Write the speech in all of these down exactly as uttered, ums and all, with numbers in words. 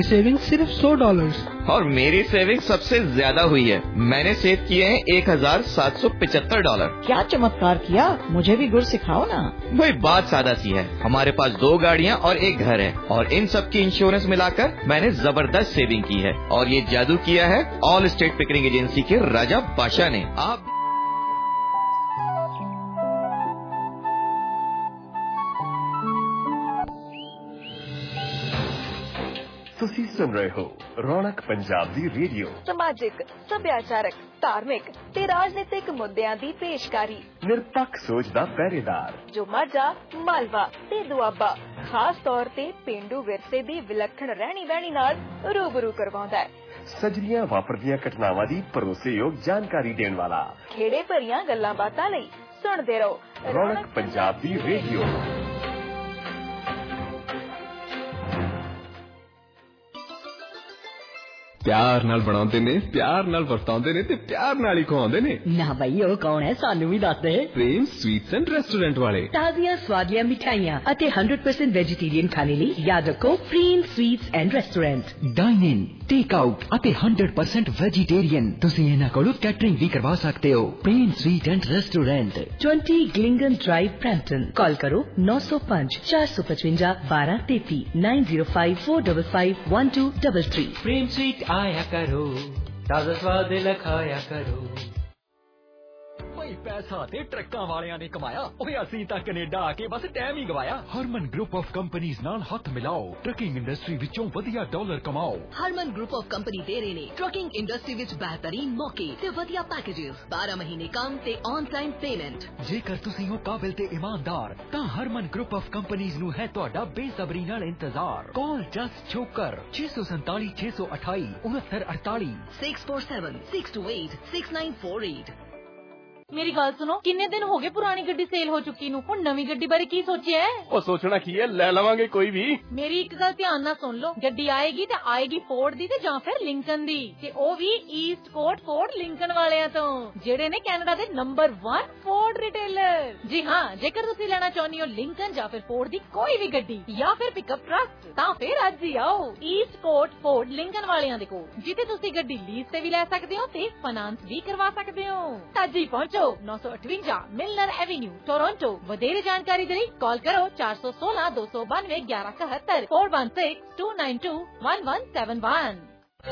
Saving सिर्फ सौ dollar और मेरी सेविंग सबसे ज्यादा हुई है। मैंने सेव किए हैं एक हजार सात सौ पिछहत्तर डॉलर। क्या चमत्कार किया, मुझे भी गुर सिखाओ ना। वही बात सादा सी है, हमारे पास दो गाड़ियाँ और एक घर है और इन सब की इंश्योरेंस मिलाकर मैंने जबरदस्त सेविंग की है। और ये जादू किया है ऑल स्टेट पिकरिंग एजेंसी के राजा बादशाह ने। आप ਤੁਸੀਂ ਸੁਣ ਰਹੇ ਹੋ ਰੌਣਕ ਪੰਜਾਬ ਦੀ ਰੇਡੀਓ। ਸਮਾਜਿਕ, ਸੱਭਿਆਚਾਰਕ, ਧਾਰਮਿਕ ਤੇ ਰਾਜਨੀਤਿਕ ਮੁੱਦਿਆਂ ਦੀ ਪੇਸ਼ਕਾਰੀ। ਨਿਰਪੱਖ ਸੋਚ ਦਾ ਪਹਿਰੇਦਾਰ ਜੋ ਮਾਝਾ, ਮਾਲਵਾ ਤੇ ਦੁਆਬਾ ਖਾਸ ਤੌਰ ਤੇ ਪੇਂਡੂ ਵਿਰਸੇ ਦੀ ਵਿਲੱਖਣ ਰਹਿਣੀ ਬਹਿਣੀ ਨਾਲ ਰੂਬਰੂ ਕਰਵਾਉਂਦਾ ਹੈ। ਸਜਰੀਆਂ ਵਾਪਰਦੀਆਂ ਘਟਨਾਵਾਂ ਦੀ ਭਰੋਸੇਯੋਗ ਜਾਣਕਾਰੀ ਦੇਣ ਵਾਲਾ। ਖੇੜੇ ਭਰੀਆਂ ਗੱਲਾਂ ਬਾਤਾਂ ਲਈ ਸੁਣਦੇ ਰਹੋ ਰੌਣਕ ਪੰਜਾਬ ਦੀ ਰੇਡੀਓ। प्यार नाल बनाते ने, प्यार नाल वरतांदे ने ते प्यार नाल ही खवांदे ने। ना भाई वो कौन है, सानू भी दस दे। प्रेम स्वीट्स एंड रेस्टोरेंट वाले। ताज़ियां स्वादियां मिठाइयां अते हंड्रेड परसेंट वेजिटेरियन खाने ਲਈ याद रखो Prem sweets and restaurant. Dine in, take out अते हंड्रेड परसेंट वेजिटेरियन तुसी इन्हां कोलों कैटरिंग भी करवा सकते हो। Prem sweet and restaurant, twenty ग्लिंगन ड्राइव, ब्रैम्पटन। कॉल करो नौ सौ पाँच चार सौ पचवंजा बारह तेती nine zero five four double five one two double three. Prem sweet आया करो, ताजा स्वाद लखाया करो। पैसा ते ट्रक्कां वालियां ने कमाया, ओए असीं तां कनेडा आके बस टाइम ही गवाया। हरमन ग्रुप ऑफ कंपनीज नाल हथ मिलाओ, ट्रकिंग इंडस्ट्री विचों वधिया डॉलर कमाओ। हरमन ग्रुप ऑफ कंपनी दे रहे ने ट्रकिंग इंडस्ट्री विच बेहतरीन मौके ते वधिया पैकेजेस, बारह महीने काम ते ऑन टाइम पेमेंट। जेकर तुसीं हो काबिल ते ईमानदार तां हरमन ग्रुप ऑफ कंपनीज नू है तुहाडा बेसब्री नाल इंतजार। कॉल जस्ट छोकर छे सौ सैंताली छे सौ अठाई उनहत्तर अड़ताली six four seven six two eight six nine four eight. मेरी गल सुनो, किन्ने दिन हो गए पुरानी गड्डी सेल हो चुकी नू, हुण नवी गड्डी बारे की सोचिया है? ओ सोचना की है, ले लवांगे कोई भी। मेरी एक गल ध्यान नाल सुन लो, गड्डी आएगी ते आएगी फोर्ड दी ते जां फिर लिंकन दी, ते ओ भी ईस्ट कोट फोर्ड लिंकन वालियां तो, जेड़े ने कैनेडा दे नंबर वन फोर्ड रिटेलर। जी हां, जेकर तुसी लेना चाहनी हो लिंकन जां फिर फोर्ड दी कोई भी गड्डी या फिर पिकअप ट्रक तां फिर अज ही आओ ईस्ट कोट फोर्ड लिंकन वालियां दे कोल, जिथे तुसी गड्डी लीज ते भी ले सकदे हो ते फाइनेंस भी करवा सकदे हो। अज ही पहुंचो नौ सौ अठवंजा मिलनर एवेन्यू टोरंटो। वधेरे जानकारी दे लई कॉल करो चार सौ सोलह दो सौ बानवे ग्यारह इकहत्तर four one six two nine two one one seven one.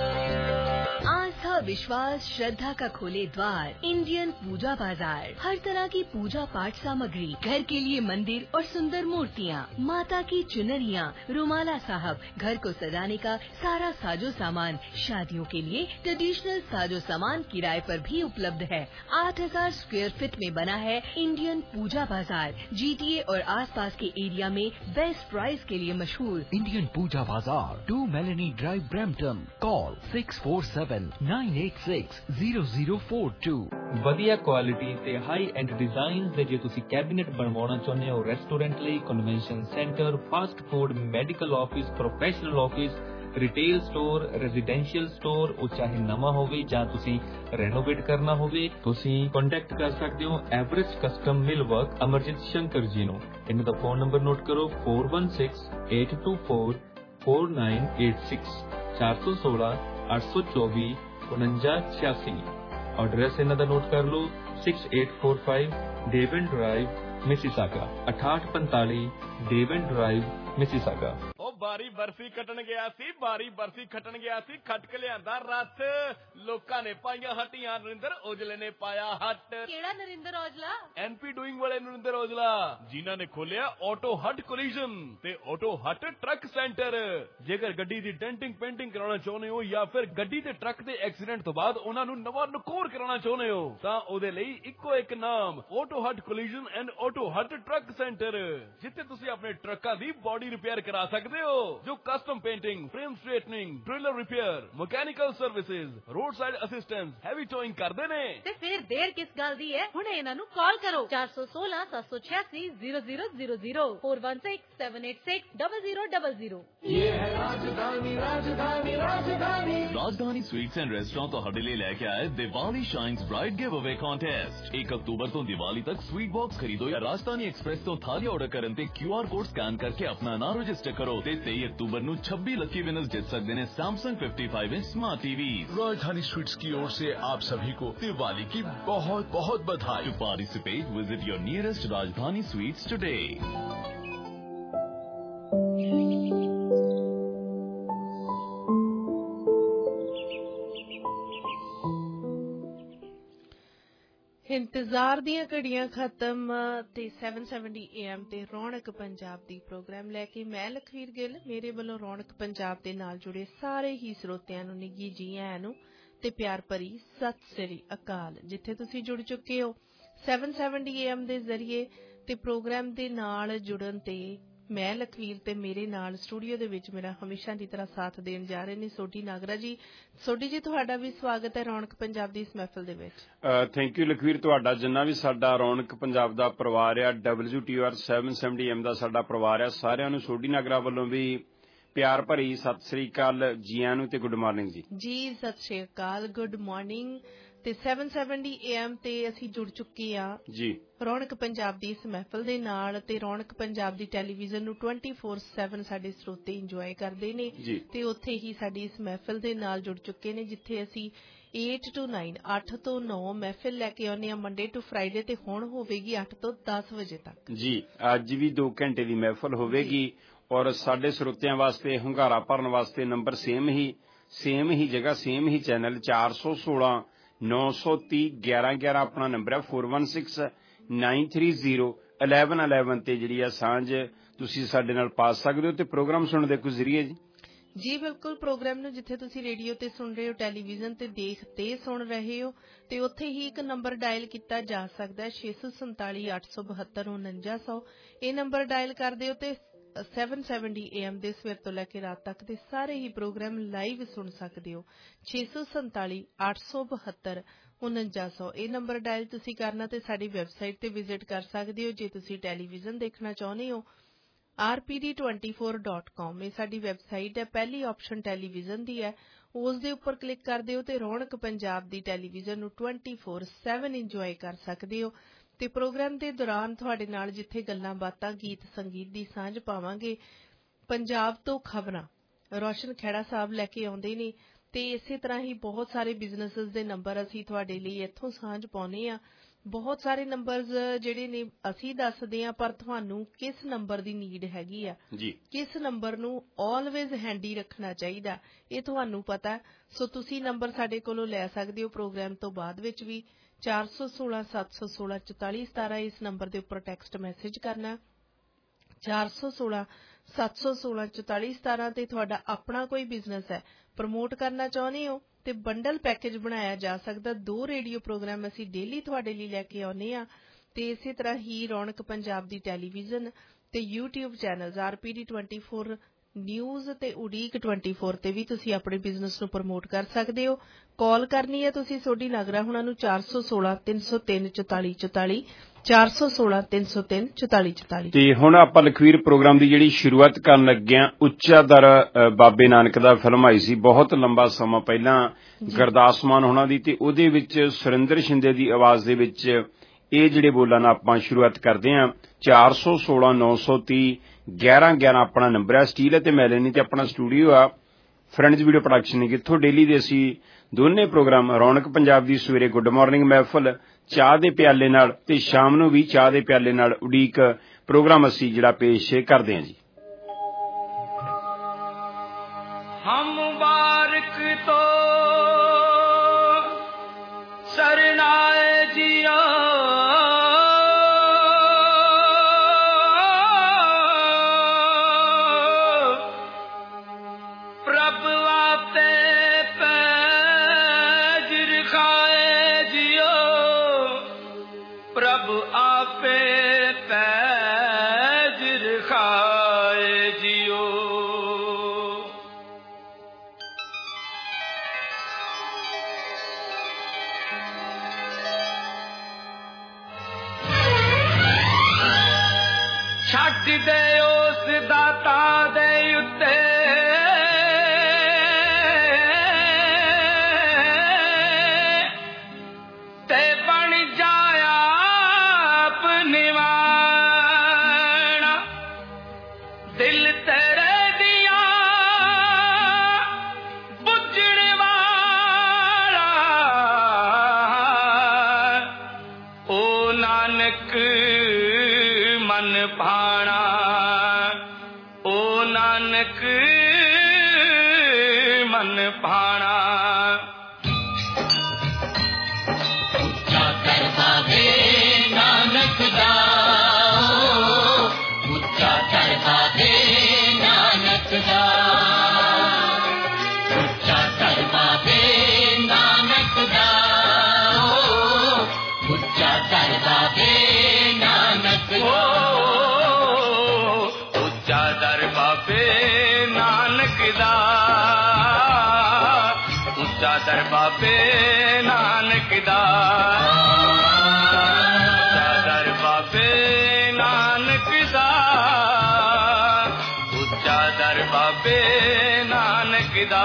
आस्था, विश्वास, श्रद्धा का खोले द्वार इंडियन पूजा बाजार। हर तरह की पूजा पाठ सामग्री, घर के लिए मंदिर और सुंदर मूर्तियाँ, माता की चुनरियाँ, रुमाला साहब, घर को सजाने का सारा साजो सामान, शादियों के लिए ट्रेडिशनल साजो सामान किराए पर भी उपलब्ध है। आठ हजार स्क्वायर फीट में बना है इंडियन पूजा बाजार। जीटीए और आसपास के एरिया में बेस्ट प्राइस के लिए मशहूर Indian Puja Bazaar, two Melanie drive, Brampton. Call six four seven nine eight six zero zero four two. ਵਧੀਆ ਕੁਆਲਿਟੀ ਤੇ ਹਾਈ ਐਂਡ ਡਿਜ਼ਾਈਨਸ ਦੇ ਜੇ ਤੁਸੀਂ ਕੈਬਿਨੇਟ ਬਣਵਾਉਣਾ ਚਾਹੁੰਦੇ ਹੋ ਰੈਸਟੋਰੈਂਟ ਲਈ, convention centre, fast food, medical office, professional office, retail store, residential store, ਉਹ ਚਾਹੇ ਨਵਾਂ ਹੋਵੇ ਜਾਂ ਤੁਸੀਂ ਰੈਨੋਵੇਟ ਕਰਨਾ ਹੋਵੇ, ਤੁਸੀਂ ਕੰਟੈਕਟ ਕਰ ਸਕਦੇ ਹੋ Everest custom millwork Amarjit Shankar ji ਨੂੰ। ਇਹਨਾਂ ਦਾ ਫੋਨ ਨੰਬਰ ਨੋਟ ਕਰੋ four one six eight two four four nine eight six चार सौ सोलह आठ सौ चौबीस उनंजा छियासी। एड्रेस इन्हों का नोट कर लो six eight four five Devon drive Mississauga अठाठ पंताली डेवन ड्राइव मिसिसागा। बारी बरसी खटन गया सी, बारी बरसी खटन गया सी, खट के लियांदा रथ, लोकां ने पाईयां हट्टियां, नरिंदर औजले ने पाया हट। केड़ा नरिंदर औजला? एनपी डूइंग वाले नरिंदर औजला, जिन्हां ने खोलिया ऑटो हट कोलिजन ते ऑटो हट ट्रक सेंटर। जेकर गड्डी दी डेंटिंग पेंटिंग कराना चाहुंदे हो या फिर गड्डी ते ट्रक दे एक्सीडेंट तो बाद उन्हां नूं नवां नकोर कराना चाहुंदे हो तां ओदे लई इक्को एक नाम Auto Hut Collision and Auto Hut Truck Centre, जिथे तुसीं अपने ट्रकां दी बॉडी रिपेयर करा सकदे हो, जो custom painting, frame straightening, trailer repair, mechanical services, roadside assistance, heavy towing करदे ने। ते फिर देर किस गल दी है, हुणे इन्हां नूं कॉल करो चार सौ सोलह सात सौ छियासी zero zero zero zero four one six seven eight six double zero double zero. ये है राजधानी राजधानी राजधानी राजधानी स्वीट्स एंड रेस्टोरेंट ਤੁਹਾਡੇ ਲਈ ਲੈ ਕੇ ਆਇਆ Diwali shines bright giveaway contest. एक अक्टूबर ਤੋਂ दिवाली तक स्वीट बॉक्स खरीदो या राजधानी एक्सप्रेस ਤੋਂ थाली ऑर्डर ਕਰਨ ਤੇ क्यूआर कोड स्कैन करके अपना नाम रजिस्टर करो ते तेई अक्तूबर ਨੂੰ छब्बीस लकी विनर्स जीत सकते हैं सैमसंग पचपन inch smart TV. Rajdhani Sweets की ओर से आप सभी को दिवाली की बहुत बहुत बधाई। To participate visit your nearest Rajdhani Sweets today. इंतजार दियां घड़ियां खत्म ते सैवन सैवनटी ए एम ते रौनक पंजाब दी प्रोग्राम लैके मैं लखवीर गिल मेरे वालों रौनक पंजाब दे नाल जुड़े सारे ही ਸਰੋਤਿਆਂ ਨੂੰ निੱघी जी आयां नूं ते प्यार भरी सत श्री अकाल। जिथे तुसीं जुड़ चुके हो सैवन सैवनटी ए एम दे जरिए ते प्रोग्राम दे नाल जुड़न ते मैं लखवीर ते मेरे नाल स्टूडियो दे विच मेरा हमेशा की तरह साथ देन जा रहे ने सोडी नागरा जी। सोडी जी तुहाडा भी स्वागत है रौनक पंजाब दी इस महफिल दे विच। थैंक यू लखवीर, तुहाडा जिन्ना भी साडा रौनक पंजाब दा परिवार आ W T R seven seventy M दा साडा परिवार आ, सारिआं नूं सोडी नागरा वल्लों भी प्यार भरी सत श्री अकाल जी आयां नूं ते गुड मॉर्निंग जी। जी सत श्री अकाल, गुड मॉर्निंग। ते सैवन सैवनटी ए एम ते असीं जुड़ चुके आ जी रौनक पंजाब दी इस महफिल दे नाल ते रौनक पंजाब दी टैलीविजन नूं ट्वेंटी फोर सैवन साडे स्रोते इंजॉय करदे ने ते उत्थे ही साडी इस महफिल दे नाल जुड़ चुके ने जिथे असीं एट टू नाइन अठ तो नौ महफिल लैके आउने आ मंडे टू फ्राइडे ते हुण होवेगी अठ तो दस बजे तक जी। अज भी दो घंटे दी महफिल होवेगी और साडे श्रोतियां वास्ते hungaरा भरन वास्ते नंबर सेम ही सेम ही जगह सेम ही चैनल चार सौ सोलह नौ सौ तीह ग्यारह ग्यारह अपना नंबर है four one six nine three zero eleven eleven ते जिहड़ी आ सांझ तुसीं साडे नाल पा सकदे हो ते प्रोग्राम सुणन दे कोई जरिए जी। जी बिल्कुल, प्रोग्राम नूं जिथे तुसीं रेडियो ते सुन रहे हो टैलीविजन ते देख ते सुन रहे हो ते उत्थे ही एक नंबर डायल किया जा सकता है छे सौ संताली अठ सौ बहत्तर उनंजा सौ। ये नंबर डायल कर दिओ ते सैवन सैवनटी ए एम दे सवेर तो लैके रात तक दे सारे ही प्रोग्राम लाइव सुन सकते हो। छे सौ संताली अठ सौ बहत्तर उनंजा सौ ये नंबर डायल तुसीं करना ते साडी वैबसाइट ते विजिट कर सकते हो। जे तुसीं टैलीविजन देखना चाहुंदे हो R P D twenty four dot com ये साडी वैबसाइट है, पहली ऑप्शन टैलीविजन दी है, उस दे उपर क्लिक कर दिओ ते रौनक पंजाब दी टैलीविजन नूं ट्वेंटी फोर सैवन इंजॉय कर सकते हो। ते प्रोग्राम के दौरान तुहाडे नाल जिथे गल्लां बातां गीत संगीत की सांझ पावांगे, पंजाब तो खबरां रोशन खेड़ा साहब लैके आउंदे ने ते इसे तरह ही बहुत सारे बिजनेसिस दे नंबर असीं तुहाडे लई इत्थों सांझ पाउने आ। बहुत सारे नंबर्स जिहड़े ने असीं दसदे आ पर तुहानूं किस नंबर दी नीड हैगी आ जी, किस नंबर नूं ऑलवेज हैंडी रखना चाहिदा ये तुहानूं पता है। सो तुसीं नंबर साडे कोलों लै सकदे हो प्रोग्राम तो बाद विच भी चार सौ सोलह सत्त सौ सोलह चौताली सतारा इस नंबर के उपर टैक्सट मैसेज करना चार सौ सोलह सत्त सौ सोलह चौताली सतारा ते तुहाडा अपना कोई बिजनेस है प्रमोट करना चाहुंदे हो ते बंडल पैकेज बनाया जा सकदा। दो रेडियो प्रोग्राम असीं डेली तुहाडे लई लैके आउने आ ते इसे तरह ही रौनक पंजाब दी टैलीविजन ते YouTube channels R P D twenty four news ते उड़ीक ट्वेंटी फोर ते भी तुसीं अपने बिजनेस नूं प्रमोट कर सकदे हो। कॉल करनी है तुसीं सोडी नागरा हुणां नूं चार सौ सोलह तीन सौ तीन चौताली चौताली चार सौ सोलह तीन सौ तीन चौताली चौताली। ते हुण आपां लखवीर प्रोग्राम दी जिहड़ी शुरुआत करन लगे आ ਉੱਚਾ ਦਰ बाबे नानक दा फिल्म आई सी बहुत लंबा समा पहलां गुरदास मान हुणां दी ते ਉਹਦੇ ਵਿੱਚ ਸੁਰਿੰਦਰ ਸ਼ਿੰਦੇ ਦੀ ਆਵਾਜ਼ ਦੇ ਵਿੱਚ ਇਹ ਜਿਹੜੇ ਬੋਲਾਂ ਨਾਲ ਆਪਾਂ ਸ਼ੁਰੂਆਤ ਕਰਦੇ ਆ ਚਾਰ सौ सोलह नौ सौ तीह ग्यारह ग्यारह अपना नंबर है। स्टील है ते मैलेनी ते अपना स्टूडियो आ फ्रेंड्स वीडियो प्रोडक्शन जिथों डेली दे असीं दोने प्रोग्राम रौनक पंजाब दी सवेरे गुड मॉर्निंग महफिल चाह दे प्याले नाल ते शाम नूं भी चाह दे प्याले नाल उड़ीक प्रोग्राम असीं जिहड़ा पेश करदे हां जी। हम मुबारक तो सरनाए जिया दिल तेरे दी ਭਾਣਾ ਉੱਚਾ ਕਰ ਬਾਬੇ ਨਾਨਕ ਦਾ ਉੱਚਾ ਕਰ ਬਾਬੇ ਨਾਨਕ ਦਾ ਉੱਚਾ ਕਰ ਬਾਬੇ ਨਾਨਕ ਦਾ ਉੱਚਾ ਕਰ ਬਾਬੇ ਨਾਨਕ ਦਾ ਉੱਚਾ ਦਰ ਬਾਬੇ ਨਾਨਕ ਦਾ ਉੱਚਾ ਦਰ ਬਾਬੇ ਨਾਨਕ ਦਾ ਉੱਚਾ ਦਰ ਬਾਬੇ ਨਾਨਕ ਦਾ ਉੱਚਾ ਦਰ ਬਾਬੇ ਨਾਨਕ ਦਾ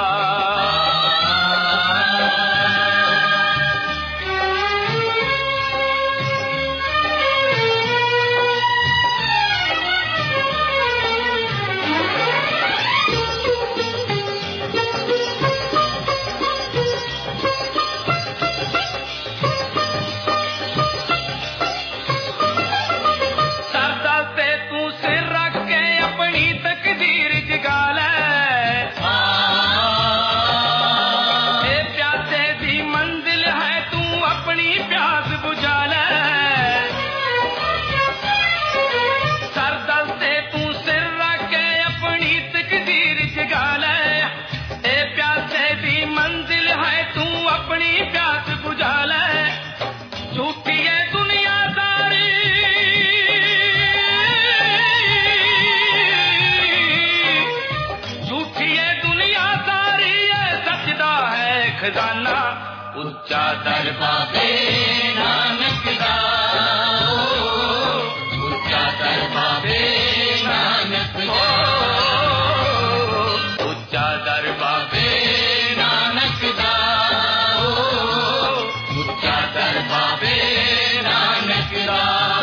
ਖਜ਼ਾਨਾ ਉੱਚਾ ਦਰ ਬਾਬੇ ਨਾਨਕ ਦਾ ਉੱਚਾ ਦਰ ਬਾਬੇ ਨਾਨਕ ਦਾ ਉੱਚਾ ਦਰ ਬਾਬੇ ਨਾਨਕ ਦਾ ਉੱਚਾ ਦਰ ਬਾਬੇ ਨਾਨਕ ਦਾ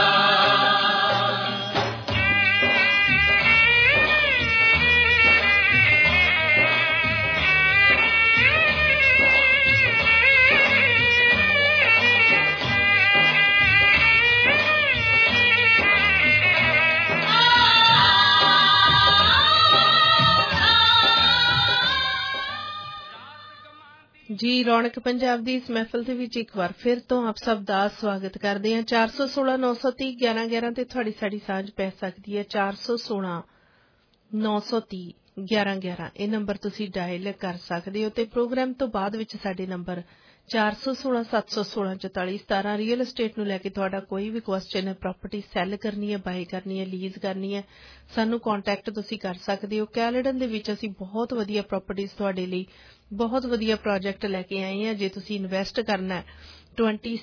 ਜੀ ਰੌਣਕ ਪੰਜਾਬ ਦੀ ਇਸ ਮਹਿਫਲ ਦੇ ਵਿੱਚ ਇੱਕ ਵਾਰ ਫਿਰ ਤੋਂ ਆਪ ਸਭ ਦਾ ਸਵਾਗਤ ਕਰਦੇ ਹਾਂ। ਚਾਰ ਸੌ ਸੋਲਾਂ ਨੌ ਸੌ ਤੀਹ ਗਿਆਰਾਂ ਗਿਆਰਾਂ ਤੇ ਤੁਹਾਡੀ ਸਾਡੀ ਸਾਂਝ ਪੈ ਸਕਦੀ ਹੈ। ਚਾਰ ਸੌ ਸੋਲਾਂ ਨੌ ਸੌ ਤੀਹ ਗਿਆਰਾਂ ਗਿਆਰਾਂ ਇਹ ਨੰਬਰ ਤੁਸੀਂ ਡਾਇਲ ਕਰ ਸਕਦੇ ਹੋ ਤੇ ਪ੍ਰੋਗਰਾਮ ਤੋਂ ਬਾਅਦ ਵਿੱਚ ਸਾਡੇ ਨੰਬਰ ਚਾਰ ਸੌ ਸੋਲਾਂ ਸੱਤ ਸੌ ਸੋਲਾਂ ਚੁਤਾਲੀ ਸਤਾਰਾਂ ਰੀਅਲ estate ਨੂੰ ਲੈ ਕੇ ਤੁਹਾਡਾ ਕੋਈ ਵੀ ਕੁਐਸਚਨ ਹੈ, ਪ੍ਰਾਪਰਟੀ ਸੈੱਲ ਕਰਨੀ ਹੈ, ਬਾਏ ਕਰਨੀ ਹੈ, ਲੀਜ਼ ਕਰਨੀ ਹੈ, ਸਾਨੂੰ ਕੰਟੈਕਟ ਤੁਸੀਂ ਕਰ ਸਕਦੇ ਹੋ। ਕੈਲੇਡਨ ਦੇ ਵਿੱਚ ਅਸੀਂ ਬਹੁਤ ਵਧੀਆ ਪ੍ਰਾਪਰਟੀਜ਼ ਤੁਹਾਡੇ ਲਈ ਬਹੁਤ ਵਧੀਆ ਪ੍ਰੋਜੈਕਟ ਲੈ ਕੇ ਆਏ ਹਾਂ। ਜੇ ਤੁਸੀਂ ਇਨਵੈਸਟ ਕਰਨਾ ਹੈ ਛੱਬੀ,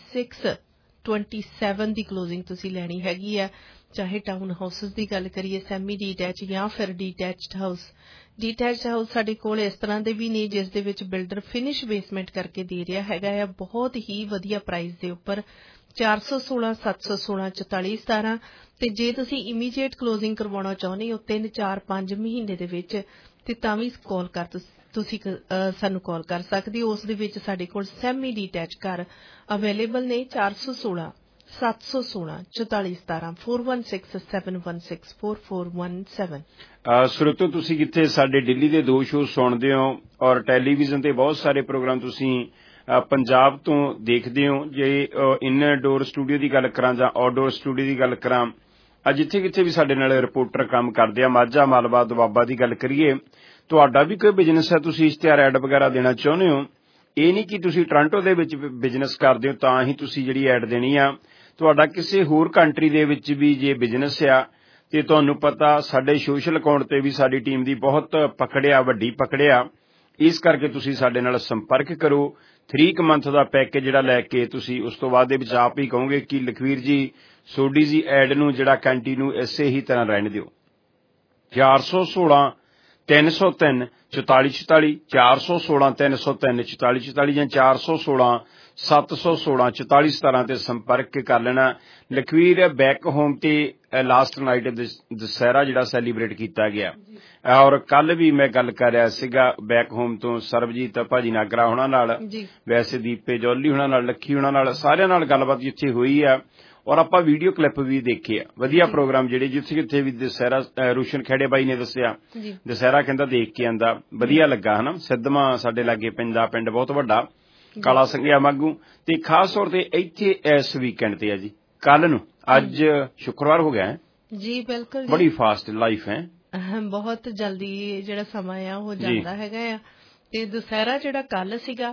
ਸੱਤਾਈ ਦੀ ਕਲੋਜ਼ਿੰਗ ਤੁਸੀਂ ਲੈਣੀ ਹੈਗੀ ਹੈ, ਚਾਹੇ ਟਾਊਨ ਹਾਊਸਿਸ ਦੀ ਗੱਲ ਕਰੀਏ, ਸੈਮੀ ਡੀਟੈਚ ਜਾਂ ਫਿਰ ਡੀਟੈਚਡ ਹਾਊਸ। ਡੀਟੈਚਡ ਹਾਊਸ ਸਾਡੇ ਕੋਲ ਇਸ ਤਰ੍ਹਾਂ ਦੇ ਵੀ ਨੇ ਜਿਸ ਦੇ ਵਿੱਚ ਬਿਲਡਰ ਫਿਨਿਸ਼ ਬੇਸਮੈਂਟ ਕਰਕੇ ਦੇ ਰਿਹਾ ਹੈਗਾ ਹੈ ਬਹੁਤ ਹੀ ਵਧੀਆ ਪ੍ਰਾਈਸ ਦੇ ਉੱਪਰ। ਚਾਰ ਸੌ ਸੋਲਾਂ ਸੱਤ ਸੌ ਸੋਲਾਂ ਚੁਤਾਲੀ ਸਤਾਰਾਂ ਤੇ ਜੇ ਤੁਸੀਂ ਇਮੀਡੀਏਟ ਕਲੋਜ਼ਿੰਗ ਕਰਵਾਉਣਾ ਚਾਹੁੰਦੇ ਹੋ ਤਿੰਨ ਚਾਰ ਪੰਜ ਮਹੀਨੇ ਦੇ ਵਿੱਚ ਤੇ ਤਾਂ ਵੀ ਕਾਲ ਕਰ ਤੁਸੀਂ ਸਾਨੂੰ ਕਾਲ ਕਰ ਸਕਦੇ ਹੋ। ਉਸ ਦੇ ਵਿੱਚ ਸਾਡੇ ਕੋਲ ਸੈਮੀ ਡੀਟੈਚ ਘਰ ਅਵੇਲੇਬਲ ਨੇ। ਚਾਰ ਸੌ ਸੋਲਾਂ ਸੱਤ ਸੌ ਸੋਲਾਂ ਚੁਤਾਲੀ ਸਤਾਰਾਂ four one six seven one six four four one seven. ਸਰੋਤੋ ਤੁਸੀਂ ਕਿੱਥੇ ਸਾਡੇ ਦਿੱਲੀ ਦੇ ਦੋ ਸ਼ੋਅ ਸੁਣਦੇ ਹੋ ਔਰ ਟੈਲੀਵਿਜ਼ਨ ਤੇ ਬਹੁਤ ਸਾਰੇ ਪ੍ਰੋਗਰਾਮ ਤੁਸੀਂ ਪੰਜਾਬ ਤੋਂ ਦੇਖਦੇ ਹੋ। ਜੇ ਇਨਡੋਰ ਸਟੂਡੀਓ ਦੀ ਗੱਲ ਕਰਾਂ ਜਾਂ ਆਊਟਡੋਰ ਸਟੂਡੀਓ ਦੀ ਗੱਲ ਕਰਾਂ, ਜਿੱਥੇ ਕਿੱਥੇ ਵੀ ਸਾਡੇ ਨਾਲ ਰਿਪੋਰਟਰ ਕੰਮ ਕਰਦੇ ਆ, ਮਾਝਾ ਮਾਲਵਾ ਦੁਆਬਾ ਦੀ ਗੱਲ ਕਰੀਏ, ਤੁਹਾਡਾ ਵੀ ਕੋਈ ਬਿਜ਼ਨਸ ਹੈ, ਤੁਸੀਂ ਇਸ਼ਤਿਹਾਰ ਐਡ ਵਗੈਰਾ ਦੇਣਾ ਚਾਹੁੰਦੇ ਹੋ, ਇਹ ਨਹੀਂ ਕਿ ਤੁਸੀਂ ਟੋਰਾਂਟੋ ਦੇ ਵਿੱਚ ਬਿਜ਼ਨਸ ਕਰਦੇ ਹੋ ਤਾਂ ਹੀ ਤੁਸੀਂ ਜਿਹੜੀ ਐਡ ਦੇਣੀ ਆ। ਤੁਹਾਡਾ ਕਿਸੇ ਹੋਰ ਕੰਟਰੀ ਦੇ ਵਿੱਚ ਵੀ ਜੇ ਬਿਜ਼ਨਸ ਆ ਤੇ ਤੁਹਾਨੂੰ ਪਤਾ ਸਾਡੇ ਸੋਸ਼ਲ ਅਕਾਊਂਟ ਤੇ ਵੀ ਸਾਡੀ ਟੀਮ ਦੀ ਬਹੁਤ ਪਕੜਿਆ, ਵੱਡੀ ਪਕੜਿਆ, ਇਸ ਕਰਕੇ ਤੁਸੀਂ ਸਾਡੇ ਨਾਲ ਸੰਪਰਕ ਕਰੋ। ਥ੍ਰੀ ਕ ਮੰਥ ਦਾ ਪੈਕੇਜ ਜਿਹੜਾ ਲੈ ਕੇ ਤੁਸੀਂ ਉਸ ਤੋਂ ਬਾਅਦ ਦੇ ਵਿੱਚ ਆਪ ਹੀ ਕਹੋਗੇ ਕਿ ਲਖਵੀਰ ਜੀ ਸੋਡੀ ਜੀ ਐਡ ਨੂੰ ਜਿਹੜਾ ਕੰਟੀਨਿਊ ਇਸੇ ਹੀ ਤਰ੍ਹਾਂ ਰਹਿਣ ਦਿਓ। ਚਾਰ ਸੌ ਸੋਲਾਂ ਤਿੰਨ ਸੌ ਤਿੰਨ ਚੁਤਾਲੀ ਚੁਤਾਲੀ ਚਾਰ ਸੌ ਸੋਲਾਂ ਤਿੰਨ ਸੌ ਤਿੰਨ ਚੁਤਾਲੀ ਚੁਤਾਲੀ ਜਾਂ ਚਾਰ ਸੌ ਸੋਲਾਂ ਸੱਤ ਸੌ ਸੋਲਾਂ ਚੁਤਾਲੀ ਸਤਾਰਾਂ ਤੇ ਸੰਪਰਕ ਕਰ ਲੈਣਾ। ਲਖਵੀਰ ਬੈਕ ਹੋਮ ਤੇ ਲਾਸਟ ਨਾਈਟ ਦੁਸਹਿਰਾ ਜਿਹੜਾ ਸੈਲੀਬ੍ਰੇਟ ਕੀਤਾ ਗਿਆ ਔਰ ਕੱਲ ਵੀ ਮੈਂ ਗੱਲ ਕਰ ਰਿਹਾ ਸੀਗਾ ਬੈਕ ਹੋਮ ਤੋਂ ਸਰਬਜੀਤ ਭਾਜੀ ਨਾਗਰਾ ਹੋਣਾ ਨਾਲ, ਵੈਸੇ ਦੀਪੇ ਜੌਲੀ ਹੋਣਾ ਨਾਲ, ਲੱਖੀ ਹੋਣਾ ਨਾਲ, ਸਾਰਿਆਂ ਨਾਲ ਗੱਲਬਾਤ ਜਿੱਥੇ ਹੋਈ ਆ ਔਰ ਆਪਾਂ ਵੀਡੀਓ ਕਲਿੱਪ ਵੀ ਦੇਖੇ ਆ ਵਧੀਆ ਪ੍ਰੋਗਰਾਮ ਜਿਹੜੇ ਜਿੱਥੇ ਕਿੱਥੇ ਵੀ ਦੁਸਹਿਰਾ ਰੋਸ਼ਨ ਖੇੜੇ ਬਾਈ ਨੇ ਦੱਸਿਆ ਦੁਸਹਿਰਾ ਕਹਿੰਦਾ ਦੇਖ ਕੇ ਆਂਦਾ ਵਧੀਆ ਲੱਗਾ ਹਨਾ। ਸਿੱਧਵਾਂ ਸਾਡੇ ਲਾਗੇ ਪੈਂਦਾ ਪਿੰਡ ਬਹੁਤ ਵੱਡਾ ਕਾਲਾ ਸੰਘਿਆ ਮਾਗੂ ਤੇ ਖਾਸ ਤੌਰ ਤੇ ਇੱਥੇ ਇਸ ਵੀਕਐਂਡ ਤੇ ਆ ਜੀ ਕੱਲ ਨੂੰ ਅੱਜ ਸ਼ੁੱਕਰਵਾਰ ਹੋ ਗਿਆ ਹੈ ਜੀ ਬਿਲਕੁਲ ਬੜੀ ਫਾਸਟ ਲਾਈਫ ਹੈ ਬਹੁਤ ਜਲਦੀ ਜਿਹੜਾ ਸਮਾਂ ਆ ਉਹ ਜਾਂਦਾ ਹੈਗਾ ਆ ਤੇ ਦੁਸਹਿਰਾ ਜਿਹੜਾ ਕੱਲ ਸੀਗਾ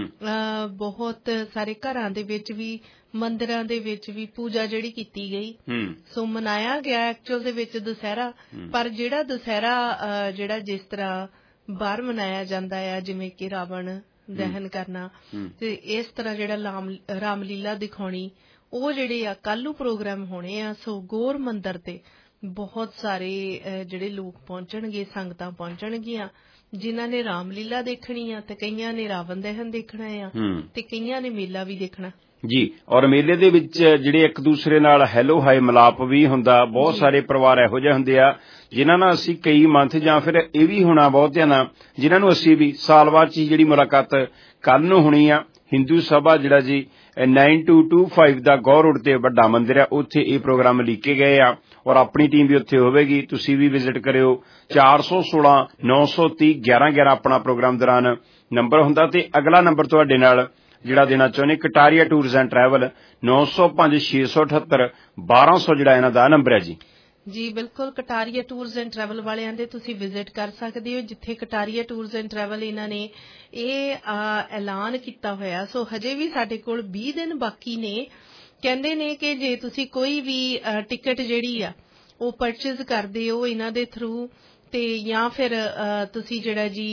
ਬਹੁਤ ਸਾਰੇ ਘਰਾਂ ਦੇ ਵਿੱਚ ਵੀ ਮੰਦਿਰਾਂ ਦੇ ਵਿੱਚ ਵੀ ਪੂਜਾ ਜਿਹੜੀ ਕੀਤੀ ਗਈ ਸੋ ਮਨਾਇਆ ਗਿਆ ਐਕਚੁਅਲ ਦੇ ਵਿੱਚ ਦੁਸਹਿਰਾ ਪਰ ਜਿਹੜਾ ਦੁਸਹਿਰਾ ਜਿਹੜਾ ਜਿਸ ਤਰ੍ਹਾਂ ਬਾਹਰ ਮਨਾਇਆ ਜਾਂਦਾ ਆ ਜਿਵੇਂ ਕਿ ਰਾਵਣ ਦਹਨ ਕਰਨਾ ਤੇ ਇਸ ਤਰ੍ਹਾਂ ਜਿਹੜਾ ਰਾਮਲੀਲਾ ਦਿਖਾਉਣੀ ਉਹ ਜਿਹੜੇ ਆ ਕੱਲ ਨੂੰ ਪ੍ਰੋਗਰਾਮ ਹੋਣੇ ਆ। ਸੋ ਗੌਰ ਮੰਦਿਰ ਤੇ ਬਹੁਤ ਸਾਰੇ ਜਿਹੜੇ ਲੋਕ ਪਹੁੰਚਣਗੇ ਸੰਗਤਾਂ ਪਹੁੰਚਣਗੀਆਂ ਜਿਨ੍ਹਾਂ ਨੇ ਰਾਮਲੀਲਾ ਦੇਖਣੀ ਆ ਤੇ ਕਈਆਂ ਨੇ ਰਾਵਣ ਦਹਨ ਦੇਖਣਾ ਆ ਤੇ ਕਈਆਂ ਨੇ ਮੇਲਾ ਵੀ ਦੇਖਣਾ ਜੀ। ਔਰ ਮੇਲੇ ਦੇ ਵਿੱਚ ਜਿਹੜੇ ਇੱਕ ਦੂਸਰੇ ਨਾਲ ਹੈਲੋ ਹਾਈ ਮਿਲਾਪ ਵੀ ਹੁੰਦਾ ਬਹੁਤ ਸਾਰੇ ਪਰਿਵਾਰ ਇਹੋ ਜਿਹੇ ਹੁੰਦੇ ਆ ਜਿਨ੍ਹਾਂ ਨਾਲ ਅਸੀਂ ਕਈ ਮੰਥ ਜਾਂ ਫਿਰ ਇਹ ਵੀ ਹੋਣਾ ਬਹੁਤਿਆਂ ਨਾਲ ਜਿਨ੍ਹਾਂ ਨੂੰ ਅਸੀਂ ਵੀ ਸਾਲ ਬਾਅਦ ਚ ਜਿਹੜੀ ਮੁਲਾਕਾਤ ਕੱਲ ਨੂੰ ਹੋਣੀ ਆ। ਹਿੰਦੂ ਸਭਾ ਜਿਹੜਾ ਜੀ ਨਾਈਨ ਟੂ ਟੂ ਫਾਈਵ ਦਾ ਗੌਰ ਰੋਡ ਤੇ ਵੱਡਾ ਮੰਦਿਰ ਆ ਉੱਥੇ ਇਹ ਪ੍ਰੋਗਰਾਮ ਲਿਖੇ ਗਏ ਆ ਔਰ ਆਪਣੀ ਟੀਮ ਵੀ ਉੱਥੇ ਹੋਵੇਗੀ ਤੁਸੀਂ ਵੀ ਵਿਜ਼ਿਟ ਕਰਿਓ। ਚਾਰ ਸੌ ਸੋਲਾਂ ਨੌ ਸੌ ਤੀਹ ਗਿਆਰਾਂ ਗਿਆਰਾਂ ਆਪਣਾ ਪ੍ਰੋਗਰਾਮ ਦੌਰਾਨ ਨੰਬਰ ਹੁੰਦਾ ਤੇ ਅਗਲਾ ਨੰਬਰ ਤੁਹਾਡੇ ਨਾਲ ਜਿਹੜਾ ਦੇਣਾ ਚਾਹੁੰਦੇ ਕਟਾਰੀਆ ਟੂਰਸ ਐਂਡ ਟਰੈਵਲ ਨੌ ਸੌ ਪੰਜ ਛੇ ਸੌ ਅਠੱਤਰ ਬਾਰਾਂ ਸੌ ਜਿਹੜਾ ਇਹਨਾਂ ਦਾ ਨੰਬਰ ਹੈ ਜੀ ਜੀ ਬਿਲਕੁਲ ਕਟਾਰੀਆ ਟੂਰਸ ਐਂਡ ਟਰੈਵਲ ਵਾਲਿਆਂ ਦੇ ਤੁਸੀਂ ਵਿਜ਼ਿਟ ਕਰ ਸਕਦੇ ਹੋ ਜਿੱਥੇ ਕਟਾਰੀਆ ਟੂਰਸ ਐਂਡ ਟਰੈਵਲ ਇਹਨਾਂ ਨੇ ਇਹ ਐਲਾਨ ਕੀਤਾ ਹੋਇਆ। ਸੋ ਹਜੇ ਵੀ ਸਾਡੇ ਕੋਲ ਵੀਹ ਦਿਨ ਬਾਕੀ ਨੇ। ਕਹਿੰਦੇ ਨੇ ਕਿ ਜੇ ਤੁਸੀਂ ਕੋਈ ਵੀ ਟਿਕਟ ਜਿਹੜੀ ਆ ਉਹ ਪਰਚੇਜ਼ ਕਰਦੇ ਹੋ ਇਹਨਾਂ ਦੇ ਥਰੂ ਤੇ ਜਾਂ ਫਿਰ ਤੁਸੀਂ ਜਿਹੜਾ ਜੀ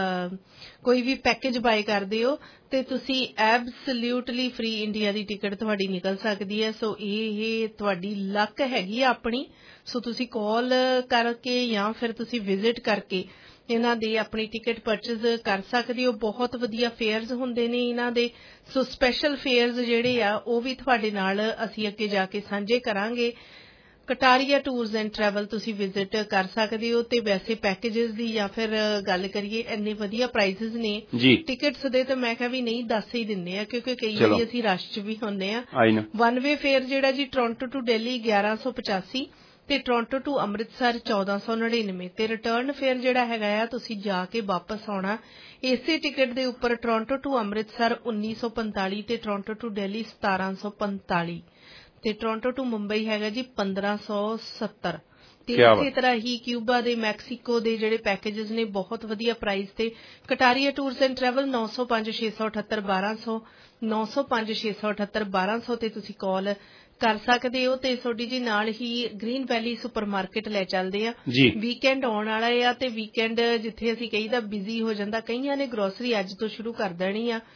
ਕੋਈ ਵੀ ਪੈਕੇਜ ਬਾਏ ਕਰਦੇ ਹੋ ਤੇ ਤੁਸੀਂ ਐਬਸੋਲਿਊਟਲੀ ਫ੍ਰੀ ਇੰਡੀਆ ਦੀ ਟਿਕਟ ਤੁਹਾਡੀ ਨਿਕਲ ਸਕਦੀ ਹੈ। ਸੋ ਇਹ ਤੁਹਾਡੀ ਲੱਕ ਹੈਗੀ ਆ ਆਪਣੀ। ਸੋ ਤੁਸੀਂ ਕਾਲ ਕਰਕੇ ਜਾਂ ਫਿਰ ਤੁਸੀਂ ਵਿਜ਼ਿਟ ਕਰਕੇ ਇਹਨਾਂ ਦੇ ਆਪਣੀ ਟਿਕਟ ਪਰਚੇਜ਼ ਕਰ ਸਕਦੇ ਹੋ। ਬਹੁਤ ਵਧੀਆ ਫੇਅਰਸ ਹੁੰਦੇ ਨੇ ਇਹਨਾਂ ਦੇ। ਸੋ ਸਪੈਸ਼ਲ ਫੇਅਰਸ ਜਿਹੜੇ ਆ ਉਹ ਵੀ ਤੁਹਾਡੇ ਨਾਲ ਅਸੀਂ ਅੱਗੇ ਜਾ ਕੇ ਸਾਂਝੇ ਕਰਾਂਗੇ। ਕਟਾਰੀਆ ਟੂਰਸ ਐਂਡ ਟਰੈਵਲ ਤੁਸੀਂ ਵਿਜ਼ਿਟ ਕਰ ਸਕਦੇ ਹੋ ਤੇ ਵੈਸੇ ਪੈਕੇजेस ਦੀ ਜਾਂ ਫਿਰ ਗੱਲ ਕਰੀਏ ਇੰਨੇ ਵਧੀਆ ਪ੍ਰਾਈਸਿਸ ਨੇ ਟਿਕਟਸ ਦੇ ਤਾਂ ਮੈਂ ਕਿਹਾ ਵੀ ਨਹੀਂ ਦੱਸ ਹੀ ਦਿੰਦੇ ਆ ਕਿਉਂਕਿ ਕਈ ਵਾਰੀ ਅਸੀਂ ਰਸ਼ ਚ ਵੀ ਹੁੰਦੇ ਆ। ਵਨ ਵੇ ਫੇਅਰ ਜਿਹੜਾ ਜੀ ਟੋਰਾਂਟੋ ਟੂ ਦਿੱਲੀ ਗਿਆਰਾਂ ਸੌ ਪਚਾਸੀ ਤੇ ਟੋਰਾਂਟੋ ਟੂ ਅੰਮ੍ਰਿਤਸਰ ਚੌਦਾਂ ਸੌ ਨੜਿਨਵੇਂ ਤੇ ਰਿਟਰਨ ਫੇਅਰ ਜਿਹੜਾ ਹੈਗਾ ਆ ਤੁਸੀਂ ਜਾ ਕੇ ਵਾਪਸ ਆਉਣਾ ਇਸੇ ਟਿਕਟ ਦੇ ਉੱਪਰ ਟੋਰਾਂਟੋ ਟੂ ਅੰਮ੍ਰਿਤਸਰ ਉੱਨੀ ਸੌ ਪੰਤਾਲੀ ਤੇ ਟੋਰਾਂਟੋ ਟੂ ਦਿੱਲੀ ਸਤਾਰਾਂ ਸੌ ਪੰਤਾਲੀ ਤੇ ਟੋਰਾਂਟੋ ਟੂ ਮੁੰਬਈ ਹੈਗਾ ਜੀ ਪੰਦਰਾਂ ਸੌ ਸੱਤਰ ਤੇ ਇਸੇ ਤਰ੍ਹਾਂ ਹੀ ਕਿਊਬਾ ਦੇ ਮੈਕਸੀਕੋ ਦੇ ਜਿਹੜੇ ਪੈਕੇजेस ਨੇ ਬਹੁਤ ਵਧੀਆ ਪ੍ਰਾਈਸ ਤੇ ਕਟਾਰੀਆ ਟੂਰਸ ਐਂਡ ਟਰੈਵਲ ਨੌ ਸੌ ਪੰਜ ਛੇ ਸੌ ਅਠੱਤਰ ਬਾਰਾਂ ਸੌ ਨੌ ਸੌ ਪੰਜ ਛੇ ਸੌ ਅਠੱਤਰ ਬਾਰਾਂ ਸੌ ਤੇ ਤੁਸੀਂ ਕਾਲ ਕਰ ਸਕਦੇ ਹੋ ਤੇ ਤੁਹਾਡੀ ਜੀ ਨਾਲ ਹੀ ਗ੍ਰੀਨ ਵੈਲੀ ਸੁਪਰਮਾਰਕੀਟ ਲੈ ਚੱਲਦੇ ਆ। ਵੀਕਐਂਡ ਆਉਣ ਵਾਲਾ ਆ ਤੇ ਵੀਕਐਂਡ ਜਿੱਥੇ ਅਸੀਂ ਕਹੀਦਾ ਬਿਜ਼ੀ ਹੋ ਜਾਂਦਾ ਕਈਆਂ ਨੇ ਗਰੋਸਰੀ ਅੱਜ ਤੋਂ ਸ਼ੁਰੂ ਕਰ ਦੇਣੀ ਆ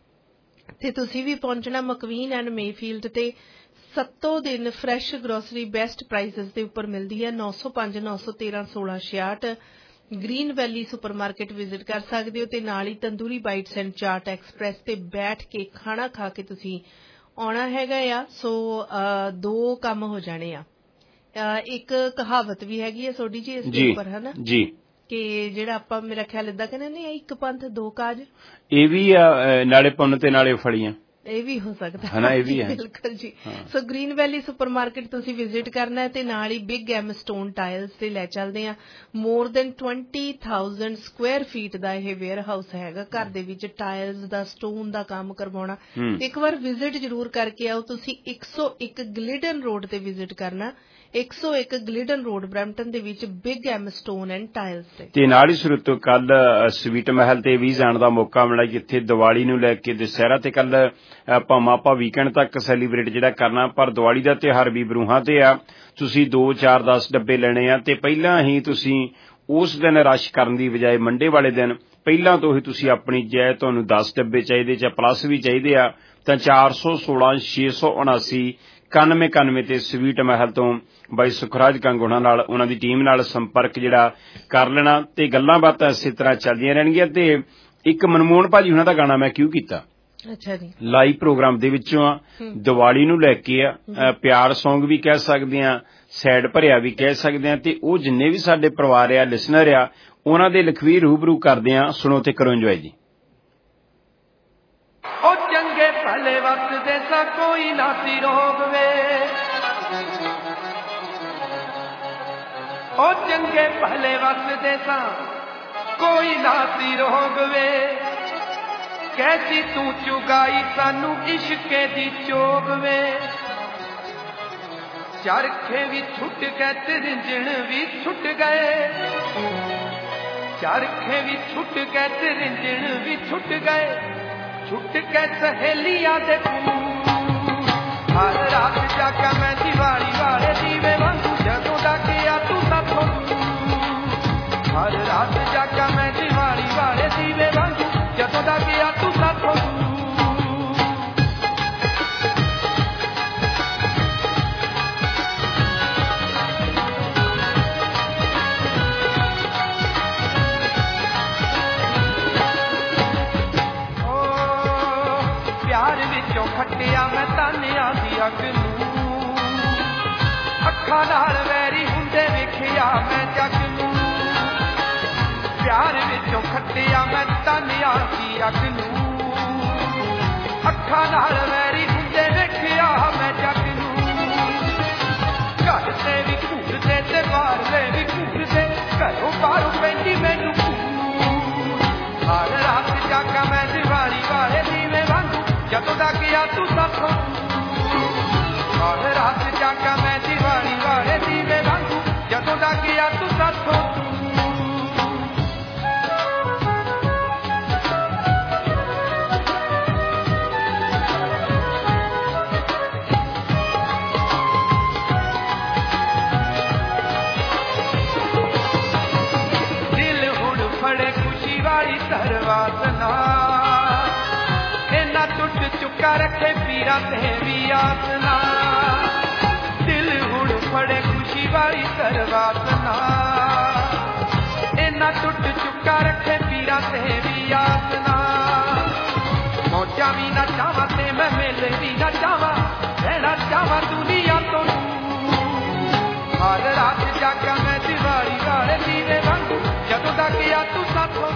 ਤੇ ਤੁਸੀਂ ਵੀ ਪਹੁੰਚਣਾ ਮਕਵੀਨ ਐਂਡ ਮੇਫੀਲਡ ਤੇ ਸੱਤੋਂ ਦਿਨ ਫਰੈਸ਼ ਗਰੋਸਰੀ ਬੈਸਟ ਪ੍ਰਾਈਸਿਸ ਦੇ ਉੱਪਰ ਮਿਲਦੀ ਹੈ। ਨੌ ਸੌ ਪੰਜ ਨੌ ਸੌ ਤੇਰਾਂ ਸੋਲਾਂ ਛਿਆਹਠ ਗ੍ਰੀਨ ਵੈਲੀ ਸੁਪਰਮਾਰਕੀਟ ਵਿਜ਼ਿਟ ਕਰ ਸਕਦੇ ਹੋ ਤੇ ਨਾਲ ਹੀ Tandoori Bites and Chaat Express ਤੇ ਬੈਠ ਕੇ ਖਾਣਾ ਖਾ ਕੇ ਤੁਸੀਂ ਆਉਣਾ ਹੈਗਾ ਆ। ਸੋ ਦੋ ਕੰਮ ਹੋ ਜਾਣੇ ਆ। ਇੱਕ ਕਹਾਵਤ ਵੀ ਹੈਗੀ ਆ ਤੁਹਾਡੀ ਜੀ ਇਸ ਦੇ ਉੱਪਰ ਹੈ ਨਾ ਜੀ ਕਿ ਜਿਹੜਾ ਆਪਾਂ ਮੇਰਾ ਖਿਆਲ ਏਦਾਂ ਕਹਿੰਦੇ ਨੇ ਇੱਕ ਪੰਥ ਦੋ ਕਾਜ ਇਹ ਵੀ ਆ ਨਾਲੇ ਪੁੰਨ ਤੇ ਨਾਲੇ ਫੜੀਆਂ ਇਹ ਵੀ ਹੋ ਸਕਦਾ ਹੈ ਨਾ ਇਹ ਵੀ ਹੈ ਬਿਲਕੁਲ ਜੀ। ਸੋ ਗ੍ਰੀਨ ਵੈਲੀ ਸੁਪਰਮਾਰਕੀਟ ਤੁਸੀਂ ਵਿਜ਼ਿਟ ਕਰਨਾ ਹੈ ਤੇ ਨਾਲ ਹੀ ਬਿਗ ਐਮ ਸਟੋਨ ਟਾਇਲਸ ਤੇ ਲੈ ਚੱਲਦੇ ਆ। More than twenty thousand square feet ਦਾ ਇਹ ਵੇਅਰ ਹਾਊਸ ਹੈਗਾ। ਘਰ ਦੇ ਵਿੱਚ ਟਾਇਲਸ ਦਾ ਸਟੋਨ ਦਾ ਕੰਮ ਕਰਵਾਉਣਾ ਇੱਕ ਵਾਰ ਵਿਜ਼ਿਟ ਜ਼ਰੂਰ ਕਰਕੇ ਆਓ। ਤੁਸੀਂ ਇੱਕ ਸੌ ਇੱਕ ਗਲਿਡਨ ਰੋਡ ਤੇ ਵਿਜ਼ਿਟ ਕਰਨਾ ਇੱਕ ਸੌ ਇੱਕ ਗਲਿਡਨ ਰੋਡ ਬਰੈਂਪਟਨ ਦੇ ਵਿੱਚ Big M Stone and Tiles ਤੇ ਤੇ ਨਾਲ ਹੀ ਸੁਰਤੋਂ ਕੱਲ ਸਵੀਟ ਮਹਿਲ ਤੇ ਵੀ ਜਾਣ ਦਾ ਮੌਕਾ ਮਿਲਿਆ ਜਿੱਥੇ ਦੀਵਾਲੀ ਨੂੰ ਲੈ ਕੇ ਦੁਸਹਿਰਾ ਤੇ ਕੱਲ ਭਾਵੇਂ ਆਪਾਂ ਵੀਕਐਂਡ ਤੱਕ ਸੈਲੀਬ੍ਰੇਟ ਜਿਹੜਾ ਕਰਨਾ ਪਰ ਦੀਵਾਲੀ ਦਾ ਤਿਉਹਾਰ ਵੀ ਬਰੂਹਾਂ ਤੇ ਆ। ਤੁਸੀਂ ਦੋ ਚਾਰ ਦਸ ਡੱਬੇ ਲੈਣੇ ਆ ਤੇ ਪਹਿਲਾਂ ਹੀ ਤੁਸੀਂ ਉਸ ਦਿਨ ਰਸ਼ ਕਰਨ ਦੀ ਬਜਾਏ ਮੰਡੇ ਵਾਲੇ ਦਿਨ ਪਹਿਲਾਂ ਤੋਂ ਹੀ ਤੁਸੀਂ ਆਪਣੀ ਜੇ ਤੁਹਾਨੂੰ ਦਸ ਡੱਬੇ ਚਾਹੀਦੇ ਜਾਂ ਪਲੱਸ ਵੀ ਚਾਹੀਦੇ ਆ ਤਾਂ ਚਾਰ ਸੌ ਸੋਲਾਂ ਛੇ ਸੌ ਉਨਾਸੀ ਇਕਾਨਵੇਂ ਇਕਾਨਵੇਂ ਤੇ ਸਵੀਟ ਮਹਿਲ ਤੋਂ ਬਾਈ ਸੁਖਰਾਜ ਕੰਗ ਉਹਨਾਂ ਨਾਲ ਉਹਨਾਂ ਦੀ ਟੀਮ ਨਾਲ ਸੰਪਰਕ ਜਿਹੜਾ ਕਰ ਲੈਣਾ ਤੇ ਗੱਲਾਂ ਬਾਤਾਂ ਇਸੇ ਤਰ੍ਹਾਂ ਚੱਲਦੀਆਂ ਰਹਿਣਗੀਆਂ। ਤੇ ਇੱਕ ਮਨਮੋਹਨ ਭਾਜੀ ਉਹਨਾਂ ਦਾ ਗਾਣਾ ਮੈਂ ਕਿਉਂ ਕੀਤਾ ਅੱਛਾ ਜੀ ਲਾਈਵ ਪ੍ਰੋਗਰਾਮ ਦੇ ਵਿੱਚੋਂ ਆ ਦੀਵਾਲੀ ਨੂੰ ਲੈ ਕੇ ਆ ਪਿਆਰ ਸੌਂਗ ਵੀ ਕਹਿ ਸਕਦੇ ਆ ਸੈਡ ਭਰਿਆ ਵੀ ਕਹਿ ਸਕਦੇ ਆ ਤੇ ਉਹ ਜਿੰਨੇ ਵੀ ਸਾਡੇ ਪਰਿਵਾਰ ਆ ਲਿਸਨਰ ਆ ਉਹਨਾਂ ਦੇ ਲਖਵੀਰ ਰੂਬਰੂ ਕਰਦੇ ਆ। ਸੁਣੋ ਤੇ ਕਰੋ ਇੰਜੋਏ ਜੀ। ਉਹ ਚੰਗੇ ਭਲੇ ਵਾ ਵਸਦੇ ਸਾਂ ਕੋਈ ਨਾ ਸੀ ਰੋਗ ਵੇ ਉਹ ਚੰਗੇ ਭਲੇ ਵਸਦੇ ਸਾਂ ਕੋਈ ਨਾ ਸੀ ਰੋਗ ਵੇ ਕੈਸੀ ਤੂੰ ਚੁਗਾਈ ਸਾਨੂੰ ਇਸ਼ਕੇ ਦੀ ਚੋਗ ਵੇ ਚਰਖੇ ਵੀ ਛੁੱਟ ਗਏ ਤੇ ਰਿੰਜਣ ਵੀ ਛੁੱਟ ਗਏ ਚਰਖੇ ਵੀ ਛੁੱਟ ਗਏ ਤੇ ਰਿੰਜਣ ਵੀ ਛੁੱਟ ਗਏ ਛੁੱਟ ਕੇ ਸਹੇਲੀਆਂ ਦੇ ਹਰ ਰਾਤ ਜਾਗਾ ਮੈਂ ਦੀਵਾਲੀ ਵਾਲੇ ਦੀਵੇ ਵਾਂਗੂ ਜਦੋਂ ਡਾਕਿਆ ਤੂੰ ਸਾਥੋਂ ਹਰ ਰਾਤ ਜਾਗਾ ਮੈਂ ਦੀਵਾਲੀ ਵਾਲੇ ਦੀਵੇ ਵਾਂਗੂ ਜਦੋਂ ਡਾਕਿਆ ਤੂੰ ਸਾਥੋਂ ਖੱਟਿਆ ਮੈਂ ਤਾਨਿਆਂ ਦੀ ਅੱਗ ਨੂੰ ਅੱਖਾਂ ਨਾਲ ਵੈਰੀ ਹੁੰਦੇ ਵੇਖਿਆ ਮੈਂ ਜੱਗ ਨੂੰ ਪਿਆਰ ਵਿੱਚੋਂ ਖੱਟਿਆ ਮੈਂ ਤਾਨਿਆਂ ਦੀ ਅੱਗ ਨੂੰ ਅੱਖਾਂ ਨਾਲ ਵੈਰੀ ਹੁੰਦੇ ਵੇਖਿਆ ਮੈਂ ਜੱਗ ਨੂੰ ਘਰ ਤੇ ਵੀ ਘੂਰਦੇ ਤੇ ਬਾਹਰਲੇ ਵੀ ਘੂਰਦੇ ਘਰੋਂ ਬਾਹਰੋਂ ਪੈਂਦੀ ਮੈਨੂੰ ਹਰ ਰਾਤ ਜਾਗਾ ਮੈਂ ਦੀਵਾਲੀ ਵਾਲੇ ਦੀਵੇ ਵਾਂਗੂ ਜਦੋਂ ਡਾਕਿਆ ਤੂੰ ਸਾਥੋਂ ਹਰ ਰਾਤ ਜਾਗਾ ਮੈਂ ਦੀਵਾਲੀ ਵਾਲੇ ਦੀਵੇ ਵਾਂਗੂ ਜਦੋਂ ਡਾਕਿਆ ਤੂੰ ਸਾਥੋਂ ਦਿਲ ਹੁਣ ਫੜੇ ਖੁਸ਼ੀ ਵਾਲੀ ਧਰਵਾਸ ਨਾ ਟੁੱਟ ਚੁੱਕਾ ਰੱਖੇ ਪੀਰਾਂ ਤੇ ਵੀ ਆਸਨਾ ਦਿਲ ਹੁਣ ਫੜੇ ਖੁਸ਼ੀ ਵਾਲੀ ਸਰਵਾਸਨਾ ਇਹਨਾਂ ਟੁੱਟ ਚੁੱਕਾ ਰੱਖੇ ਪੀਰਾਂ ਤੇ ਵੀ ਆਸਨਾ ਮੌਜਾਂ ਵੀ ਨਾ ਚਾਵਾਂ ਤੇ ਮੈਂ ਮੇਲੇ ਵੀ ਨਾ ਚਾਵਾਂ ਰਹਿਣਾ ਚਾਵਾਂ ਦੁਨੀਆ ਤੋਂ ਹਰ ਰਾਤ ਜਾਗਾ ਮੈਂ ਦੀਵਾਲੀ ਵਾਲੇ ਦੀਵੇ ਵਾਂਗੂ ਜਦੋਂ ਡਾਕਿਆ ਤੂੰ ਸਾਥੋਂ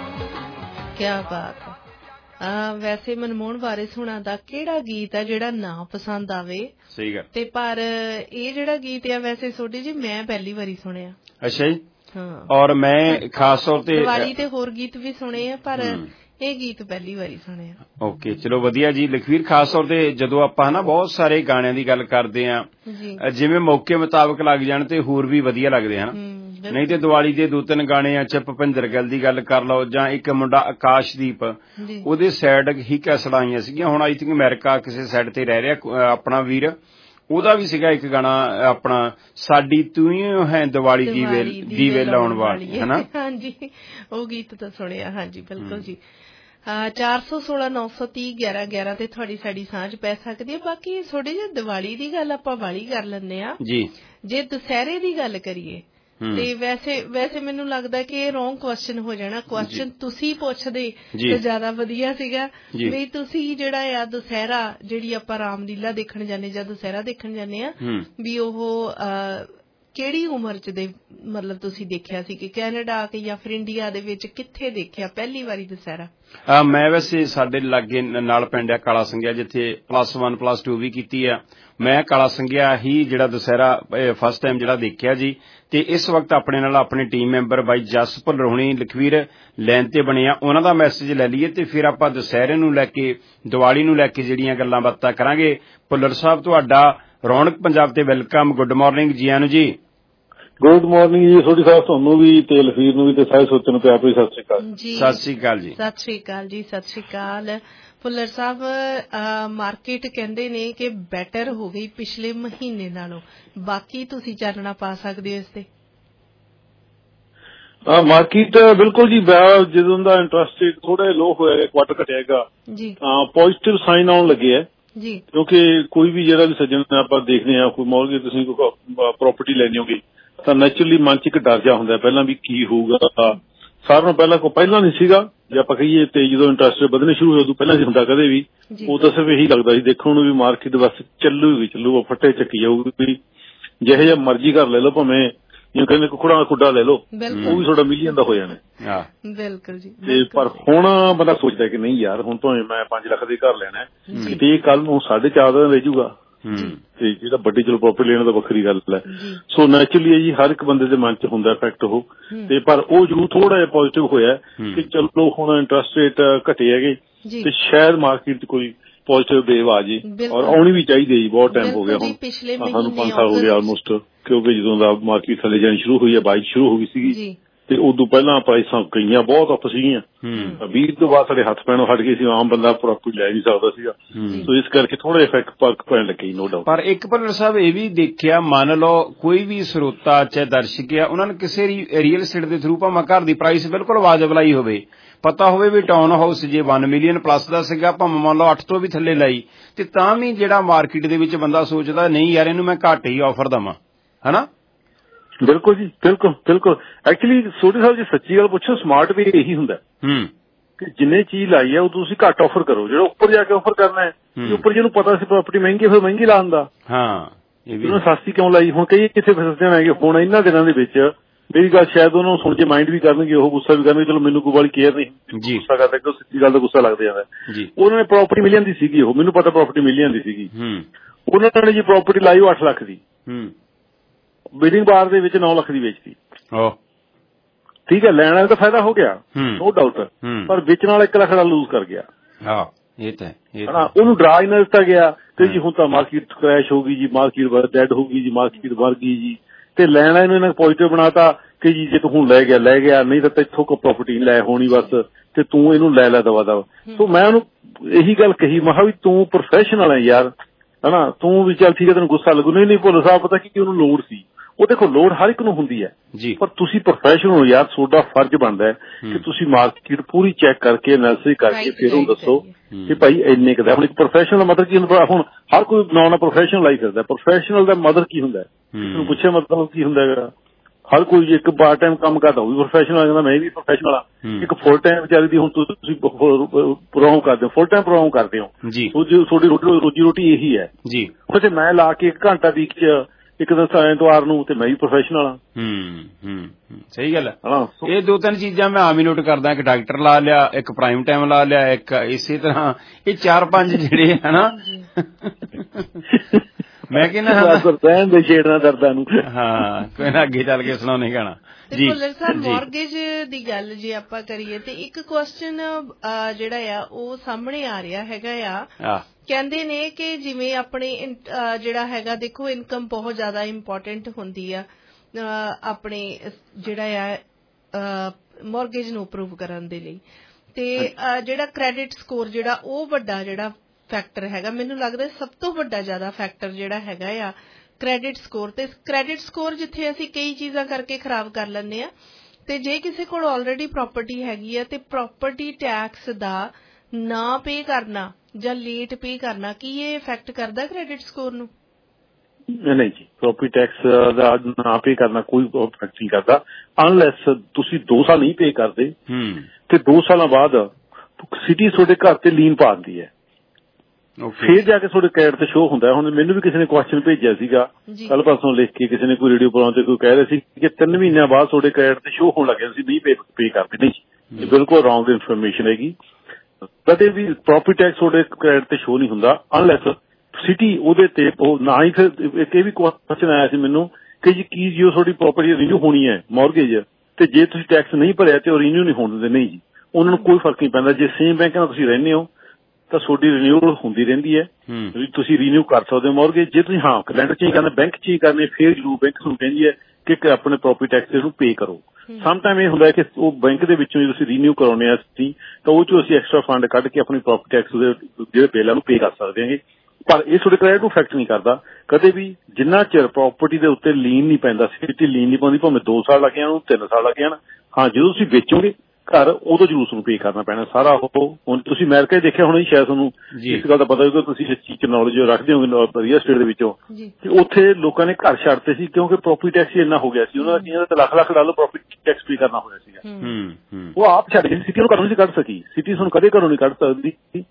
ਕਿਆ ਬਾਤ ਹੈ। ਆ ਵੈਸੇ ਮਨਮੋਹਨ ਵਾਰਿਸ ਹੁਣਾਂ ਦਾ ਕਿਹੜਾ ਗੀਤ ਆ ਜਿਹੜਾ ਨਾ ਪਸੰਦ ਆਵੇ? ਸਹੀ ਗੱਲ। ਤੇ ਪਰ ਇਹ ਜਿਹੜਾ ਗੀਤ ਆ ਵੈਸੇ ਛੋਟੀ ਜੀ ਮੈਂ ਪਹਿਲੀ ਵਾਰੀ ਸੁਣਿਆ। ਅੱਛਾ ਜੀ। ਹਾਂ। ਔਰ ਮੈਂ ਖਾਸ ਤੌਰ ਤੇ ਦੀਵਾਲੀ ਤੇ ਹੋਰ ਗੀਤ ਵੀ ਸੁਣੇ ਆ ਪਰ ਇਹ ਗੀਤ ਪਹਿਲੀ ਵਾਰੀ ਸੁਣਿਆ। ਓਕੇ ਚਲੋ ਵਧੀਆ ਜੀ। ਲਖਵੀਰ ਖਾਸ ਤੌਰ ਤੇ ਜਦੋਂ ਆਪਾਂ ਨਾ ਬਹੁਤ ਸਾਰੇ ਗਾਣਿਆਂ ਦੀ ਗੱਲ ਕਰਦੇ ਆ ਜਿਵੇਂ ਮੌਕੇ ਮੁਤਾਬਕ ਲੱਗ ਜਾਣ ਤੇ ਹੋਰ ਵੀ ਵਧੀਆ ਲੱਗਦੇ ਹਨ ਨਹੀਂ ਤੇ ਦੀਵਾਲੀ ਦੇ ਦੋ ਤਿੰਨ ਗਾਣੇ ਆ ਚ ਭੁਪਿੰਦਰ ਗਿੱਲ ਦੀ ਗੱਲ ਕਰ ਲਓ ਜਾਂ ਇੱਕ ਮੁੰਡਾ ਆਕਾਸ਼ਦੀਪ ਉਹਦੇ ਸਾਈਡ ਹੀ ਕੈਸਟਾਂ ਆਈਆਂ ਸੀਗੀਆਂ ਹੁਣ ਆਈ ਥਿੰਕ ਅਮਰੀਕਾ ਕਿਸੇ ਸਾਈਡ ਤੇ ਰਹਿ ਰਿਹਾ ਆਪਣਾ ਵੀਰ ਉਹਦਾ ਵੀ ਸੀਗਾ ਇੱਕ ਗਾਣਾ ਆਪਣਾ ਸਾਡੀ ਤੂੰ ਹੀ ਹੈ ਦੀਵਾਲੀ ਦੀ ਦੀਵੇ ਲਾਉਣ ਵਾਲੀ ਹਨਾ। ਹਾਂਜੀ ਉਹ ਗੀਤ ਤਾਂ ਸੁਣਿਆ। ਹਾਂਜੀ ਬਿਲਕੁਲ ਜੀ। ਚਾਰ ਸੌ ਸੋਲਾਂ ਨੌ ਸੌ ਤੀਹ ਗਿਆਰਾਂ ਗਿਆਰਾਂ ਤੇ ਤੁਹਾਡੀ ਸਾਡੀ ਸਾਂਝ ਪੈ ਸਕਦੀ ਹੈ। ਬਾਕੀ ਥੋੜੀ ਜਿਹੀ ਦੀਵਾਲੀ ਦੀ ਗੱਲ ਆਪਾਂ ਵਾਲੀ ਕਰ ਲੈਂਦੇ ਆ ਜੀ। ਜੇ ਦੁਸਹਿਰੇ ਦੀ ਗੱਲ ਕਰੀਏ ਤੇ ਵੈਸੇ ਵੈਸੇ ਮੈਨੂੰ ਲੱਗਦਾ ਕਿ ਇਹ ਰੋਂਗ ਕੁਐਸਚਨ ਹੋ ਜਾਣਾ। ਕੁਐਸਚਨ ਤੁਸੀਂ ਪੁੱਛਦੇ ਤੇ ਜ਼ਿਆਦਾ ਵਧੀਆ ਸੀਗਾ ਵੀ ਤੁਸੀਂ ਜਿਹੜਾ ਆ ਦੁਸਹਿਰਾ ਜਿਹੜੀ ਆਪਾਂ ਰਾਮਲੀਲਾ ਦੇਖਣ ਜਾਂਦੇ ਜਾਂ ਦੁਸਹਿਰਾ ਦੇਖਣ ਜਾਂਦੇ ਆ ਵੀ ਉਹ ਕਿਹੜੀ ਉਮਰ ਚ ਦੇ ਮਤਲਬ ਤੁਸੀਂ ਦੇਖਿਆ ਸੀ ਕਿ ਕੈਨੇਡਾ ਕੇ ਜਾਂ ਫਿਰ ਇੰਡੀਆ ਦੇ ਵਿੱਚ ਕਿੱਥੇ ਦੇਖਿਆ ਪਹਿਲੀ ਵਾਰੀ ਦੁਸਹਿਰਾ? ਮੈਂ ਵੈਸੇ ਸਾਡੇ ਲਾਗੇ ਨਾਲ ਪਿੰਡ ਆ ਕਾਲਾ ਸੰਘਿਆ ਜਿੱਥੇ ਪਲੱਸ ਵਨ ਪਲੱਸ ਟੂ ਵੀ ਕੀਤੀ ਆ। ਮੈਂ ਕਾਲਾ ਸੰਘਿਆ ਹੀ ਜਿਹੜਾ ਦੁਸਹਿਰਾ ਫਸਟ ਟਾਈਮ ਜਿਹੜਾ ਦੇਖਿਆ ਜੀ। ਤੇ ਇਸ ਵਕਤ ਆਪਣੇ ਨਾਲ ਆਪਣੇ ਟੀਮ ਮੈਂਬਰ ਬਾਈ ਜਸ ਭੁੱਲਰ ਹੋਣੀ ਲਖਵੀਰ ਲਾਈਨ ਤੇ ਬਣੇ ਆ ਉਹਨਾਂ ਦਾ ਮੈਸੇਜ ਲੈ ਲਈਏ ਤੇ ਫਿਰ ਆਪਾਂ ਦੁਸਹਿਰੇ ਨੂੰ ਲੈ ਕੇ ਦੀਵਾਲੀ ਨੂੰ ਲੈ ਕੇ ਜਿਹੜੀਆਂ ਗੱਲਾਂ ਬਾਤਾਂ ਕਰਾਂਗੇ। ਭੁੱਲਰ ਸਾਹਿਬ ਤੁਹਾਡਾ ਰੌਣਕ ਪੰਜਾਬ ਤੇ ਵੈਲਕਮ। ਗੁੱਡ ਮਾਰਨਿੰਗ ਜੀ ਆਨੂੰ ਜੀ। ਗੁੱਡ ਮਾਰਨਿੰਗ ਜੀ ਤੁਹਾਡੀ ਸਾਹਿਬ ਤੁਹਾਨੂੰ ਵੀ ਤੇ ਲਖਵੀਰ ਨੂੰ ਵੀ ਤੇ ਸਾਰੇ ਸੋਚਣ ਨੂੰ ਪਿਆਰ ਭਰੀ ਸਤਿ ਸ਼੍ਰੀ ਅਕਾਲ। ਸਤਿ ਸ਼੍ਰੀ ਅਕਾਲ ਜੀ। ਸਤਿ ਸ਼੍ਰੀ ਅਕਾਲ ਜੀ। ਸਤਿ ਸ਼੍ਰੀ ਅਕਾਲ। ਭੁੱਲਰ ਸਾਹਿਬ ਮਾਰਕੀਟ ਕਹਿੰਦੇ ਨੇ ਕਿ ਬੈਟਰ ਹੋ ਗਈ ਪਿਛਲੇ ਮਹੀਨੇ ਨਾਲੋਂ ਬਾਕੀ ਤੁਸੀਂ ਚਾਨਣਾ ਪਾ ਸਕਦੇ ਹੋ ਇਸ ਤੇ? ਹਾਂ ਮਾਰਕੀਟ ਬਿਲਕੁਲ ਜੀ ਜਦੋਂ ਦਾ ਇੰਟਰਸਟ ਰੇਟ ਥੋੜਾ ਲੋ ਹੋਇਆ ਕੁਆਟਰ ਘਟਿਆਗਾ ਜੀ ਪੋਜ਼ਿਟਿਵ ਸਾਈਨ ਆਉਣ ਲੱਗੇ ਆ ਜੀ ਕਿਉਂਕਿ ਕੋਈ ਵੀ ਜਿਹੜਾ ਵੀ ਸੱਜਣ ਆਪਾਂ ਦੇਖਦੇ ਆ ਕੋਈ ਮੌਲਗੇ ਤੁਸੀਂ ਕੋਈ ਪ੍ਰਾਪਰਟੀ ਲੈਣੀ ਹੋਗੀ ਤਾਂ ਨੈਚੁਰਲੀ ਮਨ ਚ ਇੱਕ ਡਰ ਜਾ ਹੁੰਦਾ ਪਹਿਲਾਂ ਵੀ ਕੀ ਹੋਊਗਾ। ਸਾਰਿਆਂ ਨੂੰ ਪਹਿਲਾਂ ਕੋਈ ਪਹਿਲਾਂ ਨਹੀਂ ਸੀਗਾ ਜੇ ਆਪਾਂ ਕਹੀਏ ਤੇ ਜਦੋਂ ਇੰਟਰਸਟ ਵਧਣੇ ਸ਼ੁਰੂ ਹੋਏ ਉਦੋਂ ਪਹਿਲਾਂ ਨਹੀਂ ਹੁੰਦਾ ਕਦੇ ਵੀ। ਉਹ ਤਾਂ ਸਿਰਫ ਇਹੀ ਲੱਗਦਾ ਸੀ ਦੇਖਣ ਨੂੰ ਵੀ ਮਾਰਕੀਟ ਬਸ ਚੱਲੂਗੀ ਚੱਲੂ ਫੱਟੇ ਚੱਕੀ ਜਾਊਗੀ ਜਿਹੇ ਜਿਹਾ ਮਰਜ਼ੀ ਕਰ ਲੈ ਲਓ ਭਾਵੇਂ ਜਿਵੇਂ ਕਹਿੰਦੇ ਕੁਕੜਾਂ ਦਾ ਖੁੱਡਾ ਲੈ ਲਓ, ਉਹ ਵੀ ਤੁਹਾਡਾ ਮਿਲੀਅਨ ਦਾ ਹੋ ਜਾਣਾ। ਬਿਲਕੁਲ ਜੀ। ਤੇ ਪਰ ਹੁਣ ਬੰਦਾ ਸੋਚਦਾ ਕਿ ਨਹੀਂ ਯਾਰ, ਹੁਣ ਭਾਵੇਂ ਮੈਂ ਪੰਜ ਲੱਖ ਦੇ ਘਰ ਲੈਣਾ ਤੇ ਕੱਲ ਨੂੰ ਸਾਢੇ ਚਾਰ ਦਾ ਲੈ ਜੂਗਾ, ਤੇ ਜਿਹੜਾ ਵੱਡੀ ਚਲੋ ਪ੍ਰੋਪਰਟੀ ਲੈਣਾ ਤਾਂ ਵੱਖਰੀ ਗੱਲ ਹੈ। ਸੋ ਨੈਚੁਰਲੀ ਜੀ ਹਰ ਇੱਕ ਬੰਦੇ ਦੇ ਮਨ ਚ ਹੁੰਦਾ ਇਫੈਕਟ ਉਹ, ਤੇ ਪਰ ਉਹ ਜ਼ਰੂਰ ਥੋੜਾ ਜਿਹਾ ਪੋਜ਼ਿਟਿਵ ਹੋਇਆ ਕਿ ਚਲੋ ਹੁਣ ਇੰਟਰਸਟ ਰੇਟ ਘਟੇ ਹੈਗੇ ਤੇ ਸ਼ਾਇਦ ਮਾਰਕੀਟ ਚ ਕੋਈ ਪੋਜ਼ਿਟਿਵ ਵੇਵ ਆ ਜੀ, ਔਰ ਆਉਣੀ ਵੀ ਚਾਹੀਦੀ ਜੀ। ਬਹੁਤ ਟਾਈਮ ਹੋ ਗਿਆ ਹੁਣ, ਸਾਨੂੰ ਪੰਜ ਸਾਲ ਹੋ ਗਏ ਆਲਮੋਸਟ, ਕਿਉਂਕਿ ਜਦੋਂ ਦਾ ਮਾਰਕੀਟ ਥੱਲੇ ਜਾਣੀ ਸ਼ੁਰੂ ਹੋਈ ਹੈ, ਬਾਈਕ ਸ਼ੁਰੂ ਹੋ ਗਈ ਸੀਗੀ ਤੇ ਉਦੋਂ ਪਹਿਲਾਂ ਪ੍ਰਾਈਸਾਂ ਕਈਆਂ ਬਹੁਤ ਅਪ ਸੀਗੀਆਂ, ਵੀਹ ਤੋਂ ਬਾਅਦ ਸਾਡੇ ਹੱਥ ਪੈਣੋਂ ਹਟ ਗਏ ਸੀ, ਆਮ ਬੰਦਾ ਪ੍ਰੋਪਰਟੀ ਲੈ ਨਹੀਂ ਸਕਦਾ ਸੀਗਾ। ਸੋ ਇਸ ਕਰਕੇ ਥੋੜਾ ਇਫੈਕਟ ਫਰਕ ਪੈਣ ਲੱਗੇ, ਨੋ ਡਾਊਟ। ਪਰ ਇੱਕ ਭੱਲਰ ਸਾਹਿਬ ਇਹ ਵੀ ਦੇਖਿਆ, ਮੰਨ ਲਓ ਕੋਈ ਵੀ ਸਰੋਤਾ ਚਾਹੇ ਦਰਸ਼ਕ ਆ, ਉਹਨਾਂ ਨੇ ਕਿਸੇ ਰੀਅਲ estate ਦੇ ਥਰੂ ਭਾਵੇਂ ਘਰ ਦੀ ਪ੍ਰਾਈਸ ਬਿਲਕੁਲ ਵਾਜਬ ਲਾਈ ਹੋਵੇ, ਪਤਾ ਹੋਵੇ ਵੀ ਟਾਊਨ ਹਾਊਸ ਜੇ ਇੱਕ ਮਿਲੀਅਨ ਪਲੱਸ ਦਾ ਸੀਗਾ, ਭਾਵੇਂ ਮੰਨ ਲਓ ਅੱਠ ਤੋਂ ਵੀ ਥੱਲੇ ਲਾਈ, ਤੇ ਤਾਂ ਵੀ ਜਿਹੜਾ ਮਾਰਕੀਟ ਦੇ ਵਿੱਚ ਬੰਦਾ ਸੋਚਦਾ ਨਹੀਂ ਯਾਰ ਇਹਨੂੰ ਮੈਂ ਘੱਟ ਹੀ ਆਫਰ ਦੇਵਾਂ, ਹਨਾ। ਬਿਲਕੁਲ ਜੀ, ਬਿਲਕੁਲ ਬਿਲਕੁਲ। ਐਕਚੁਅਲੀ ਸੋਢੀ ਸਾਹਿਬ ਜੀ ਸੱਚੀ ਗੱਲ ਪੁੱਛੋ, ਸਮਾਰਟ ਵੀ ਇਹੀ ਹੁੰਦਾ ਕਿ ਜਿੰਨੇ ਚੀਜ਼ ਲਾਈ ਆ ਉਹ ਤੁਸੀਂ ਘੱਟ ਆਫਰ ਕਰੋ, ਜਿਹੜਾ ਉੱਪਰ ਜਾ ਕੇ ਆਫਰ ਕਰਨਾ ਹੈ, ਉੱਪਰ ਜਿਹਨੂੰ ਪਤਾ ਸੀ ਪ੍ਰਾਪਰਟੀ ਮਹਿੰਗੀ ਫਿਰ ਮਹਿੰਗੀ ਲਾ ਦਿੰਦਾ। ਹਾਂ, ਉਹਨੂੰ ਸਸਤੀ ਕਿਉਂ ਲਾਈ? ਹੁਣ ਕਈ ਕਿੱਥੇ ਫਸਦੇ ਹੈਗੇ। ਹੁਣ ਇਹਨਾਂ ਦਿਨਾਂ ਦੇ ਵਿੱਚ ਮੇਰੀ ਗੱਲ ਸ਼ਾਇਦ ਉਹਨਾਂ ਨੂੰ ਸੁਣ ਕੇ ਮਾਈਂਡ ਵੀ ਕਰਨਗੇ, ਉਹ ਗੁੱਸਾ ਵੀ ਕਰਨਗੇ, ਚਲੋ ਮੈਨੂੰ ਕੋਈ ਵਾਲੀ ਕੇਅਰ ਨਹੀਂ, ਗੁੱਸਾ ਕਰਦਾ ਕਿ ਸੱਚੀ ਗੱਲ ਦਾ ਗੁੱਸਾ ਲੱਗ ਜਾਂਦਾ। ਉਹਨਾਂ ਨੇ ਪ੍ਰਾਪਰਟੀ ਮਿਲ ਜਾਂਦੀ ਸੀਗੀ, ਉਹ ਮੈਨੂੰ ਪਤਾ ਪ੍ਰਾਪਰਟੀ ਮਿਲ ਜਾਂਦੀ ਸੀਗੀ, ਉਹਨਾਂ ਨੇ ਜੀ ਪ੍ਰਾਪਰਟੀ ਲਾਈ ਉਹ ਅੱਠ ਲੱਖ ਦੀ, ਬਿਡਿੰਗ ਬਾਰ ਦੇ ਵਿੱਚ ਨੌ ਲੱਖ ਦੀ ਵੇਚਤੀ। ਠੀਕ ਹੈ, ਲੈਣ ਵਾਲੇ ਦਾ ਫਾਇਦਾ ਹੋ ਗਿਆ, ਨੋ ਡਾਊਟ, ਪਰ ਵੇਚਣ ਵਾਲਾ ਇੱਕ ਲੱਖ ਦਾ ਲੂਜ਼ ਕਰ ਗਿਆ। ਇਹ ਤਾਂ ਉਹਨੂੰ ਡਰਾ ਹੀ ਨਾ ਦਿੱਤਾ ਗਿਆ ਕਿ ਜੀ ਹੁਣ ਤਾਂ ਮਾਰਕੀਟ ਕਰੈਸ਼ ਹੋ ਗਈ ਜੀ, ਮਾਰਕੀਟ ਡੈਡ ਹੋ ਗਈ ਜੀ, ਮਾਰਕੀਟ ਮਰ ਗਈ ਜੀ, ਤੇ ਲੈਣ ਵਾਲੇ ਨੂੰ ਇਹਨਾਂ ਪੋਜ਼ਿਟਿਵ ਬਣਾਤਾ ਕਿ ਜੀ ਜੇ ਤੂੰ ਹੁਣ ਲੈ ਗਿਆ ਲੈ ਗਿਆ, ਨਹੀਂ ਤਾਂ ਇੱਥੋਂ ਕੋਈ ਪ੍ਰਾਪਰਟੀ ਨਹੀਂ ਲੈ ਹੋਣੀ ਬਸ, ਤੇ ਤੂੰ ਇਹਨੂੰ ਲੈ ਲੈ ਦਵਾ ਦਵਾ। ਸੋ ਮੈਂ ਉਹਨੂੰ ਇਹੀ ਗੱਲ ਕਹੀ, ਮੈਂ ਕਿਹਾ ਵੀ ਤੂੰ ਪ੍ਰੋਫੈਸ਼ਨਲ ਹੈ ਯਾਰ, ਹਨਾ, ਤੂੰ ਵੀ ਚੱਲ ਠੀਕ ਹੈ ਤੈਨੂੰ ਗੁੱਸਾ ਲੱਗੂ, ਨਹੀਂ ਨਹੀਂ ਭੁੱਲ ਸਾਹਿਬ ਪਤਾ ਕੀ ਉਹਨੂੰ ਲੋੜ ਸੀ, ਉਹ ਦੇਖੋ ਲੋੜ ਹਰ ਇੱਕ ਨੂੰ ਹੁੰਦੀ ਹੈ, ਪਰ ਤੁਸੀਂ ਪ੍ਰੋਫੈਸ਼ਨਲ ਹੋ ਯਾਰ, ਤੁਹਾਡਾ ਫਰਜ਼ ਬਣਦਾ ਹੈ ਕਿ ਤੁਸੀਂ ਮਾਰਕੀਟ ਪੂਰੀ ਚੈੱਕ ਕਰਕੇ ਐਨਾਲਿਸਿਸ ਕਰਕੇ ਫਿਰ ਉਹ ਦੱਸੋ ਕਿ ਭਾਈ ਇੰਨੇ ਕੁ ਦਾ। ਹੁਣ ਇੱਕ ਪ੍ਰੋਫੈਸ਼ਨਲ ਦਾ ਮਤਲਬ ਕੀ ਹੁੰਦਾ? ਹੁਣ ਹਰ ਕੋਈ ਨੌਨ ਪ੍ਰੋਫੈਸ਼ਨਲ ਲਾਈ ਫਿਰਦਾ, ਪ੍ਰੋਫੈਸ਼ਨਲ ਦਾ ਮਤਲਬ ਕੀ ਹੁੰਦਾ? ਤੁਹਾਨੂੰ ਪੁੱਛਿਆ ਮਤਲਬ ਕੀ ਹੁੰਦਾ ਹੈਗਾ? ਹਰ ਕੋਈ ਇੱਕ ਪਾਰਟ ਟਾਈਮ ਕੰਮ ਕਰਦਾ ਉਹ ਵੀ ਪ੍ਰੋਫੈਸ਼ਨਲ ਆ ਜਾਂਦਾ, ਮੈਂ ਵੀ ਪ੍ਰੋਫੈਸ਼ਨਲ ਆ। ਇੱਕ ਫੁੱਲ ਟਾਈਮ ਵਿਚਾਰੀ ਦੀ ਹੁਣ ਤੁਸੀਂ ਪ੍ਰੋਗਰਾਮ ਕਰਦੇ ਹੋ, ਫੁੱਲ ਟਾਈਮ ਪ੍ਰੋਗਰਾਮ ਕਰਦੇ ਹੋ, ਤੁਹਾਡੀ ਰੋਜੀ ਰੋਟੀ ਇਹੀ ਹੈ ਜੀ। ਉੱਥੇ ਮੈਂ ਲਾ ਕੇ ਇੱਕ ਘੰਟਾ ਵੀਕ ਚ ਇੱਕ ਦਿਨ ਐਤਵਾਰ ਨੂੰ, ਤੇ ਮੈਂ ਵੀ ਪ੍ਰੋਫੈਸ਼ਨਲ ਆ। ਹੂੰ ਹੂੰ ਸਹੀ ਗੱਲ ਹੈ। ਇਹ ਦੋ ਤਿੰਨ ਚੀਜ਼ਾਂ ਮੈਂ ਆਮ ਹੀ ਨੋਟ ਕਰਦਾ, ਇੱਕ ਡਾਕਟਰ ਲਾ ਲਿਆ, ਇੱਕ ਪ੍ਰਾਈਮ ਟਾਈਮ ਲਾ ਲਿਆ, ਇੱਕ ਇਸੇ ਤਰ੍ਹਾਂ ਇਹ ਚਾਰ ਪੰਜ ਜਿਹੜੇ ਹਨਾ ਮੈਂ ਕਹਿੰਦਾ ਰਹਿਣ ਦੇ ਛੇੜਨਾ ਦਰਦਾਂ ਨੂੰ। ਹਾਂ, ਕੋਈ ਨਾ ਅੱਗੇ ਚੱਲ ਕੇ ਸੁਣਾਉਣੇ ਗਾਣਾ ਜੀ। ਭੁੱਲਰ ਸਾਹਿਬ ਮੌਰਗੇਜ ਦੀ ਗੱਲ ਜੇ ਆਪਾਂ ਕਰੀਏ ਤੇ ਇੱਕ ਕੁਐਸਚਨ ਜਿਹੜਾ ਆ ਉਹ ਸਾਹਮਣੇ ਆ ਰਿਹਾ ਹੈਗਾ ਆ, ਕਹਿੰਦੇ ਨੇ ਕਿ ਜਿਵੇਂ ਆਪਣੇ ਜਿਹੜਾ ਹੈਗਾ ਦੇਖੋ ਇਨਕਮ ਬਹੁਤ ਜ਼ਿਆਦਾ ਇੰਪੋਰਟੈਂਟ ਹੁੰਦੀ ਆ ਆਪਣੇ ਜਿਹੜਾ ਆ ਮੌਰਗੇਜ ਨੂੰ ਅਪਰੂਵ ਕਰਨ ਦੇ ਲਈ, ਤੇ ਜਿਹੜਾ ਕ੍ਰੈਡਿਟ ਸਕੋਰ ਜਿਹੜਾ ਉਹ ਵੱਡਾ ਜਿਹੜਾ ਫੈਕਟਰ ਹੈਗਾ, ਮੈਨੂੰ ਲੱਗਦਾ ਸਭ ਤੋਂ ਵੱਡਾ ਜ਼ਿਆਦਾ ਫੈਕਟਰ ਜਿਹੜਾ ਹੈਗਾ ਆ ਕ੍ਰੈਡਿਟ ਸਕੋਰ। ਤੇ ਕ੍ਰੈਡਿਟ ਸਕੋਰ ਜਿੱਥੇ ਅਸੀਂ ਕਈ ਚੀਜ਼ਾਂ ਕਰਕੇ ਖਰਾਬ ਕਰ ਲੈਂਦੇ ਆ, ਤੇ ਜੇ ਕਿਸੇ ਕੋਲ ਆਲਰੇਡੀ ਪ੍ਰਾਪਰਟੀ ਹੈਗੀ ਆ ਤੇ ਪ੍ਰਾਪਰਟੀ ਟੈਕਸ ਦਾ ਨਾ ਪੇ ਕਰਨਾ ਜਾਂ ਲੇਟ ਪੇ ਕਰਨਾ, ਕੀ ਇਹ ਇਫੈਕਟ ਕਰਦਾ ਕ੍ਰੈਡਿਟ ਸਕੋਰ ਨੂੰ? ਨਹੀਂ ਜੀ, ਪ੍ਰਾਪਰਟੀ ਟੈਕਸ ਦਾ ਨਾ ਪੇ ਕਰਨਾ ਕੋਈ ਇਫੈਕਟ ਨਹੀਂ ਕਰਦਾ, ਅਨਲੈਸ ਤੁਸੀਂ ਦੋ ਸਾਲ ਨਹੀਂ ਪੇ ਕਰਦੇ ਤੇ ਦੋ ਸਾਲਾਂ ਬਾਅਦ ਸਿਟੀ ਤੁਹਾਡੇ ਘਰ ਤੇ ਲੀਨ ਪਾ ਦਿੰਦੀ ਹੈ, ਫੇਰ ਜਾ ਕੇ ਤੁਹਾਡੇ ਕ੍ਰੈਡਿਟ ਤੇ ਸ਼ੋਅ ਹੁੰਦਾ। ਹੁਣ ਮੈਨੂੰ ਵੀ ਕਿਸੇ ਨੇ ਕੁਐਸਚਨ ਭੇਜਿਆ ਸੀਗਾ ਕੱਲ ਪਰਸੋਂ ਲਿਖ ਕੇ, ਕਿਸੇ ਨੇ ਕੋਈ ਰੇਡੀਓ ਪ੍ਰੋਗਰਾਮ ਤੇ ਕੋਈ ਕਹਿ ਰਹੇ ਸੀ ਕਿ ਤਿੰਨ ਮਹੀਨਿਆਂ ਬਾਅਦ ਤੁਹਾਡੇ ਕ੍ਰੈਡਿਟ ਤੇ ਸ਼ੋਅ ਹੋਣ ਲੱਗਿਆ ਸੀ, ਨਹੀਂ ਪੇ ਪੇ ਕਰਦੇ। ਨਹੀਂ ਜੀ, ਬਿਲਕੁਲ ਰੌਂਗ ਇਨਫੋਰਮੇਸ਼ਨ ਹੈਗੀ। ਕਦੇ ਵੀ ਪ੍ਰਾਪਰਟੀ ਟੈਕਸ ਤੁਹਾਡੇ ਕ੍ਰੈਡਿਟ ਤੇ ਸ਼ੋਅ ਨਹੀਂ ਹੁੰਦਾ ਅਨਲੈਸ ਸਿਟੀ ਉਹਦੇ ਤੇ ਉਹ ਨਾ ਹੀ। ਫਿਰ ਇੱਕ ਇਹ ਵੀ ਕੁਐਸਚਨ ਆਇਆ ਸੀ ਮੈਨੂੰ ਕਿ ਜੀ ਕੀ ਜੀ ਉਹ ਤੁਹਾਡੀ ਪ੍ਰਾਪਰਟੀ ਰੀਨਿਊ ਹੋਣੀ ਹੈ ਮੌਰਗੇਜ, ਤੇ ਜੇ ਤੁਸੀਂ ਟੈਕਸ ਨਹੀਂ ਭਰਿਆ ਤੇ ਉਹ ਰੀਨਿਊ ਨਹੀਂ ਹੋਣ ਦਿੰਦੇ। ਨਹੀਂ ਜੀ, ਉਹਨਾਂ ਨੂੰ ਕੋਈ ਫਰਕ ਨਹੀਂ ਪੈਂਦਾ। ਜੇ ਸੇਮ ਬੈਂਕ ਨਾਲ ਤੁਸੀਂ ਰਹਿੰਦੇ ਹੋ ਤਾਂ ਤੁਹਾਡੀ ਰੀਨਿਊਅਲ ਹੁੰਦੀ ਰਹਿੰਦੀ ਹੈ, ਤੁਸੀਂ ਰੀਨਿਊ ਕਰ ਸਕਦੇ ਹੋ ਮੌਰਗੇਜ। ਜੇ ਤੁਸੀਂ ਹਾਂ ਲੈਂਡਰ ਚੇਂਜ ਕਰਨਾ, ਬੈਂਕ ਚੇਂਜ ਕਰਨੇ, ਫਿਰ ਜ਼ਰੂਰ ਬੈਂਕ ਤੁਹਾਨੂੰ ਕਹਿੰਦੀ ਹੈ ਕਿ ਆਪਣੇ ਪ੍ਰਾਪਰਟੀ ਟੈਕਸ ਨੂੰ ਪੇ ਕਰੋ। ਸਮ ਟਾਈਮ ਇਹ ਹੁੰਦਾ ਕਿ ਉਹ ਬੈਂਕ ਦੇ ਵਿੱਚੋਂ ਤੁਸੀਂ ਰੀਨਿਊ ਕਰਾਉਣੇ ਆ ਅਸੀਂ, ਤਾਂ ਉਹ ਚੋਂ ਅਸੀਂ ਐਕਸਟਰਾ ਫੰਡ ਕੱਢ ਕੇ ਆਪਣੀ ਪ੍ਰਾਪਰਟੀ ਟੈਕਸ ਦੇ ਜਿਹੜੇ ਬਿੱਲ ਨੂੰ ਪੇ ਕਰ ਸਕਦੇ ਹਾਂਗੇ। ਪਰ ਇਹ ਤੁਹਾਡੇ ਕ੍ਰੈਡਿਟ ਨੂੰ ਇਫੈਕਟ ਨਹੀਂ ਕਰਦਾ ਕਦੇ ਵੀ, ਜਿੰਨਾ ਚਿਰ ਪ੍ਰਾਪਰਟੀ ਦੇ ਉੱਤੇ ਲੀਨ ਨਹੀਂ ਪੈਂਦਾ, ਸਿਟੀ ਲੀਨ ਨਹੀਂ ਪਾਉਂਦੀ, ਭਾਵੇਂ ਦੋ ਸਾਲ ਲੱਗ ਜਾਣ, ਤਿੰਨ ਸਾਲ ਲੱਗ ਜਾਣ। ਹਾਂ, ਜਦੋਂ ਤੁਸੀਂ ਵੇਚੋਗੇ ਘਰ ਉਦੋਂ ਜ਼ਰੂਰ ਤੁਹਾਨੂੰ ਪੇ ਕਰਨਾ ਪੈਣਾ ਸਾਰਾ। ਉਹ ਹੁਣ ਤੁਸੀਂ ਅਮਰੀਕਾ ਹੀ ਦੇਖਿਆ ਹੋਣਾ, ਸ਼ਾਇਦ ਤੁਹਾਨੂੰ ਇਸ ਗੱਲ ਦਾ ਪਤਾ ਹੋਊਗਾ, ਤੁਸੀਂ ਇਸ ਚੀਜ਼ ਚ ਨੌਲੇਜ ਰੱਖਦੇ ਹੋਗੇ ਰੀਅਲ ਐਸਟੇਟ ਦੇ ਵਿੱਚੋਂ, ਕਿ ਉੱਥੇ ਲੋਕਾਂ ਨੇ ਘਰ ਛੱਡਤੇ ਸੀ ਕਿਉਂਕਿ ਪ੍ਰਾਪਰਟੀ ਟੈਕਸ ਹੀ ਇੰਨਾ ਹੋ ਗਿਆ ਸੀ। ਉਹਨਾਂ ਦਾ ਕਈਆਂ ਦਾ lakh lakh dollar property tax pay ਕਰਨਾ ਹੋਇਆ ਸੀਗਾ। ਉਹ ਆਪ ਛੱਡ ਗਏ, ਸਿਟੀ ਨੂੰ ਘਰੋਂ ਨਹੀਂ ਕੱਢ ਸਕੀ। ਸਿਟੀ ਤੁਹਾਨੂੰ ਕਦੇ ਘਰੋਂ ਨਹੀਂ ਕੱਢ ਸਕਦੀ।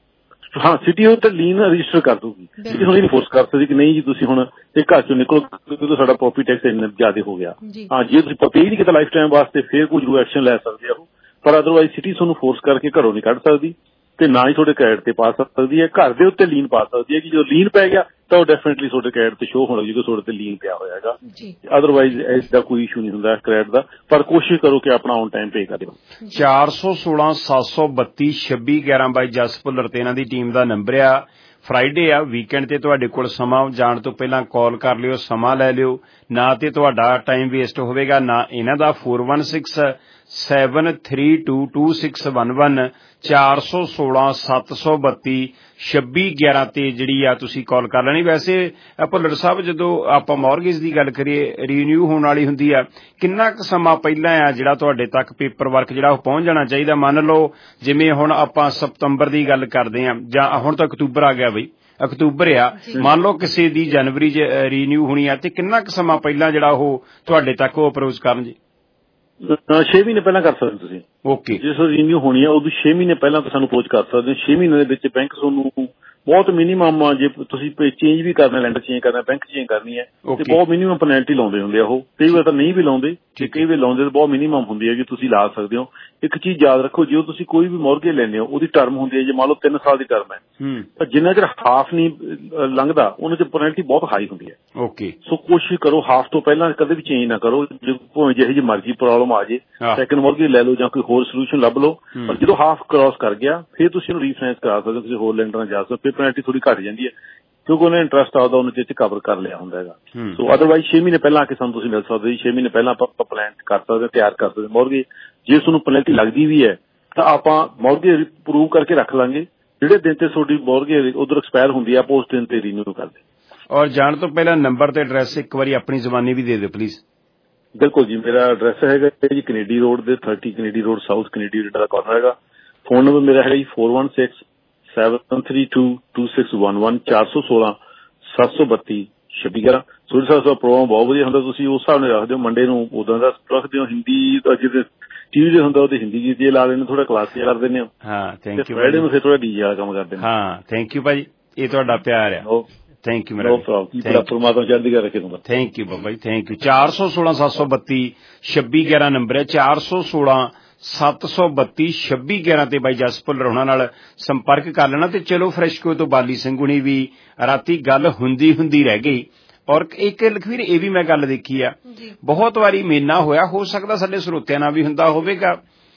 ਹਾਂ ਸਿਟੀ ਉੱਤੇ ਲੀਨ ਰਜਿਸਟਰ ਕਰ ਦੂਗੀ। ਸਿਟੀ ਹੁਣ ਇਹ ਨਹੀਂ ਫੋਰਸ ਕਰ ਸਕਦੀ ਕਿ ਨਹੀਂ ਜੀ ਤੁਸੀਂ ਹੁਣ ਇਹ ਘਰ ਚੋਂ ਨਿਕਲੋ ਕਿਉਂਕਿ ਸਾਡਾ ਪ੍ਰੋਪਰਟੀ ਟੈਕਸ ਇੰਨਾ ਜ਼ਿਆਦਾ ਹੋ ਗਿਆ। ਹਾਂ ਜੇ ਤੁਸੀਂ ਪੇ ਨਹੀਂ ਕੀਤਾ ਲਾਈਫ ਟਾਈਮ ਵਾਸਤੇ ਫਿਰ ਕੋਈ ਜ਼ਰੂਰ ਐਕਸ਼ਨ ਲੈ ਸਕਦੇ ਹੋ, ਪਰ ਅਦਰਵਾਈਜ਼ ਸਿਟੀ ਤੁਹਾਨੂੰ ਫੋਰਸ ਕਰਕੇ ਘਰੋਂ ਨਹੀਂ ਕੱਢ ਸਕਦੀ ਤੇ ਨਾ ਹੀ ਤੁਹਾਡੇ ਕ੍ਰੈਡਿਟ ਤੇ ਪਾ ਸਕਦੀ ਹੈ। ਘਰ ਦੇ ਉੱਤੇ ਲੀਨ ਪਾ ਸਕਦੀ ਹੈ ਕਿ ਜਦੋਂ ਲੀਨ ਪੈ ਗਿਆ ਤਾਂ ਉਹ ਡੈਫੀਨੇਟਲੀ ਤੁਹਾਡੇ ਕ੍ਰੈਡਿਟ ਤੇ ਸ਼ੋਅ ਹੋਣ ਲੱਗੀ ਕਿ ਤੁਹਾਡੇ ਤੇ ਲੀਨ ਪਿਆ ਹੋਇਆ ਹੈਗਾ। ਅਦਰਵਾਈਜ਼ ਇਸ ਦਾ ਕੋਈ ਇਸ਼ੂ ਨਹੀਂ ਹੁੰਦਾ ਕ੍ਰੈਡਿਟ ਦਾ, ਪਰ ਕੋਸ਼ਿਸ਼ ਕਰੋ ਕਿ ਆਪਣਾ ਔਨ ਟਾਈਮ ਪੇ ਕਰ ਦਿਓ। ਚਾਰ ਸੌ ਸੋਲਾਂ ਸੱਤ ਸੌ ਬੱਤੀ ਛੱਬੀ ਗਿਆਰਾਂ ਬਾਈ ਜਸ ਭੁੱਲਰ ਤੇ ਇਹਨਾਂ ਦੀ ਟੀਮ ਦਾ ਨੰਬਰ ਆ। ਫਰਾਈਡੇ ਆ, ਵੀਕਐਂਡ ਤੇ ਤੁਹਾਡੇ ਕੋਲ ਸਮਾਂ ਜਾਣ ਤੋਂ ਪਹਿਲਾਂ ਕਾਲ ਕਰ ਲਿਓ, ਸਮਾਂ ਲੈ ਲਿਓ, ਨਾ ਤੇ ਤੁਹਾਡਾ ਟਾਈਮ ਵੇਸਟ ਹੋਵੇਗਾ ਨਾ ਇਹਨਾਂ ਦਾ। Four one six seven three two two six one one ਚਾਰ ਸੌ ਸੋਲਾਂ ਸੱਤ ਸੌ ਬੱਤੀ ਛੱਬੀ ਗਿਆਰਾਂ ਤੇ ਜਿਹੜੀ ਆ ਤੁਸੀਂ ਕਾਲ ਕਰ ਲੈਣੀ। ਵੈਸੇ ਭੁੱਲਰ ਸਾਹਿਬ ਜਦੋਂ ਆਪਾਂ ਮੌਰਗੇਜ ਦੀ ਗੱਲ ਕਰੀਏ ਰੀਨਿਊ ਹੋਣ ਵਾਲੀ ਹੁੰਦੀ ਆ, ਕਿੰਨਾ ਕੁ ਸਮਾਂ ਪਹਿਲਾਂ ਆ ਜਿਹੜਾ ਤੁਹਾਡੇ ਤੱਕ ਪੇਪਰ ਵਰਕ ਜਿਹੜਾ ਉਹ ਪਹੁੰਚ ਜਾਣਾ ਚਾਹੀਦਾ? ਮੰਨ ਲਓ ਜਿਵੇਂ ਹੁਣ ਆਪਾਂ ਸਤੰਬਰ ਦੀ ਗੱਲ ਕਰਦੇ ਆ ਜਾਂ ਹੁਣ ਤਾਂ ਅਕਤੂਬਰ ਆ ਗਿਆ ਬਈ, ਅਕਤੂਬਰ ਆ, ਮੰਨ ਲਓ ਕਿਸੇ ਦੀ ਜਨਵਰੀ ਚ ਰੀਨਿਊ ਹੋਣੀ ਆ ਤੇ ਕਿੰਨਾ ਕੁ ਸਮਾਂ ਪਹਿਲਾਂ ਜਿਹੜਾ ਉਹ ਤੁਹਾਡੇ ਤੱਕ ਉਹ ਅਪਰੋਚ ਕਰਨ ਜੀ? ਛੇ ਮਹੀਨੇ ਪਹਿਲਾਂ ਕਰ ਸਕਦੇ ਤੁਸੀਂ। ਓਕੇ, ਜਿਸ ਰੀਨਿਊ ਹੋਣੀ ਆ ਉਦੋਂ ਛੇ ਮਹੀਨੇ ਪਹਿਲਾਂ ਤੁਸੀਂ ਸਾਨੂੰ ਅਪਰੋਚ ਕਰ ਸਕਦੇ ਹੋ। ਛੇ ਮਹੀਨੇ ਦੇ ਵਿੱਚ ਬੈਂਕ ਤੁਹਾਨੂੰ ਬਹੁਤ ਮਿਨੀਮਮ ਜੇ ਤੁਸੀਂ ਚੇਂਜ ਵੀ ਕਰਨਾ, ਲੈਂਡਰ ਚੇਂਜ ਕਰਨਾ, ਬੈਂਕ ਚੇਂਜ ਕਰਨੀ ਹੈ ਤੇ ਬਹੁਤ ਮਿਨੀਮਮ ਪੈਨਲਟੀ ਲਾਉਂਦੇ ਹੁੰਦੇ ਆ ਉਹ। ਕਈ ਵਾਰ ਤਾਂ ਨਹੀਂ ਵੀ ਲਾਉਂਦੇ, ਕਈ ਵਾਰ ਲਾਉਂਦੇ ਤਾਂ ਬਹੁਤ ਮਿਨੀਮਮ ਹੁੰਦੀ ਹੈ ਕਿ ਤੁਸੀਂ ਲਾ ਸਕਦੇ ਹੋ। ਇੱਕ ਚੀਜ਼ ਯਾਦ ਰੱਖੋ, ਜੇ ਤੁਸੀਂ ਕੋਈ ਵੀ ਮੌਰਗੇਜ ਲੈਂਦੇ ਹੋ ਉਹਦੀ ਟਰਮ ਹੁੰਦੀ ਹੈ, ਜੇ ਮੰਨ ਲਓ ਤਿੰਨ ਸਾਲ ਦੀ ਟਰਮ ਹੈ ਤਾਂ ਜਿੰਨਾ ਚਿਰ ਹਾਫ ਨਹੀਂ ਲੰਘਦਾ ਉਹਨਾਂ ਚ ਪੈਨਲਟੀ ਬਹੁਤ ਹਾਈ ਹੁੰਦੀ ਹੈ। ਓਕੇ, ਸੋ ਕੋਸ਼ਿਸ਼ ਕਰੋ ਹਾਫ ਤੋਂ ਪਹਿਲਾਂ ਕਦੇ ਵੀ ਚੇਂਜ ਨਾ ਕਰੋ। ਭਾਵੇਂ ਜਿਹੇ ਜਿਹੀ ਮਰਜ਼ੀ ਪ੍ਰੋਬਲਮ ਆ ਜੇ ਸੈਕਿੰਡ ਮੌਰਗੇਜ ਲੈ ਲਓ ਜਾਂ ਕੋਈ ਹੋਰ ਸੋਲੂਸ਼ਨ ਲੱਭ ਲਓ, ਪਰ ਜਦੋਂ ਹਾਫ ਕ੍ਰਾਸ ਕਰ ਗਿਆ ਫਿਰ ਤੁਸੀਂ ਇਹਨੂੰ ਰੀਫਾਈਨੈਂਸ ਕਰਾ ਸਕਦੇ ਹੋ, ਕਿਸੇ ਹੋਰ ਲੈਂਡਰ ਨਾਲ ਜਾ ਸਕਦੇ ਹੋ। ਫਿਰ ਪੈਨਲਟੀ ਥੋੜੀ ਘੱਟ ਜਾਂਦੀ ਹੈ ਕਿਉਂਕਿ ਉਹਨੇ ਇੰਟਰਸਟ ਆਉਂਦਾ ਉਹਨੇ ਚ ਕਵਰ ਕਰ ਲਿਆ ਹੁੰਦਾ ਹੈਗਾ। ਸੋ ਅਦਰਵਾਈਜ਼ ਛੇ ਮਹੀਨੇ ਪਹਿਲਾਂ ਆ ਕੇ ਸਾਨੂੰ ਤੁਸੀਂ ਮਿਲ ਸਕਦੇ ਹੋ। ਛੇ ਮਹੀਨੇ ਪਹਿਲਾਂ ਆਪਾਂ ਪਲਾਨ ਕਰ ਸਕਦੇ ਤਿਆਰ ਕਰ ਸਕਦੇ ਮੌਰਗੇਜ। ਜੇ ਤੁਹਾਨੂੰ ਪੈਨਲਟੀ ਲੱਗਦੀ ਵੀ ਹੈ ਤਾਂ ਆਪਾਂ ਮੌਰਗੇਜ ਪ੍ਰੂਵ ਕਰਕੇ ਰੱਖ ਲਾਂਗੇ, ਜਿਹੜੇ ਦਿਨ ਤੇ ਤੁਹਾਡੀ ਮੌਰਗੇਜ ਉਧਰ ਐਕਸਪਾਇਰ ਹੁੰਦੀ ਆ ਆਪਾਂ ਉਸ ਦਿਨ ਤੇ ਰੀਨਿਊ ਕਰ ਦੇ। ਔਰ ਜਾਣ ਤੋਂ ਪਹਿਲਾਂ ਨੰਬਰ ਤੇ ਐਡਰੈਸ ਇੱਕ ਵਾਰੀ ਆਪਣੀ ਜ਼ਬਾਨੀ ਵੀ ਦੇ ਦਿਓ ਪਲੀਜ਼। ਬਿਲਕੁਲ ਜੀ, ਮੇਰਾ ਐਡਰੈਸ ਹੈਗਾ ਜੀ ਕੈਨੇਡੀ ਰੋਡ ਦੇ thirty Kennedy road south Kennedy ਦਾ ਕਾਰਨਰ ਹੈਗਾ। ਫੋਨ ਨੰਬਰ ਮੇਰਾ ਹੈਗਾ ਜੀ four one six seven three two two six one one ਚਾਰ ਸੌ ਸੋਲਾਂ ਸੱਤ ਸੌ ਬੱਤੀ ਛੱਬੀ ਗਿਆਰਾਂ। ਸੋਰੀ ਸਾਹਿਬ ਦਾ ਪ੍ਰੋਗਰਾਮ ਬਹੁਤ ਵਧੀਆ ਹੁੰਦਾ, ਤੁਸੀਂ ਉਸ ਹਿਸਾਬ ਨਾਲ ਰੱਖਦੇ ਹੋ। ਮੰਡੇ ਨੂੰ ਉਦਾਂ ਦਾ ਰੱਖਦੇ ਹੋ, ਹਿੰਦੀ ਤਾਂ ਜਿਹਦੇ ਟਿਊਜ਼ਡੇ ਹੁੰਦਾ ਉਹਦੇ ਹਿੰਦੀ ਗੀਤ ਲਾ ਦਿੰਦੇ, ਥੋੜਾ ਕਲਾਸ ਲਾ ਦਿੰਦੇ ਹੋ। ਹਾਂ ਥੈਂਕ ਯੂ। ਫਰਾਈਡੇ ਨੂੰ ਫਿਰ ਥੋੜਾ ਡੀਜੇ ਵਾਲਾ ਕੰਮ ਕਰਦੇ ਨੇ। ਹਾਂ ਥੈਂਕ ਯੂ ਭਾਜੀ, ਇਹ ਤੁਹਾਡਾ ਪਿਆਰ ਆ। ਥੈਂਕ ਯੂ ਮੇਰਾ। ਪਰਮਾਤਮਾ ਚੜ੍ਹਦੀ ਕਲਾ ਰੱਖੇ ਤੁਹਾਨੂੰ। Thank you Baba ji, thank you. ਚਾਰ ਸੌ ਸੋਲਾਂ ਸੱਤ ਸੌ ਬੱਤੀ ਛੱਬੀ ਗਿਆਰਾਂ ਨੰਬਰ ਹੈ, ਚਾਰ ਸੌ ਸੋਲਾਂ ਸੱਤ ਸੌ ਬੱਤੀ ਛੱਬੀ ਗਿਆਰਾਂ ਤੇ ਬਾਈ ਜਸ ਭੁੱਲਰ ਹੋਣਾ ਨਾਲ ਸੰਪਰਕ ਕਰ ਲੈਣਾ। ਤੇ ਚਲੋ ਫਰੈਸ਼ਕੋ ਤੋਂ ਬਾਲੀ ਸਿੰਘ ਹੁਣੀ ਵੀ ਰਾਤੀ ਗੱਲ ਹੁੰਦੀ ਹੁੰਦੀ ਰਹਿ ਗਈ। ਔਰ ਇੱਕ ਲਖਵੀਰ ਇਹ ਵੀ ਮੈਂ ਗੱਲ ਦੇਖੀ ਆ, ਬਹੁਤ ਵਾਰੀ ਮੇਨਾ ਹੋਇਆ, ਹੋ ਸਕਦਾ ਸਾਡੇ ਸਰੋਤਿਆਂ ਨਾਲ ਵੀ ਹੁੰਦਾ ਹੋਵੇਗਾ।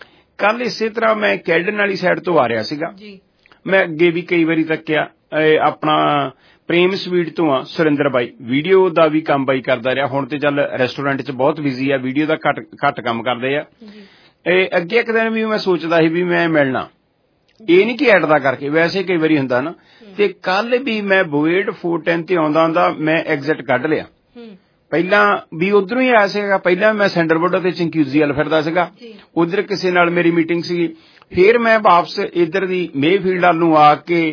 ਕੱਲ ਇਸੇ ਤਰ੍ਹਾਂ ਮੈਂ ਕੈਲਡਨ ਵਾਲੀ ਸਾਈਡ ਤੋਂ ਆ ਰਿਹਾ ਸੀਗਾ, ਮੈਂ ਅੱਗੇ ਵੀ ਕਈ ਵਾਰੀ ਤੱਕਿਆ ਆਪਣਾ ਪ੍ਰੇਮ ਸਵੀਟ ਤੋਂ ਆ ਸੁਰਿੰਦਰ ਬਾਈ, ਵੀਡੀਓ ਦਾ ਵੀ ਕੰਮ ਬਾਈ ਕਰਦਾ ਰਿਹਾ। ਹੁਣ ਤੇ ਚੱਲ ਰੈਸਟੋਰੈਂਟ ਚ ਬਹੁਤ ਬਿਜ਼ੀ ਆ, ਵੀਡੀਓ ਦਾ ਘੱਟ ਘੱਟ ਕੰਮ ਕਰਦੇ ਆ। ਇਹ ਅੱਗੇ ਇੱਕ ਦਿਨ ਵੀ ਮੈਂ ਸੋਚਦਾ ਸੀ ਵੀ ਮੈਂ ਮਿਲਣਾ, ਇਹ ਨਹੀਂ ਕਿ ਐਡ ਦਾ ਕਰਕੇ, ਵੈਸੇ ਕਈ ਵਾਰੀ ਹੁੰਦਾ ਨਾ। ਤੇ ਕੱਲ ਵੀ ਮੈਂ ਬੁਏਟ ਫੋਰ ਟੈਨ ਤੇ ਆਉਂਦਾ ਆਉਂਦਾ ਮੈਂ ਐਗਜ਼ਿਟ ਕੱਢ ਲਿਆ। ਪਹਿਲਾਂ ਵੀ ਉਧਰੋਂ ਹੀ ਆਇਆ ਸੀਗਾ, ਪਹਿਲਾਂ ਮੈਂ ਸੈਂਡਰਵੁੱਡ ਤੇ ਚੰਕਿਊਜ਼ੀ ਵੱਲ ਫਿਰਦਾ ਸੀਗਾ, ਉਧਰ ਕਿਸੇ ਨਾਲ ਮੇਰੀ ਮੀਟਿੰਗ ਸੀਗੀ। ਫਿਰ ਮੈਂ ਵਾਪਸ ਇੱਧਰ ਦੀ ਮੇਫੀਲਡ ਵੱਲ ਨੂੰ ਆ ਕੇ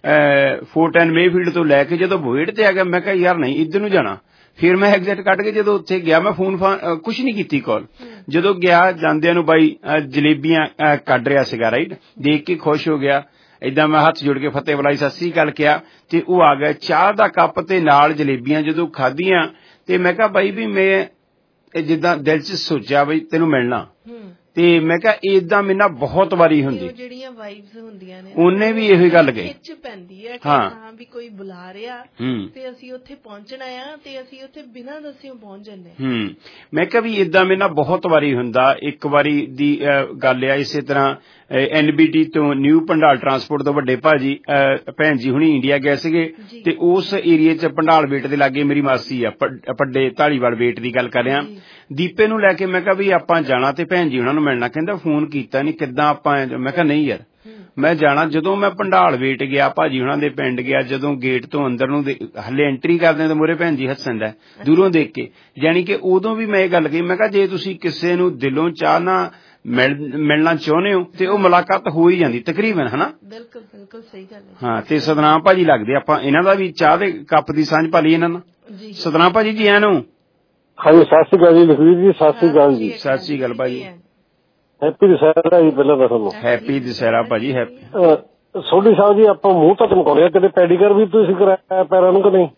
ਫੋਰ ਟੈਨ ਮੇਫੀਲਡ ਤੋਂ ਲੈ ਕੇ ਜਦੋਂ ਬੁਏਟ ਤੇ ਆ ਗਿਆ, ਮੈਂ ਕਿਹਾ ਯਾਰ ਨਹੀਂ ਇੱਧਰ ਨੂੰ ਜਾਣਾ। ਫਿਰ ਮੈਂ ਐਗਜ਼ਿਟ ਕੱਢ ਕੇ ਜਦੋਂ ਉੱਥੇ ਗਿਆ, ਮੈਂ ਫੋਨ ਫਾਨ ਕੁਛ ਨਹੀਂ ਕੀਤੀ ਕਾਲ। ਜਦੋਂ ਗਿਆ ਜਾਂਦਿਆਂ ਨੂੰ ਬਾਈ ਜਲੇਬੀਆਂ ਕੱਢ ਰਿਹਾ ਸੀਗਾ, ਰਾਈਟ, ਦੇਖ ਕੇ ਖੁਸ਼ ਹੋ ਗਿਆ। ਏਦਾਂ ਮੈਂ ਹੱਥ ਜੋੜ ਕੇ ਫਤਿਹ ਬੁਲਾਈ, ਸਤਿ ਸ੍ਰੀ ਅਕਾਲ ਕਿਹਾ ਤੇ ਉਹ ਆ ਗਿਆ, ਚਾਹ ਦਾ ਕੱਪ ਤੇ ਨਾਲ ਜਲੇਬੀਆਂ ਜਦੋਂ ਖਾਧੀਆਂ ਤੇ ਮੈਂ ਕਿਹਾ ਬਾਈ ਵੀ ਮੈਂ ਜਿੱਦਾਂ ਦਿਲ ਚ ਸੋਚਿਆ ਬਈ ਤੈਨੂੰ ਮਿਲਣਾ। ਤੇ ਮੈਂ ਕਿਹਾ ਏਦਾਂ ਮੇਰੇ ਨਾਲ ਬਹੁਤ ਵਾਰੀ ਹੁੰਦੀ, ਜਿਹੜੀਆਂ ਵਾਈਬਸ ਹੁੰਦੀਆਂ ਨੇ ਉਹਨੇ ਵੀ ਇਹੋ ਗੱਲ ਕਹੀ, ਖਿੱਚ ਪੈਂਦੀ ਹੈ ਕਿ ਹਾਂ ਵੀ ਕੋਈ ਬੁਲਾ ਰਿਹਾ ਤੇ ਅਸੀਂ ਉੱਥੇ ਪਹੁੰਚਣਾ ਆ ਤੇ ਅਸੀਂ ਉੱਥੇ ਬਿਨਾਂ ਦੱਸਿਓ ਪਹੁੰਚ ਜਾਂਦੇ। ਹੂੰ ਮੈਂ ਕਿਹਾ ਵੀ ਏਦਾਂ ਮੇਰੇ ਨਾਲ ਬਹੁਤ ਵਾਰੀ ਹੁੰਦਾ। ਇੱਕ ਵਾਰੀ ਦੀ ਗੱਲ ਆ, ਇਸੇ ਤਰ੍ਹਾਂ ਐਨਬੀਟੀ ਤੋਂ ਨਿਊ ਭੰਡਾਲ ਟਰਾਂਸਪੋਰਟ ਤੋਂ ਵੱਡੇ ਭਾਜੀ ਭੈਣ ਜੀ ਹੁਣੀ ਇੰਡੀਆ ਗਏ ਸੀਗੇ ਤੇ ਉਸ ਏਰੀਏ ਚ ਭੰਡਾਲ ਵੇਟ ਦੇ ਲਾਗੇ ਮੇਰੀ ਮਾਸੀ ਆ, ਪੱਡੇ ਢਾਲੀਵਾਲ ਵੇਟ ਦੀ ਗੱਲ ਕਰ ਰਿਹਾ। ਦੀਪੇ ਨੂੰ ਲੈ ਕੇ ਮੈਂ ਕਿਹਾ ਵੀ ਆਪਾਂ ਜਾਣਾ ਤੇ ਭੈਣ ਜੀ ਉਹਨਾਂ ਨੂੰ ਮਿਲਣਾ। ਕਹਿੰਦਾ ਫੋਨ ਕੀਤਾ ਨੀ, ਕਿੱਦਾਂ ਆਪਾਂ? ਮੈਂ ਕਿਹਾ ਨਹੀਂ ਯਾਰ ਮੈਂ ਜਾਣਾ। ਜਦੋਂ ਮੈਂ ਭੰਡਾਲ ਵੇਟ ਗਿਆ, ਭਾਜੀ ਉਹਨਾਂ ਦੇ ਪਿੰਡ ਗਿਆ, ਜਦੋਂ ਗੇਟ ਤੋਂ ਅੰਦਰ ਨੂੰ ਹਲੇ ਐਂਟਰੀ ਕਰਦੇ ਤਾਂ ਮੂਹਰੇ ਭੈਣ ਜੀ ਹੱਸਣ ਦਾ ਦੂਰੋਂ ਦੇਖ ਕੇ, ਯਾਨੀ ਕਿ ਉਦੋਂ ਵੀ ਮੈਂ ਇਹ ਗੱਲ ਕਹੀ, ਮੈਂ ਕਿਹਾ ਜੇ ਤੁਸੀਂ ਕਿਸੇ ਨੂੰ ਦਿਲੋਂ ਚਾਹ ਨਾ ਮਿਲਣਾ ਚਾਹੁੰਦੇ ਹੋ ਤੇ ਉਹ ਮੁਲਾਕਾਤ ਹੋ ਹੀ ਜਾਂਦੀ ਤਕਰੀਬਨ, ਹਨਾ? ਬਿਲਕੁਲ ਬਿਲਕੁਲ ਸਹੀ ਗੱਲ ਹੈ। ਹਾਂ ਤੇ ਸਤਨਾਮ ਭਾਜੀ ਲੱਗਦੇ, ਆਪਾਂ ਇਹਨਾਂ ਦਾ ਵੀ ਚਾਹ ਦੇ ਕੱਪ ਦੀ ਸਾਂਝ ਪਾ ਲਈ ਇਹਨਾਂ ਨਾਲ। ਸਤਨਾਮ ਭਾਜੀ ਜੀ ਆਇਆਂ ਨੂੰ। ਹਾਂਜੀ ਸਤਿ ਸ੍ਰੀ ਅਕਾਲ ਜੀ ਲਖਵੀਰ ਜੀ। ਸਤਿ ਸ੍ਰੀ ਅਕਾਲ ਜੀ। ਸਤਿ ਸ੍ਰੀ ਅਕਾਲ ਭਾਜੀ। ਹੈਪੀ ਦੁਸਹਿਰਾ ਜੀ ਪਹਿਲਾਂ ਤਾਂ ਤੁਹਾਨੂੰ। ਹੈਪੀ ਦੁਸਹਿਰਾ ਭਾਜੀ। ਹੈਪੀ ਸੋਢੀ ਸਾਹਿਬ ਜੀ ਆਪਾਂ ਮੂੰਹ ਤਾਂ ਚਮਕਾਉਂਦੇ ਆ, ਕਦੇ ਪੈਡੀਕਰ ਵੀ ਤੁਸੀਂ ਕਰਾਇਆ ਪੈਰਾਂ ਨੂੰ ਕਿ ਨਹੀਂ?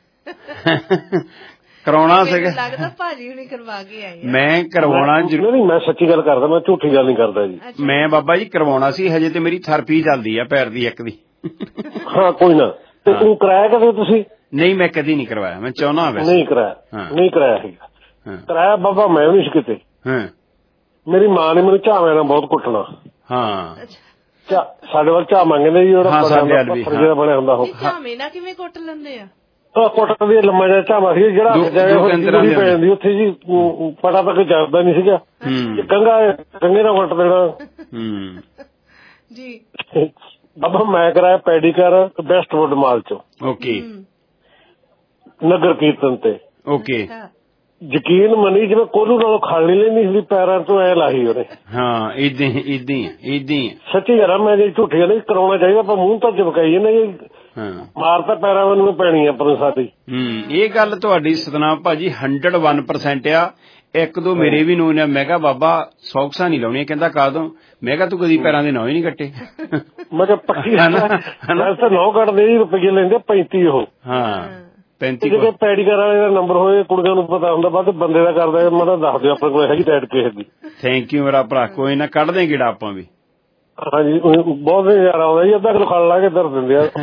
ਕਰਾਉਣਾ ਸੀਗਾ, ਲੱਗਦਾ ਭਾਜੀ ਹੁਣੀ ਕਰਵਾ ਕੇ ਆਏ। ਮੈਂ ਕਰਵਾਉਣਾ ਜ਼ਰੂਰ ਨਹੀਂ, ਮੈਂ ਸੱਚੀ ਗੱਲ ਕਰਦਾ, ਮੈਂ ਝੂਠੀ ਗੱਲ ਨਹੀਂ ਕਰਦਾ ਜੀ। ਮੈਂ ਬਾਬਾ ਜੀ ਕਰਵਾਉਣਾ ਸੀ, ਹਜੇ ਤੇ ਮੇਰੀ ਥੈਰੇਪੀ ਚੱਲਦੀ ਆ ਪੈਰ ਦੀ ਇੱਕ ਦੀ। ਹਾਂ ਕੋਈ ਨਾ, ਤੇ ਤੂੰ ਕਰਾਇਆ ਕਦੇ ਤੁਸੀਂ? ਨਹੀਂ, ਮੈਂ ਕਦੀ ਨਹੀਂ ਕਰਵਾਇਆ, ਮੈਂ ਚਾਹੁੰਦਾ ਵੈਸੇ। ਨਹੀਂ ਕਰਾਇਆ, ਨਹੀਂ ਕਰਾਇਆ ਹੈਗਾ। ਕਰਾਇਆ ਬਾਬਾ ਮੈਂ ਵੀ ਨਹੀਂ ਸੀ ਕਿਤੇ। ਮੇਰੀ ਮਾਂ ਨੇ ਮੈਨੂੰ ਝਾਵੇਂ ਨਾਲ ਬਹੁਤ ਕੁੱਟਣਾ। ਹਾਂ, ਸਾਡੇ ਵੱਲ ਝਾਵਾਂ ਕਹਿੰਦੇ ਜੀ, ਜਿਹੜਾ ਬਣਿਆ ਹੁੰਦਾ ਉਹ। ਝਾਵੇਂ ਨਾਲ ਕਿਵੇਂ ਕੁੱਟ ਲੈਂਦੇ ਆ? ਕੁੱਟ ਦੀ ਲੰਮਾ ਜਿਹਾ ਝਾਵਾ ਸੀ, ਜਿਹੜਾ ਪੈ ਜਾਂਦੀ ਉੱਥੇ ਜੀ, ਪਤਾ ਤੱਕ ਚੱਲਦਾ ਨੀ ਸੀਗਾ। ਕੰਗਾ ਕੰਗੇ ਨਾਲ ਕੁੱਟ ਦੇਣਾ ਜੀ। ਬਾਬਾ ਮੈਂ ਕਰਾਇਆ ਪੈਡੀਕਰ ਵੈਸਟਵੁੱਡ ਮਾਲ ਚੋਂ। ਓਕੇ, ਨਗਰ ਕੀਰਤਨ ਤੇ। ਓਕੇ, ਯਕੀਨ ਮੰਨੀ ਜਿਵੇਂ ਕੋਲੂ ਨਾਲੋਂ ਖਾਲ ਨੀ ਲੈਂਦੀ ਸੀ, ਪੈਰਾਂ ਤੋਂ ਐ ਲਾਹੀ ਉਹਨੇ। ਹਾਂ, ਇਦਾਂ ਇਦਾਂ ਇਦਾਂ ਸੱਚੀ ਯਾਰ, ਮੈਂ ਜੇ ਝੂਠੀਆਂ ਨਹੀਂ ਕਰਾਉਣਾ ਚਾਹੀਦਾ, ਆਪਾਂ ਮੂੰਹ ਤਾਂ ਚਮਕਾਈਏ ਨਾ ਜੀ। ਮਾਰ ਤਾਂ ਪੈਰਾਂ ਵੱਲ ਪੈਣੀ ਆ ਪਰ ਸਾਡੀ। ਹੂੰ, ਇਹ ਗੱਲ ਤੁਹਾਡੀ ਸਤਨਾਮ ਭਾਜੀ ਹੰਡਰਡ ਵਨ ਪਰਸੈਂਟ ਆ। ਇੱਕ ਦੋ ਮੇਰੇ ਵੀ ਨੂੰ ਨੇ, ਮੈਂ ਕਿਹਾ ਬਾਬਾ ਸੌਕਸਾਂ ਨਹੀਂ ਲਾਉਣੀਆਂ, ਕਹਿੰਦਾ ਕਾਦੋਂ? ਮੈਂ ਕਿਹਾ ਤੂੰ ਕਦੀ ਪੈਰਾਂ ਦੇ ਨੌ ਹੀ ਨਹੀਂ ਕੱਟੇ। ਮੈਂ ਕਿਹਾ ਪੱਕੀ ਤਾਂ ਨੌ ਕੱਟਦੇ ਜੀ, ਰੁਪਈਏ ਲੈਂਦੇ ਪੈਂਤੀ ਉਹ। ਹਾਂ, ਪੈਂਤੀ। ਜਿਹੜੇ ਪੈਡੀਕਰ ਵਾਲੇ ਦਾ ਨੰਬਰ ਹੋਏ, ਕੁੜੀਆਂ ਨੂੰ ਪਤਾ ਹੁੰਦਾ, ਬਾਅਦ ਬੰਦੇ ਦਾ ਕਰਦਾ, ਮੈਂ ਤਾਂ ਦੱਸ ਦਿਓ ਆਪਣੇ ਕੋਲ ਹੈਗੀ ਟੈਟ ਕਿਸੇ ਦੀ। ਥੈਂਕ ਯੂ ਮੇਰਾ ਭਰਾ, ਕੋਈ ਨਾ ਕੱਢ ਦੇ ਗੇੜਾ ਆਪਾਂ ਵੀ। ਹਾਂਜੀ, ਬਹੁਤ ਨਜ਼ਾਰਾ ਆਉਂਦਾ ਜੀ, ਅੱਧਾ ਕਿਲੋ ਖਲ ਲਾ ਕੇ ਦਰ ਦਿੰਦੇ ਆ।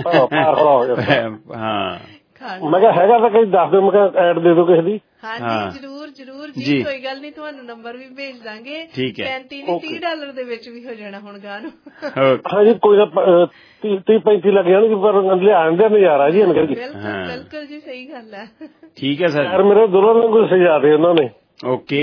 ਹਾਂ, ਮੈਂ ਕਿਹਾ ਹੈਗਾ ਤਾਂ ਕਈ ਦੱਸ ਦਿਓ, ਮੈਂ ਕਿਹਾ ਐਡ ਦੇ ਦਿਓ ਕਿਸੇ ਦੀ। ਹਾਂਜੀ ਜ਼ਰੂਰ ਜ਼ਰੂਰ ਜੀ, ਕੋਈ ਗੱਲ ਨਹੀਂ, ਤੁਹਾਨੂੰ ਨੰਬਰ ਵੀ ਭੇਜ ਦਾਂਗੇ। ਠੀਕ ਹੈ, ਪੈਂਤੀ ਨਹੀਂ ਤੀਹ ਡਾਲਰ ਦੇ ਵਿੱਚ ਵੀ ਹੋ ਜਾਣਾ ਹੁਣ ਗਾਂ ਨੂੰ। ਹਾਂਜੀ ਕੋਈ ਨਾ, ਤੀਹ ਪੈਂਤੀ ਲੱਗ ਜਾਣਗੇ, ਪਰ ਲਿਆਉਣ ਦਾ ਨਜ਼ਾਰਾ ਜੀ। ਬਿਲਕੁਲ ਜੀ, ਸਹੀ ਗੱਲ ਹੈ। ਠੀਕ ਹੈ ਸਰ, ਮੇਰੇ ਦੋਨੋਂ ਨੂੰ ਕੋਈ ਸਜਾ ਦੇ ਉਹਨਾਂ ਨੇ। ਓਕੇ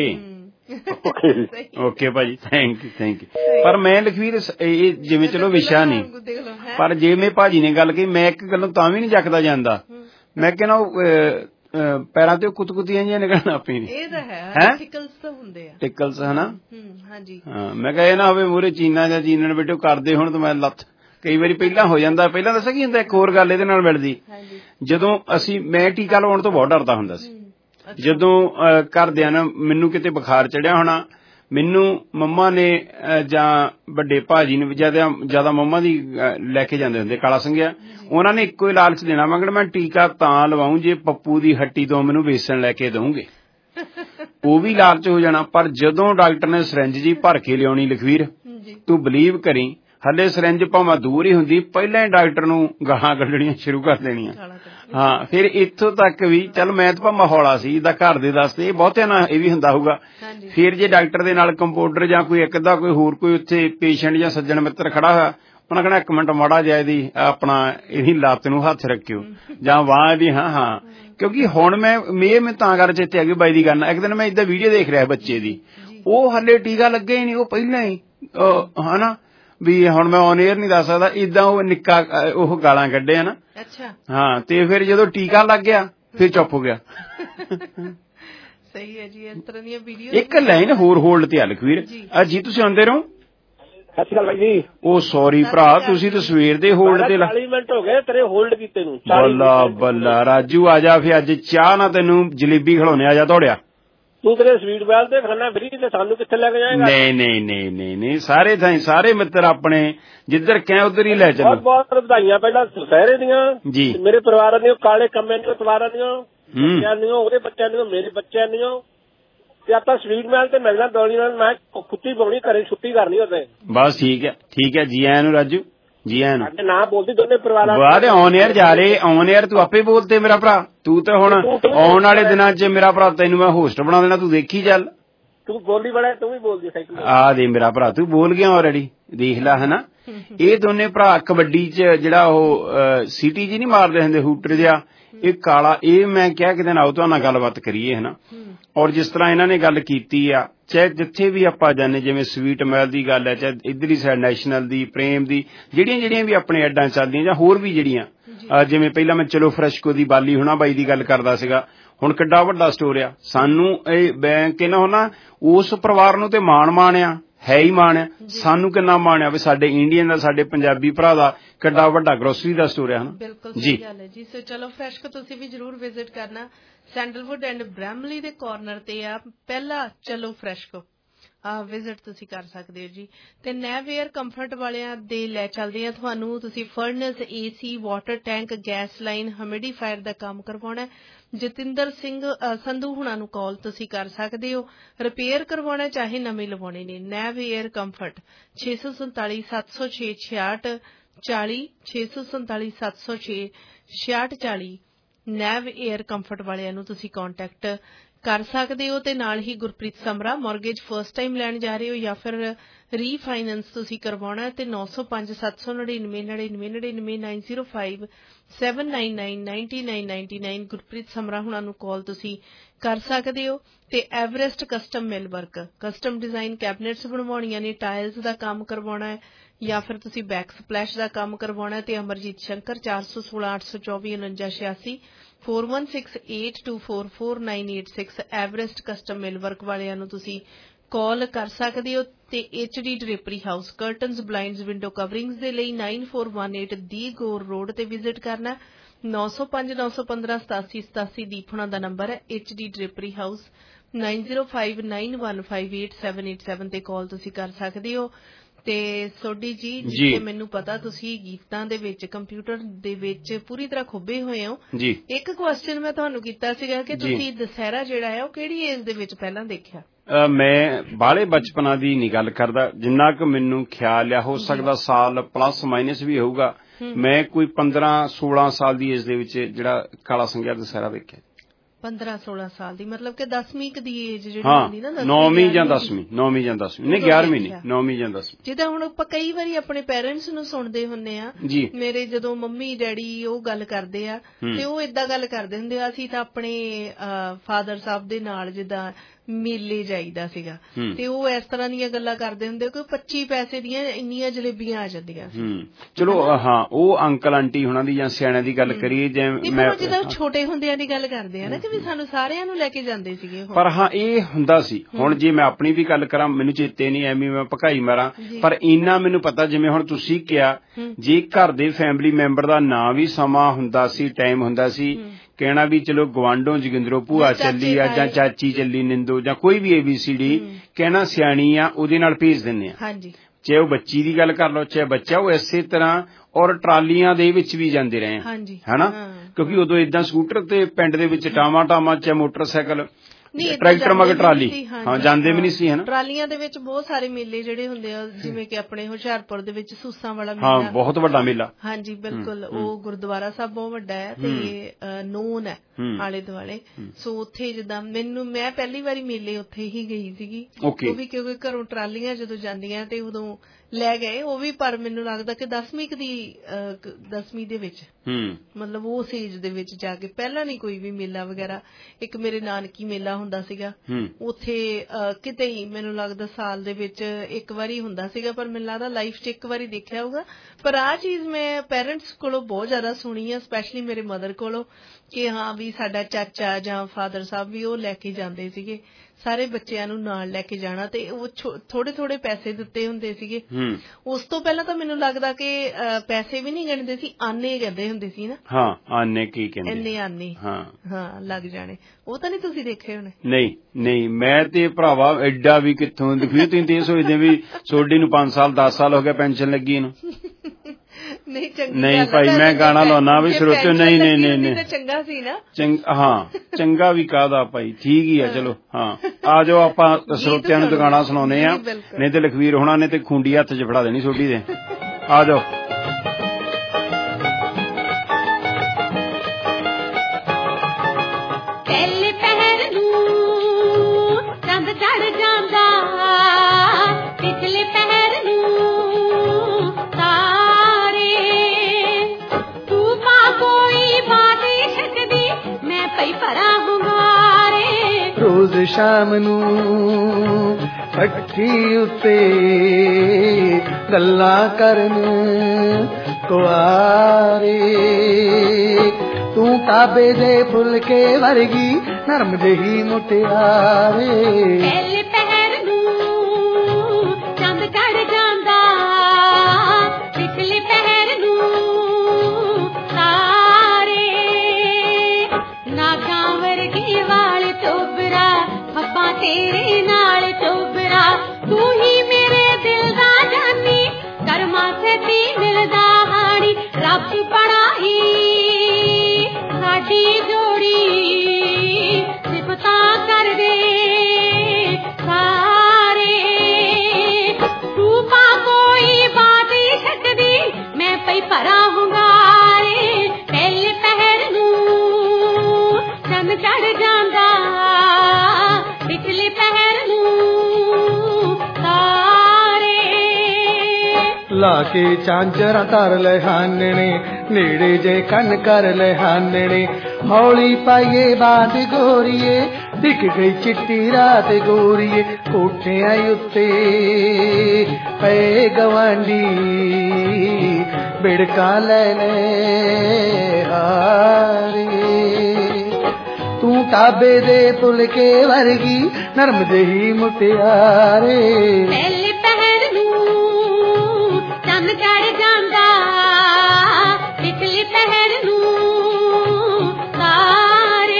ਓਕੇ ਭਾਜੀ, ਥੈਂਕ ਯੂ ਥੈਂਕ ਯੂ। ਪਰ ਮੈਂ ਲਖਵੀਰ ਇਹ ਜਿਵੇਂ ਚਲੋ ਵਿਸ਼ਾ ਨਹੀਂ, ਪਰ ਜਿਵੇਂ ਭਾਜੀ ਨੇ ਗੱਲ ਕਹੀ, ਮੈਂ ਇੱਕ ਗੱਲੋਂ ਤਾਂ ਵੀ ਨਹੀਂ ਜੱਕਦਾ ਜਾਂਦਾ। ਮੈਂ ਕਹਿੰਦਾ ਪੈਰਾਂ ਤੇ ਕੁੱਤਕੁੱਤੀਆਂ ਜਿਹੀਆਂ ਨਿਕਲਣ ਲੱਗ ਪਈ। ਇਹ ਤਾਂ ਹੈ, ਟਿਕਲਸ ਤਾਂ ਹੁੰਦੇ ਆ, ਟਿਕਲਸ ਹਨਾ। ਹਾਂਜੀ ਹਾਂ, ਮੈਂ ਕਿਹਾ ਇਹ ਨਾ ਹੋਵੇ ਮੂਹਰੇ ਚੀਨਾ ਜਾਂ ਚੀਨਣ ਬੇਟੇ ਕਰਦੇ ਹੁਣ ਤਾਂ ਮੈਂ ਲੱਤ। ਕਈ ਵਾਰੀ ਪਹਿਲਾਂ ਹੋ ਜਾਂਦਾ। ਪਹਿਲਾਂ ਦੱਸਾਂ ਕੀ ਹੁੰਦਾ, ਇੱਕ ਹੋਰ ਗੱਲ ਇਹਦੇ ਨਾਲ ਮਿਲਦੀ, ਜਦੋਂ ਅਸੀਂ ਮੈਂ ਟੀਕਾ ਲਵਾਉਣ ਤੋਂ ਬਹੁਤ ਡਰਦਾ ਹੁੰਦਾ ਸੀ। ਜਦੋਂ ਘਰਦਿਆਂ ਨੇ ਮੈਨੂੰ ਕਿਤੇ ਬੁਖਾਰ ਚੜਿਆ ਹੋਣਾ, ਮੈਨੂੰ ਮੰਮਾ ਨੇ ਜਾਂ ਵੱਡੇ ਭਾਜੀ ਨੇ ਜਿਆਦਾ ਜਿਆਦਾ ਮੰਮਾ ਦੀ ਲੈ ਕੇ ਜਾਂਦੇ ਹੁੰਦੇ ਕਾਲਾ ਸੰਘਿਆ, ਉਹਨਾਂ ਨੇ ਇੱਕੋ ਹੀ ਲਾਲਚ ਦੇਣਾ, ਮਗਰ ਮੈਂ ਟੀਕਾ ਤਾਂ ਲਵਾਉਂ ਜੇ ਪੱਪੂ ਦੀ ਹੱਟੀ ਤੋਂ ਮੈਨੂੰ ਵੇਸਣ ਲੈ ਕੇ ਦਊਂਗੇ। ਉਹ ਵੀ ਲਾਲਚ ਹੋ ਜਾਣਾ। ਪਰ ਜਦੋਂ ਡਾਕਟਰ ਨੇ ਸਿਰੰਜ ਜੀ ਭਰ ਕੇ ਲਿਆਉਣੀ, ਲਖਵੀਰ ਤੂੰ ਬਲੀਵ ਕਰੀ, ਹਲੇ ਸਿਰੰਜ ਭਾਵੇਂ ਦੂਰ ਹੀ ਹੁੰਦੀ, ਪਹਿਲਾਂ ਹੀ ਡਾਕਟਰ ਨੂੰ ਗਾਹਾਂ ਕੱਢਣੀਆਂ ਸ਼ੁਰੂ ਕਰ ਦੇਣੀਆਂ। ਹਾਂ, ਫਿਰ ਇੱਥੋਂ ਤੱਕ ਵੀ ਚੱਲ ਮੈਂ ਤਾਂ ਭਾਵੇਂ ਹੌਲਾ ਸੀ, ਜਿੱਦਾਂ ਘਰ ਦੇ ਦੱਸਦੇ, ਬਹੁਤਿਆਂ ਨਾਲ ਇਹ ਵੀ ਹੁੰਦਾ ਹੋਊਗਾ। ਫਿਰ ਜੇ ਡਾਕਟਰ ਦੇ ਨਾਲ ਕੰਪਾਊਂਡਰ ਜਾਂ ਕੋਈ ਇੱਕ ਅੱਧਾ ਕੋਈ ਹੋਰ ਕੋਈ ਉੱਥੇ ਪੇਸ਼ੈਂਟ ਜਾਂ ਸੱਜਣ ਮਿੱਤਰ ਖੜਾ ਹੋਇਆ, ਉਹਨਾਂ ਕਹਿਣਾ ਇੱਕ ਮਿੰਟ ਮਾੜਾ ਜਿਹਾ ਇਹਦੀ ਆਪਣਾ ਇਹਦੀ ਲੱਤ ਨੂੰ ਹੱਥ ਰੱਖਿਓ ਜਾਂ ਬਾਂਹ ਦੀ। ਹਾਂ ਹਾਂ, ਕਿਉਂਕਿ ਹੁਣ ਮੈਂ ਇਹ ਮੈਂ ਤਾਂ ਕਰ ਚੇਤੇ ਆ ਗਈ ਬਾਈ ਦੀ ਗੱਲ। ਇੱਕ ਦਿਨ ਮੈਂ ਏਦਾਂ ਵੀਡੀਓ ਦੇਖ ਰਿਹਾ ਬੱਚੇ ਦੀ, ਉਹ ਹਲੇ ਟੀਕਾ ਲੱਗਿਆ ਹੀ ਨਹੀਂ, ਉਹ ਪਹਿਲਾਂ ਹੀ ਹਨਾ ਵੀ ਹੁਣ ਮੈਂ ਔਨ ਏਅਰ ਨਹੀਂ ਦੱਸ ਸਕਦਾ, ਏਦਾਂ ਉਹ ਨਿੱਕਾ ਉਹ ਗਾਲਾਂ ਕੱਢੇ ਨਾ। ਅੱਛਾ, ਹਾਂ, ਤੇ ਫਿਰ ਜਦੋਂ ਟੀਕਾ ਲੱਗ ਗਿਆ ਫਿਰ ਚੁੱਪ ਹੋ ਗਿਆ। ਸਹੀ ਹੈ ਜੀ, ਇਸ ਤਰ੍ਹਾਂ ਦੀਆਂ ਵੀਡੀਓ। ਇੱਕ ਲਾਈਨ ਹੋਰ ਹੋਲਡ ਤੇ ਆ ਲਖਵੀਰ ਜੀ, ਤੁਸੀਂ ਆਉਂਦੇ ਰਹੋ। ਸਤਿ ਸ਼੍ਰੀ ਅਕਾਲ ਬਾਈ ਜੀ। ਉਹ ਸੌਰੀ ਭਰਾ, ਤੁਸੀਂ ਤਾਂ ਸਵੇਰ ਦੇ ਹੋਲਡ ਤੇ। ਚਾਲੀ ਮਿੰਟ ਹੋ ਗਏ ਤੇਰੇ ਹੋਲਡ ਕੀਤੇ ਨੂੰ। ਬੱਲਾ ਬੱਲਾ ਰਾਜੂ, ਆ ਜਾ ਫਿਰ, ਅੱਜ ਚਾਹ ਨਾ ਤੈਨੂੰ ਜਲੇਬੀ ਖਿਲਾਉਣੇ, ਆ ਜਾ ਦੌੜਿਆ। ਤੂੰ ਕਿਤੇ ਸਵੀਟ ਬੈਲ ਤੇ ਖਾਣਾ ਫਰੀ, ਤੇ ਸਾਨੂੰ ਕਿੱਥੇ ਲੈ ਕੇ ਜਾਏਗਾ? ਨਹੀਂ ਨਹੀਂ ਨਹੀਂ ਨਹੀਂ ਨਹੀਂ, ਸਾਰੇ ਥਾਂ ਸਾਰੇ ਮਿੱਤਰ ਆਪਣੇ ਜਿੱਧਰ ਕਹੇ ਉਧਰ ਹੀ ਲੈ ਚੱਲੋ। ਬਹੁਤ ਬਹੁਤ ਵਧਾਈਆਂ ਪਹਿਲਾਂ ਦੁਸਹਿਰੇ ਦੀਆਂ ਜੀ, ਮੇਰੇ ਪਰਿਵਾਰਾਂ ਦੀਆਂ, ਕਾਲੇ ਕੰਮੇ ਦੀਆਂ ਪਰਿਵਾਰਾਂ ਦੀਆਂ, ਬੱਚਿਆਂ ਦੀਆਂ, ਉਹਦੇ ਬੱਚਿਆਂ ਦੀਆਂ, ਮੇਰੇ ਬੱਚਿਆਂ ਦੀਆਂ। ਤੇ ਆਪਾਂ ਸਵੀਟ ਮੈਲ ਤੇ ਮਿਲਣਾ ਦੌੜੀ ਨਾਲ, ਮੈਂ ਕੁੱਤੀ ਪਾਉਣੀ, ਘਰੇ ਛੁੱਟੀ ਕਰਨੀ ਉਹਦੇ। ਬਸ ਠੀਕ ਹੈ ਠੀਕ ਹੈ, ਜੀ ਆਇਆਂ ਨੂੰ ਰਾਜੂ, ਜੀ ਆਇਆਂ ਨੂੰ। ਨਾ ਬੋਲਦੀ ਦੋਨੇ ਪਰਿਵਾਰਾਂ ਬਾਅਦ ਆਨ ਏਅਰ ਜਾ ਰਹੇ, ਆਨ ਏਅਰ ਤੂੰ ਆਪੇ ਬੋਲਤੇ ਮੇਰਾ ਭਰਾ। ਤੂੰ ਤਾਂ ਹੁਣ ਆਉਣ ਵਾਲੇ ਦਿਨਾਂ ਚ ਮੇਰਾ ਭਰਾ ਤੈਨੂੰ ਮੈਂ ਹੋਸਟ ਬਣਾ ਦੇਣਾ, ਤੂੰ ਦੇਖੀ ਚੱਲ। ਤੂੰ ਬੋਲੀ ਬੜਾ, ਤੂੰ ਵੀ ਬੋਲਦੀ ਸਾਈਕਲ ਆ ਦੇ ਮੇਰਾ ਭਰਾ, ਤੂੰ ਬੋਲ ਗਿਆ ਆਲਰੇਡੀ, ਦੇਖ ਲੈ ਹਨਾ। ਇਹ ਦੋਨੇ ਭਰਾ ਕਬੱਡੀ ਚ ਜਿਹੜਾ ਉਹ ਸਿਟੀ ਜੀ ਨੀ ਮਾਰਦੇ ਹੁੰਦੇ ਹੂਟਰ ਜਿਹਾ, ਇਹ ਕਾਲਾ, ਇਹ ਮੈਂ ਕਿਹਾ ਕਿਤੇ ਨਾ ਤੁਹਾਡੇ ਨਾਲ ਗੱਲਬਾਤ ਕਰੀਏ ਹਨਾ। ਔਰ ਜਿਸ ਤਰ੍ਹਾਂ ਇਹਨਾਂ ਨੇ ਗੱਲ ਕੀਤੀ ਆ, ਚਾਹੇ ਜਿੱਥੇ ਵੀ ਆਪਾਂ ਜਾਂਦੇ, ਜਿਵੇਂ ਸਵੀਟ ਮੈਲ ਦੀ ਗੱਲ ਹੈ, ਚਾਹੇ ਇੱਧਰਲੀ ਸਾਈਡ ਨੈਸ਼ਨਲ ਦੀ, ਪ੍ਰੇਮ ਦੀ, ਜਿਹੜੀਆਂ ਜਿਹੜੀਆਂ ਵੀ ਆਪਣੇ ਐਡਾਂ ਚੱਲਦੀਆਂ ਜਾਂ ਹੋਰ ਵੀ ਜਿਹੜੀਆਂ, ਜਿਵੇਂ ਪਹਿਲਾਂ ਮੈਂ ਚਲੋ ਫਰੈਸ਼ਕੋ ਦੀ ਬਾਲੀ ਹੋਣਾ ਬਾਈ ਦੀ ਗੱਲ ਕਰਦਾ ਸੀਗਾ, ਹੁਣ ਕਿੱਡਾ ਵੱਡਾ ਸਟੋਰ ਆ। ਸਾਨੂੰ ਇਹ ਬੈਂਕ ਕਹਿੰਦਾ ਹੋਣਾ, ਉਸ ਪਰਿਵਾਰ ਨੂੰ ਤੇ ਮਾਣ ਮਾਣ ਆ, ਹੈ ਹੀ ਮਾਣ ਆ। ਸਾਨੂੰ ਕਿੰਨਾ ਮਾਣ ਆ ਵੀ ਸਾਡੇ ਇੰਡੀਅਨ ਦਾ, ਸਾਡੇ ਪੰਜਾਬੀ ਭਰਾ ਦਾ ਕਿੱਡਾ ਵੱਡਾ ਗਰੋਸਰੀ ਦਾ ਸਟੋਰ ਆ। ਬਿਲਕੁਲ ਸਹੀ ਗੱਲ ਹੈ ਜੀ। ਸੋ ਚਲੋ ਫਰੈਸ਼ਕੋ ਤੁਸੀਂ ਵੀ ਜ਼ਰੂਰ ਵਿਜ਼ਿਟ ਕਰਨਾ। ਸੈਂਡਲਵੁੱਡ ਐਂਡ ਬ੍ਰੈਮਲੀ ਦੇ ਕਾਰਨਰ ਤੇ ਆ ਪਹਿਲਾ ਚਲੋ ਫਰੈਸ਼ਕੋ। ਵਿਜ਼ਿਟ ਤੁਸੀਂ ਕਰ ਸਕਦੇ ਹੋ ਜੀ। ਤੇ ਨੈਵਏਅਰ ਕੰਫਰਟ ਵਾਲਿਆਂ ਦੇ ਲੈ ਚੱਲਦੇ ਆ ਤੁਹਾਨੂੰ। ਤੁਸੀਂ furnace, AC, water tank, gas line, humidifier ਦਾ ਕੰਮ ਕਰਵਾਉਣਾ। ਜਤਿੰਦਰ ਸਿੰਘ ਸੰਧੂ ਹੁਣਾਂ ਨੂੰ ਕਾਲ ਤੁਸੀਂ ਕਰ ਸਕਦੇ ਹੋ। ਰਿਪੇਅਰ ਕਰਵਾਉਣਾ ਚਾਹੇ ਨਵੇਂ ਲਵਾਉਣੇ ਨੇ। ਨੈਵਏਅਰ ਕੰਫਰਟ ਛੇ ਸੌ ਸੰਤਾਲੀ ਸੱਤ ਸੌ ਛੇ ਛਿਆਹਠ ਚਾਲੀ ਛੇ ਸੌ ਸੰਤਾਲੀ ਸੱਤ ਸੌ ਛੇ ਛਿਆਹਠ ਚਾਲੀ ਨੈਵ ਏਅਰ ਕੰਫਰਟ ਵਾਲਿਆਂ ਨੂੰ ਤੁਸੀਂ ਕਾਂਟੈਕਟ ਕਰ ਸਕਦੇ ਹੋ। ਤੇ ਨਾਲ ਹੀ Gurpreet Samra, mortgage first time ਲੈਣ ਜਾ ਰਹੇ ਹੋ ਜਾਂ ਫਿਰ ਰੀਫਾਈਨੈਂਸ ਤੁਸੀਂ ਕਰਵਾਉਣਾ ਤੇ ਨੌ ਸੌ ਪੰਜ ਸੱਤ ਸੌ ਨੜਿਨਵੇਂ ਨੜਿਨਵੇਂ ਨੜਿਨਵੇਂ nine zero five seven nine nine ninety nine ninety nine Gurpreet Samra ਹੁਣਾਂ ਨੂੰ ਕਾਲ ਤੁਸੀਂ ਕਰ ਸਕਦੇ ਹੋ। ਤੇ Everest Custom Millwork, custom design cabinets ਬਣਵਾਉਣੀਆਂ ਨੇ, ਟਾਇਲਸ ਦਾ ਕੰਮ ਕਰਵਾਉਣਾ ਹੈ ਜਾਂ ਫਿਰ ਤੁਸੀਂ ਬੈਕ ਸਪਲੈਸ਼ ਦਾ ਕੰਮ ਕਰਵਾਉਣਾ ਤੇ ਅਮਰਜੀਤ ਸ਼ੰਕਰ ਚਾਰ ਸੌ ਸੋਲਾਂ ਅੱਠ ਸੌ ਚੌਵੀ ਉਨੰਜਾ ਛਿਆਸੀ four one six eight two four four nine eight six Everest Custom Millwork ਵਾਲਿਆਂ ਨੂੰ ਤੁਸੀਂ ਕਾਲ ਕਰ ਸਕਦੇ ਹੋ। ਤੇ H D Drapery House curtains, blinds, window coverings ਦੇ ਲਈ ਨਾਈਨ ਫੋਰ ਵਨ ਏਟ ਦੀ ਗੋਰ ਰੋਡ ਤੇ ਵਿਜ਼ਿਟ ਕਰਨਾ। ਨੌ ਸੌ ਪੰਜ ਨੌ ਸੌ ਪੰਦਰਾਂ ਸਤਾਸੀ ਸਤਾਸੀ ਦੀਪ ਹੁਣਾਂ ਦਾ ਨੰਬਰ ਹੈ। H D Drapery House nine zero five nine one five eight seven eight seven ਤੇ ਕਾਲ ਤੁਸੀਂ ਕਰ ਸਕਦੇ ਹੋ। ਤੇ ਸੋਢੀ ਜੀ, ਜਿੱਥੇ ਮੈਨੂੰ ਪਤਾ ਤੁਸੀਂ ਗੀਤਾਂ ਦੇ ਵਿੱਚ, ਕੰਪਿਊਟਰ ਦੇ ਵਿੱਚ ਪੂਰੀ ਤਰ੍ਹਾਂ ਖੁੱਬੇ ਹੋਏ ਹੋ, ਇੱਕ ਕੁਐਸਚਨ ਮੈਂ ਤੁਹਾਨੂੰ ਕੀਤਾ ਸੀਗਾ ਕਿ ਤੁਸੀਂ ਦੁਸਹਿਰਾ ਜਿਹੜਾ ਹੈ ਉਹ ਕਿਹੜੀ ਏਜ ਦੇ ਵਿੱਚ ਪਹਿਲਾਂ ਦੇਖਿਆ? ਮੈਂ ਬਾਹਲੇ ਬਚਪਨਾ ਦੀ ਨਹੀਂ ਗੱਲ ਕਰਦਾ, ਜਿੰਨਾ ਕੁ ਮੈਨੂੰ ਖਿਆਲ ਆ, ਹੋ ਸਕਦਾ ਸਾਲ ਪਲੱਸ ਮਾਈਨਸ ਵੀ ਹੋਊਗਾ। ਮੈਂ ਕੋਈ ਪੰਦਰਾਂ ਸੋਲਾਂ ਸਾਲ ਦੀ ਏਜ ਦੇ ਵਿੱਚ ਜਿਹੜਾ ਕਾਲਾ ਸੰਘਿਆ ਦੁਸਹਿਰਾ ਦੇਖਿਆ। ਪੰਦਰਾਂ ਸੋਲਾਂ ਸਾਲ ਦੀ ਮਤਲਬ ਕਿ ਦਸਵੀਂ ਕ ਦੀ ਏਜ ਜਿਹੜੀ ਹੁੰਦੀ ਨਾ, ਨੌਵੀਂ ਜਾਂ ਦਸਵੀਂ ਨੌਵੀਂ ਜਾਂ ਦਸਵੀਂ ਨਹੀਂ ਗਿਆਰਵੀਂ ਨਹੀਂ ਨੌਵੀਂ ਜਾਂ ਦਸਵੀਂ। ਜਿੱਦਾਂ ਹੁਣ ਆਪਾਂ ਕਈ ਵਾਰੀ ਆਪਣੇ ਪੇਰੈਂਟਸ ਨੂੰ ਸੁਣਦੇ ਹੁੰਦੇ ਆ, ਮੇਰੇ ਜਦੋਂ ਮੰਮੀ ਡੈਡੀ ਉਹ ਗੱਲ ਕਰਦੇ ਆ ਤੇ ਉਹ ਏਦਾਂ ਗੱਲ ਕਰਦੇ ਹੁੰਦੇ ਆ, ਅਸੀਂ ਤਾਂ ਆਪਣੇ ਫਾਦਰ ਸਾਹਿਬ ਦੇ ਨਾਲ ਜਿੱਦਾਂ ਮੇਲੇ ਜਾਈਦਾ ਸੀਗਾ ਤੇ ਉਹ ਇਸ ਤਰ੍ਹਾਂ ਦੀਆਂ ਗੱਲਾਂ ਕਰਦੇ ਹੁੰਦੇ ਕਿ ਪੱਚੀ ਪੈਸੇ ਦੀਆਂ ਇੰਨੀਆਂ ਜਲੇਬੀਆਂ ਆ ਜਾਂਦੀਆਂ ਸੀ। ਚਲੋ ਹਾਂ, ਉਹ ਅੰਕਲ ਆਂਟੀ ਹੁਣਾਂ ਦੀ ਜਾਂ ਸਿਆਣਿਆਂ ਦੀ ਗੱਲ ਕਰੀਏ, ਜਿਵੇਂ ਮੈਂ ਜਦੋਂ ਛੋਟੇ ਹੁੰਦਿਆਂ ਦੀ ਗੱਲ ਕਰਦੇ ਆ ਨਾ ਕਿ ਵੀ ਸਾਨੂੰ ਸਾਰਿਆਂ ਨੂੰ ਲੈ ਕੇ ਜਾਂਦੇ ਸੀਗੇ। ਪਰ ਹਾਂ ਇਹ ਹੁੰਦਾ ਸੀ। ਹੁਣ ਜੇ ਮੈਂ ਆਪਣੀ ਵੀ ਗੱਲ ਕਰਾਂ, ਮੈਨੂੰ ਚੇਤੇ ਨਹੀਂ ਐਵੇਂ ਮੈਂ ਭਕਾਈ ਮਾਰਾਂ, ਪਰ ਇੰਨਾ ਮੈਨੂੰ ਪਤਾ, ਜਿਵੇਂ ਹੁਣ ਤੁਸੀਂ ਕਿਹਾ, ਜੇ ਘਰ ਦੇ ਫੈਮਿਲੀ ਮੈਂਬਰ ਦਾ ਨਾਂ ਵੀ ਸਮਾਂ ਹੁੰਦਾ ਸੀ, ਟਾਈਮ ਹੁੰਦਾ ਸੀ, ਕਹਿਣਾ ਵੀ ਚਲੋ ਗਵਾਂਢੋਂ ਜੋਗਿੰਦਰੋਂ ਭੂਆ ਚੱਲੀ ਆ ਜਾਂ ਚਾਚੀ ਚੱਲੀ ਨਿੰਦੋ ਜਾਂ ਕੋਈ ਵੀ ਏ ਬੀ ਸੀ ਡੀ ਕਹਿਣਾ ਸਿਆਣੀ ਆ, ਉਹਦੇ ਨਾਲ ਭੇਜ ਦਿੰਦੇ ਆ। ਚਾਹੇ ਉਹ ਬੱਚੀ ਦੀ ਗੱਲ ਕਰ ਲਓ, ਚਾਹੇ ਬੱਚਾ, ਉਹ ਇਸੇ ਤਰ੍ਹਾਂ। ਔਰ ਟਰਾਲੀਆਂ ਦੇ ਵਿੱਚ ਵੀ ਜਾਂਦੇ ਰਹੇ ਹਨਾ, ਕਿਉਂਕਿ ਉਦੋਂ ਏਦਾਂ ਸਕੂਟਰ ਤੇ ਪਿੰਡ ਦੇ ਵਿੱਚ ਟਾਵਾਂ ਟਾਵਾਂ ਚਾਹੇ ਮੋਟਰਸਾਈਕਲ, ਟਰੈਕਟਰ ਮਗਰ ਟਰਾਲੀ, ਹਾਂ ਜਾਂਦੇ ਵੀ ਨਹੀਂ ਸੀ ਹਨਾ। ਟਰਾਲੀਆਂ ਦੇ ਵਿੱਚ ਬਹੁਤ ਸਾਰੇ ਮੇਲੇ ਜਿਹੜੇ ਹੁੰਦੇ ਆ, ਜਿਵੇਂ ਕਿ ਆਪਣੇ ਹੁਸ਼ਿਆਰਪੁਰ ਦੇ ਵਿੱਚ ਸੂਸਾਂ ਵਾਲਾ ਮੇਲਾ, ਹਾਂ ਬਹੁਤ ਵੱਡਾ ਮੇਲਾ। ਹਾਂਜੀ ਬਿਲਕੁਲ, ਉਹ ਗੁਰਦੁਆਰਾ ਸਾਹਿਬ ਬਹੁਤ ਵੱਡਾ ਹੈ ਤੇ ਨੋਨ ਹੈ ਆਲੇ ਦੁਆਲੇ। ਸੋ ਉੱਥੇ ਜਿੱਦਾਂ ਮੈਨੂੰ, ਮੈਂ ਪਹਿਲੀ ਵਾਰੀ ਮੇਲੇ ਉੱਥੇ ਹੀ ਗਈ ਸੀਗੀ, ਉਹ ਵੀ ਕਿਉਂਕਿ ਘਰੋਂ ਟਰਾਲੀਆਂ ਜਦੋਂ ਜਾਂਦੀਆਂ ਤੇ ਉਦੋਂ ਲੈ ਗਏ, ਉਹ ਵੀ ਪਰ ਮੈਨੂੰ ਲੱਗਦਾ ਕਿ ਦਸਵੀਂ ਦੀ ਦਸਵੀਂ ਦੇ ਵਿੱਚ, ਮਤਲਬ ਉਸ ਏਜ ਦੇ ਵਿੱਚ ਜਾ ਕੇ। ਪਹਿਲਾਂ ਨਹੀਂ ਕੋਈ ਵੀ ਮੇਲਾ ਵਗੈਰਾ। ਇੱਕ ਮੇਰੇ ਨਾਨਕੀ ਮੇਲਾ ਹੁੰਦਾ ਸੀਗਾ, ਉੱਥੇ ਕਿਤੇ ਹੀ ਮੈਨੂੰ ਲੱਗਦਾ ਸਾਲ ਦੇ ਵਿੱਚ ਇੱਕ ਵਾਰੀ ਹੁੰਦਾ ਸੀਗਾ, ਪਰ ਮੈਨੂੰ ਲੱਗਦਾ ਲਾਈਫ 'ਚ ਇੱਕ ਵਾਰੀ ਦੇਖਿਆ ਹੋਊਗਾ। ਪਰ ਆਹ ਚੀਜ਼ ਮੈਂ ਪੇਰੈਂਟਸ ਕੋਲੋਂ ਬਹੁਤ ਜ਼ਿਆਦਾ ਸੁਣੀ ਆ, ਸਪੈਸ਼ਲੀ ਮੇਰੇ ਮਦਰ ਕੋਲੋਂ, ਕਿ ਹਾਂ ਵੀ ਸਾਡਾ ਚਾਚਾ ਜਾਂ ਫਾਦਰ ਸਾਹਿਬ ਵੀ ਉਹ ਲੈ ਕੇ ਜਾਂਦੇ ਸੀਗੇ ਸਾਰੇ ਬੱਚਿਆਂ ਨੂੰ ਨਾਲ ਲੈ ਕੇ ਜਾਣਾ, ਤੇ ਉਹ ਥੋੜੇ ਥੋੜੇ ਪੈਸੇ ਦਿੱਤੇ ਹੁੰਦੇ ਸੀਗੇ। ਉਸ ਤੋਂ ਪਹਿਲਾਂ ਤਾਂ ਮੈਨੂੰ ਲੱਗਦਾ ਕਿ ਪੈਸੇ ਵੀ ਨਹੀਂ ਗਿਣਦੇ ਸੀ, ਆਨੇ ਕਹਿੰਦੇ ਹੁੰਦੇ ਸੀ ਨਾ। ਹਾਂ, ਆਨੇ ਕੀ ਕਹਿੰਦੇ, ਇੰਨੇ ਆਨੇ, ਹਾਂ ਹਾਂ ਲੱਗ ਜਾਣੇ। ਉਹ ਤਾਂ ਨਹੀਂ ਤੁਸੀਂ ਦੇਖੇ ਹੋਣੇ? ਨਹੀਂ ਨਹੀਂ, ਮੈਂ ਤੇ ਭਰਾਵਾ ਐਡਾ ਵੀ ਕਿੱਥੋਂ ਦੇਖੀ। ਤੁਸੀਂ ਤੇ ਸੋਚਦੇ ਵੀ ਸੋਡੀ ਨੂੰ ਪੰਜ ਸਾਲ ਦਸ ਸਾਲ ਹੋ ਗਿਆ ਪੈਨਸ਼ਨ ਲੱਗੀ ਨੂੰ। ਨਹੀਂ ਚੰਗੀ ਨਹੀਂ ਭਾਈ, ਮੈਂ ਗਾਣਾ ਲਾਉਣਾ ਵੀ ਸਰੋਤਿਓ, ਨਹੀਂ ਨਹੀਂ ਨਹੀਂ ਨਹੀਂ ਚੰਗਾ ਸੀ ਨਾ। ਹਾਂ ਚੰਗਾ ਵੀ ਕਾਹਦਾ ਭਾਈ, ਠੀਕ ਹੀ ਆ। ਚਲੋ ਹਾਂ, ਆ ਜਾਓ ਆਪਾਂ ਸਰੋਤਿਆਂ ਨੂੰ ਗਾਣਾ ਸੁਣਾਉਨੇ ਆ, ਨਹੀਂ ਤੇ ਲਖਵੀਰ ਹੋਣਾ ਨੇ ਤੇ ਖੁੰਡੀ ਹੱਥ 'ਚ ਫੜਾ ਦੇਣੀ ਸੋਢੀ ਦੇ। ਆ ਜਾਓ। ਰੋਜ਼ ਸ਼ਾਮ ਨੂੰ ਭੱਠੀ ਉੱਤੇ ਗੱਲਾਂ ਕਰਨ ਕੁਆਰੇ, ਤੂੰ ਕਾਬੇ ਦੇ ਫੁਲਕੇ ਵਰਗੀ ਨਰਮ ਜਿਹੀ ਮੁਟਿਆਰੇ। ਪਹਿਲੇ ਪਹਿਰ ਨੂੰ ਚੰਦ ਚੜ ਜਾਂਦਾ, ਪਿਛਲੇ ਪਹਿਰ ਨੂੰ ਤਾਰੇ, ਨਾਗਾਂ ਵਰਗੀ ਵਾਲ ਚੋਬਰਾ, ਹੱਬਾਂ ਤੇਰੇ ਨਾਲ ਚੋਬਰਾ, ਕੇ ਚਾਂਜਰਾਂ ਧਰ ਲੈ ਹਾਨਣੇ ਨੇੜੇ ਜੇ ਕੰਨ ਕਰ ਲੈ ਹਾਨਣੇ ਹੌਲੀ ਪਾਈਏ ਬਾਤ ਗੋਰੀਏ ਦਿਖ ਗਈ ਚਿੱਟੀ ਰਾਤ ਗੋਰੀਏ ਕੋਠਿਆਂ ਉੱਤੇ ਪਏ ਗਵਾਂਢੀ ਬਿੜਕਾ ਲੈ ਲੈ ਹਾਰੇ ਤੂੰ ਕਾਬੇ ਦੇ ਫੁਲਕੇ ਵਰਗੀ ਨਰਮ ਜਿਹੀ ਮੁਟਿਆਰੇ ਪਹਿਲੇ ਪਹਿਰ ਨੂੰ ਚੰਨ ਚੜ ਜਾਂਦਾ ਪਿਛਲੇ ਪਹਿਰ ਨੂੰ ਤਾਰੇ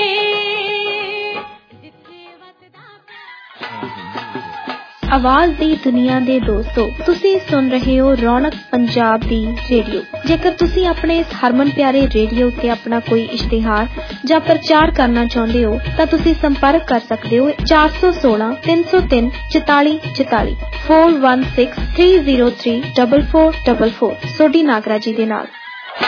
ਆਵਾਜ਼ ਦੀ ਦੁਨੀਆ ਦੇ ਦੋਸਤੋ ਤੁਸੀਂ ਸੁਣ ਰਹੇ ਹੋ ਰੌਣਕ ਪੰਜਾਬ ਦੀ ਰੇਡੀਓ। ਜੇਕਰ ਤੁਸੀਂ ਆਪਣੇ ਇਸ ਹਰਮਨ ਪਿਆਰੇ ਰੇਡੀਓ ਉੱਤੇ ਆਪਣਾ ਕੋਈ ਇਸ਼ਤਿਹਾਰ ਜਾਂ ਪ੍ਰਚਾਰ ਕਰਨਾ ਚਾਹੁੰਦੇ ਹੋ ਤਾਂ ਤੁਸੀਂ ਸੰਪਰਕ ਕਰ ਸਕਦੇ ਹੋ ਚਾਰ ਸੌ ਸੋਲਾਂ ਤਿੰਨ ਸੌ ਤਿੰਨ ਚੁਤਾਲੀ ਚੁਤਾਲੀ four one six three zero three four four four four Sodhi Nagra ਜੀ ਦੇ ਨਾਲ।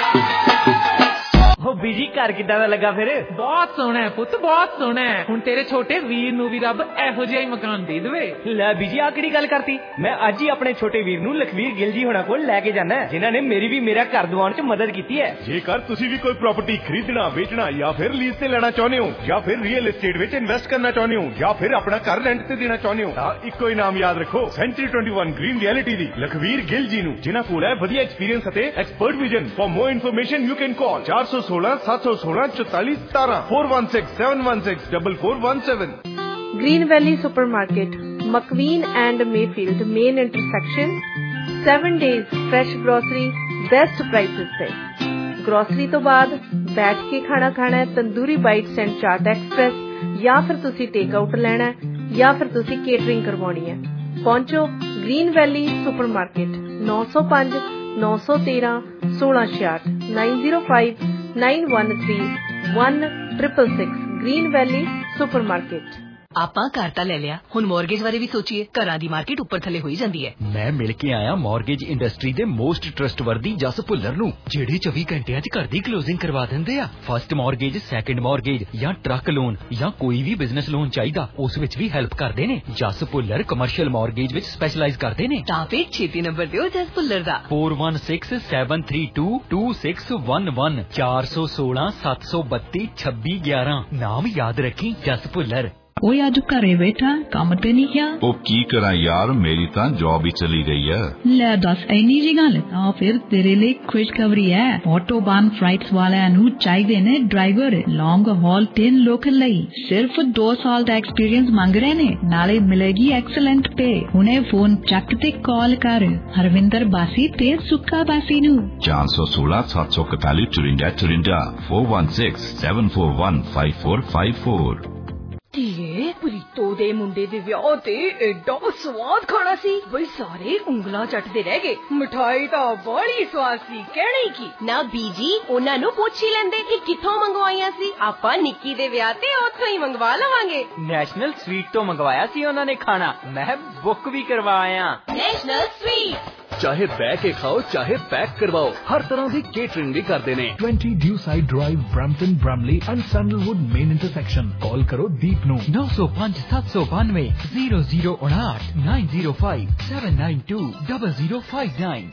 ਉਹ ਬੀਜੀ ਘਰ ਕਿੱਦਾਂ ਦਾ ਲੱਗਾ ਫਿਰ? ਬਹੁਤ ਸੋਹਣਾ ਹੈ ਪੁੱਤ, ਬਹੁਤ ਸੋਹਣਾ ਹੈ। ਹੁਣ ਤੇਰੇ ਛੋਟੇ ਵੀਰ ਨੂੰ ਵੀ ਰੱਬ ਇਹੋ ਜਿਹਾ ਹੀ ਮਕਾਨ ਦੇ ਦੇਵੇ। ਲੈ ਬੀਜੀ ਆ ਕਿਹੜੀ ਗੱਲ ਕਰਤੀ? ਮੈਂ ਅੱਜ ਹੀ ਆਪਣੇ ਛੋਟੇ ਵੀਰ ਨੂੰ ਲਖਵੀਰ ਗਿੱਲ ਜੀ ਹੋਣਾ ਕੋਲ ਲੈ ਕੇ ਜਾਣਾ, ਜਿਨ੍ਹਾਂ ਨੇ ਮੇਰੀ ਵੀ ਮੇਰਾ ਘਰ ਦਿਵਾਉਣ 'ਚ ਮਦਦ ਕੀਤੀ ਹੈ। ਜੇਕਰ ਤੁਸੀਂ ਵੀ ਕੋਈ ਪ੍ਰਾਪਰਟੀ ਖਰੀਦਣਾ, ਵੇਚਣਾ ਜਾਂ ਫਿਰ ਲੀਜ਼ ਤੇ ਲੈਣਾ ਚਾਹੁੰਦੇ ਹੋ ਜਾਂ ਫਿਰ ਰੀਅਲ ਏਸਟੇਟ ਵਿੱਚ ਇਨਵੈਸਟ ਕਰਨਾ ਚਾਹੁੰਦੇ ਹੋ ਜਾਂ ਫਿਰ ਆਪਣਾ ਘਰ ਰੈਂਟ ਤੇ ਦੇਣਾ ਚਾਹੁੰਦੇ ਹੋ ਤਾਂ ਇੱਕੋ ਹੀ ਨਾਮ ਯਾਦ ਰੱਖੋ, ਸੈਂਚਰੀ ਇਕੱਤੀ ਗ੍ਰੀਨ ਰਿਐਲਿਟੀ ਦੀ ਲਖਵੀਰ ਗਿੱਲ ਜੀ ਨੂੰ, ਜਿਨ੍ਹਾਂ ਕੋਲ ਹੈ ਵਧੀਆ ਐਕਸਪੀਰੀਅੰਸ ਅਤੇ expert vision. For more information you can call ਚਾਰ ਸੌ ਸੋਲਾਂ ਸੱਤ ਸੌ ਸੋਲਾਂ ਚੁਤਾਲੀ ਸਤਾਰਾਂ four one six seven one six four four one seven। Green Valley Supermarket, McQueen and Mayfield main intersection. Seven days fresh grocery, best prices से। Grocery तो बाद बैठ के खाना खाना है Tandoori Bites and Chaat Express, या फिर तुसी टेक आउट लेना है या फिर तुसी केटरिंग करवानी है। पहुंचो ग्रीन वैली सुपरमार्केट, नौ सौ पांच नौ सौ तेरह सोलह छियाठ nine zero five nine one three one triple six Green Valley Supermarket. ਆਪਾਂ ਘਰ ਤਾਂ ਲੈ ਲਿਆ, ਹੁਣ ਮੌਰਗੇਜ ਬਾਰੇ ਵੀ ਸੋਚੀਏ। ਘਰਾਂ ਦੀ ਮਾਰਕੀਟ ਉੱਪਰ ਥੱਲੇ ਹੋਈ ਜਾਂਦੀ ਹੈ। ਮੈਂ ਮਿਲ ਕੇ ਆਇਆ ਮੌਰਗੇਜ ਇੰਡਸਟਰੀ ਦੇ ਮੋਸਟ ਟਰਸਟਵਰਦੀ ਜਸ ਭੁੱਲਰ ਨੂੰ, ਜਿਹੜੇ ਚੌਵੀ ਘੰਟਿਆਂ 'ਚ ਘਰ ਦੀ ਕਲੋਜ਼ਿੰਗ ਕਰਵਾ ਦਿੰਦੇ ਆ। ਫਸਟ ਮੌਰਗੇਜ, ਸੈਕੰਡ ਮੌਰਗੇਜ ਜਾਂ ਟਰੱਕ ਲੋਨ ਜਾਂ ਕੋਈ ਵੀ ਬਿਜ਼ਨਸ ਲੋਨ ਚਾਹੀਦਾ, ਉਸ ਵਿੱਚ ਵੀ ਹੈਲਪ ਕਰਦੇ ਨੇ। ਜਸ ਭੁੱਲਰ ਕਮਰਸ਼ੀਅਲ ਮੌਰਗੇਜ ਵਿੱਚ ਸਪੈਸ਼ਲਾਈਜ਼ ਕਰਦੇ ਨੇ। ਤਾਂ ਫਿਰ ਛੇਤੀ ਨੰਬਰ ਦਿਓ ਜਸ ਭੁੱਲਰ ਦਾ four one six seven three two two six one one ਚਾਰ ਸੌ ਸੋਲਾਂ ਸੱਤ ਸੌ ਬੱਤੀ ਛੱਬੀ ਗਿਆਰਾਂ। ਨਾਮ ਯਾਦ ਰੱਖੀ, ਜਸ ਭੁੱਲਰ। ਓਏ ਅੱਜ ਘਰੇ ਬੈਠਾ, ਕੰਮ ਤੇ ਨਹੀਂ ਗਿਆ? ਉਹ ਕੀ ਕਰਾਂ ਯਾਰ, ਮੇਰੀ ਤਾਂ ਜੌਬ ਹੀ ਚਲੀ ਗਈ ਹੈ। ਲੈ ਦੱਸ, ਇੰਨੀ ਜੀ ਗੱਲ? ਤਾਂ ਫਿਰ ਤੇਰੇ ਲਈ ਖੁਸ਼ਖਬਰੀ ਹੈ। ਆਟੋਬਾਨ ਫਲਾਈਟਸ ਵਾਲਿਆਂ ਨੂੰ ਚਾਹੀਦੇ ਨੇ ਡਰਾਈਵਰ ਲੌਂਗ ਹਾਲ ਤਿੰਨ ਲੋਕਲ ਲਈ। ਸਿਰਫ ਦੋ ਸਾਲ ਦਾ ਐਕਸਪੀਰੀਅੰਸ ਮੰਗ ਰਹੇ ਨੇ, ਨਾਲੇ ਮਿਲੇਗੀ ਐਕਸਲੈਂਟ ਪੇ। ਹੁਣੇ ਫੋਨ ਚੱਕ ਤੇ ਕਾਲ ਕਰ ਹਰਵਿੰਦਰ ਬਾਸੀ ਤੇ ਸੁੱਕਾ ਬਾਸੀ ਨੂੰ। ਚਾਰ ਸੌ ਸੋਲਾਂ ਸੱਤ ਸੌ ਇਕਤਾਲੀ ਚੁਰਿੰਡਾ ਚੁਰਿੰਡਾ four one six seven four one five four five four। ਧੀਏ, ਪ੍ਰੀਤੋ ਦੇ ਮੁੰਡੇ ਦੇ ਵਿਆਹ ਤੇ ਐਡਾ ਸਵਾਦ ਖਾਣਾ ਸੀ ਬਈ ਸਾਰੇ ਉਂਗਲਾਂ ਚੱਟਦੇ ਰਹਿ ਗਏ। ਮਿਠਾਈ ਤਾਂ ਬੜੀ ਸਵਾਦ ਸੀ, ਕਹਿਣੀ ਕੀ। ਨਾ ਬੀਜੀ, ਉਹਨਾਂ ਨੂੰ ਪੁੱਛ ਹੀ ਲੈਂਦੇ ਕਿ ਕਿੱਥੋਂ ਮੰਗਵਾਈਆਂ ਸੀ। ਆਪਾਂ ਨਿੱਕੀ ਦੇ ਵਿਆਹ ਤੇ ਉੱਥੋਂ ਹੀ ਮੰਗਵਾ ਲਵਾਂਗੇ। ਨੈਸ਼ਨਲ ਸਵੀਟ ਤੋਂ ਮੰਗਵਾਇਆ ਸੀ ਉਹਨਾਂ ਨੇ ਖਾਣਾ, ਮੈਂ ਬੁੱਕ ਵੀ ਕਰਵਾਇਆ। ਨੈਸ਼ਨਲ ਸਵੀਟ ਚਾਹੇ ਬਹਿ ਕੇ ਖਾਓ ਚਾਹੇ ਪੈਕ ਕਰਵਾਓ, ਹਰ ਤਰ੍ਹਾਂ ਦੀ ਕੇਟਰਿੰਗ ਵੀ ਕਰਦੇ ਨੇ। twenty Dewside Drive, Brampton, Bramley and Sandalwood main intersection। ਕਾਲ ਕਰੋ ਦੀਪ ਨੂੰ ਨੌ ਸੌ ਪੰਜ ਸੱਤ ਸੌ ਬਾਨਵੇਂ ਜ਼ੀਰੋ ਜ਼ੀਰੋ ਉਨਾਹਠ nine zero five seven nine two zero zero five nine।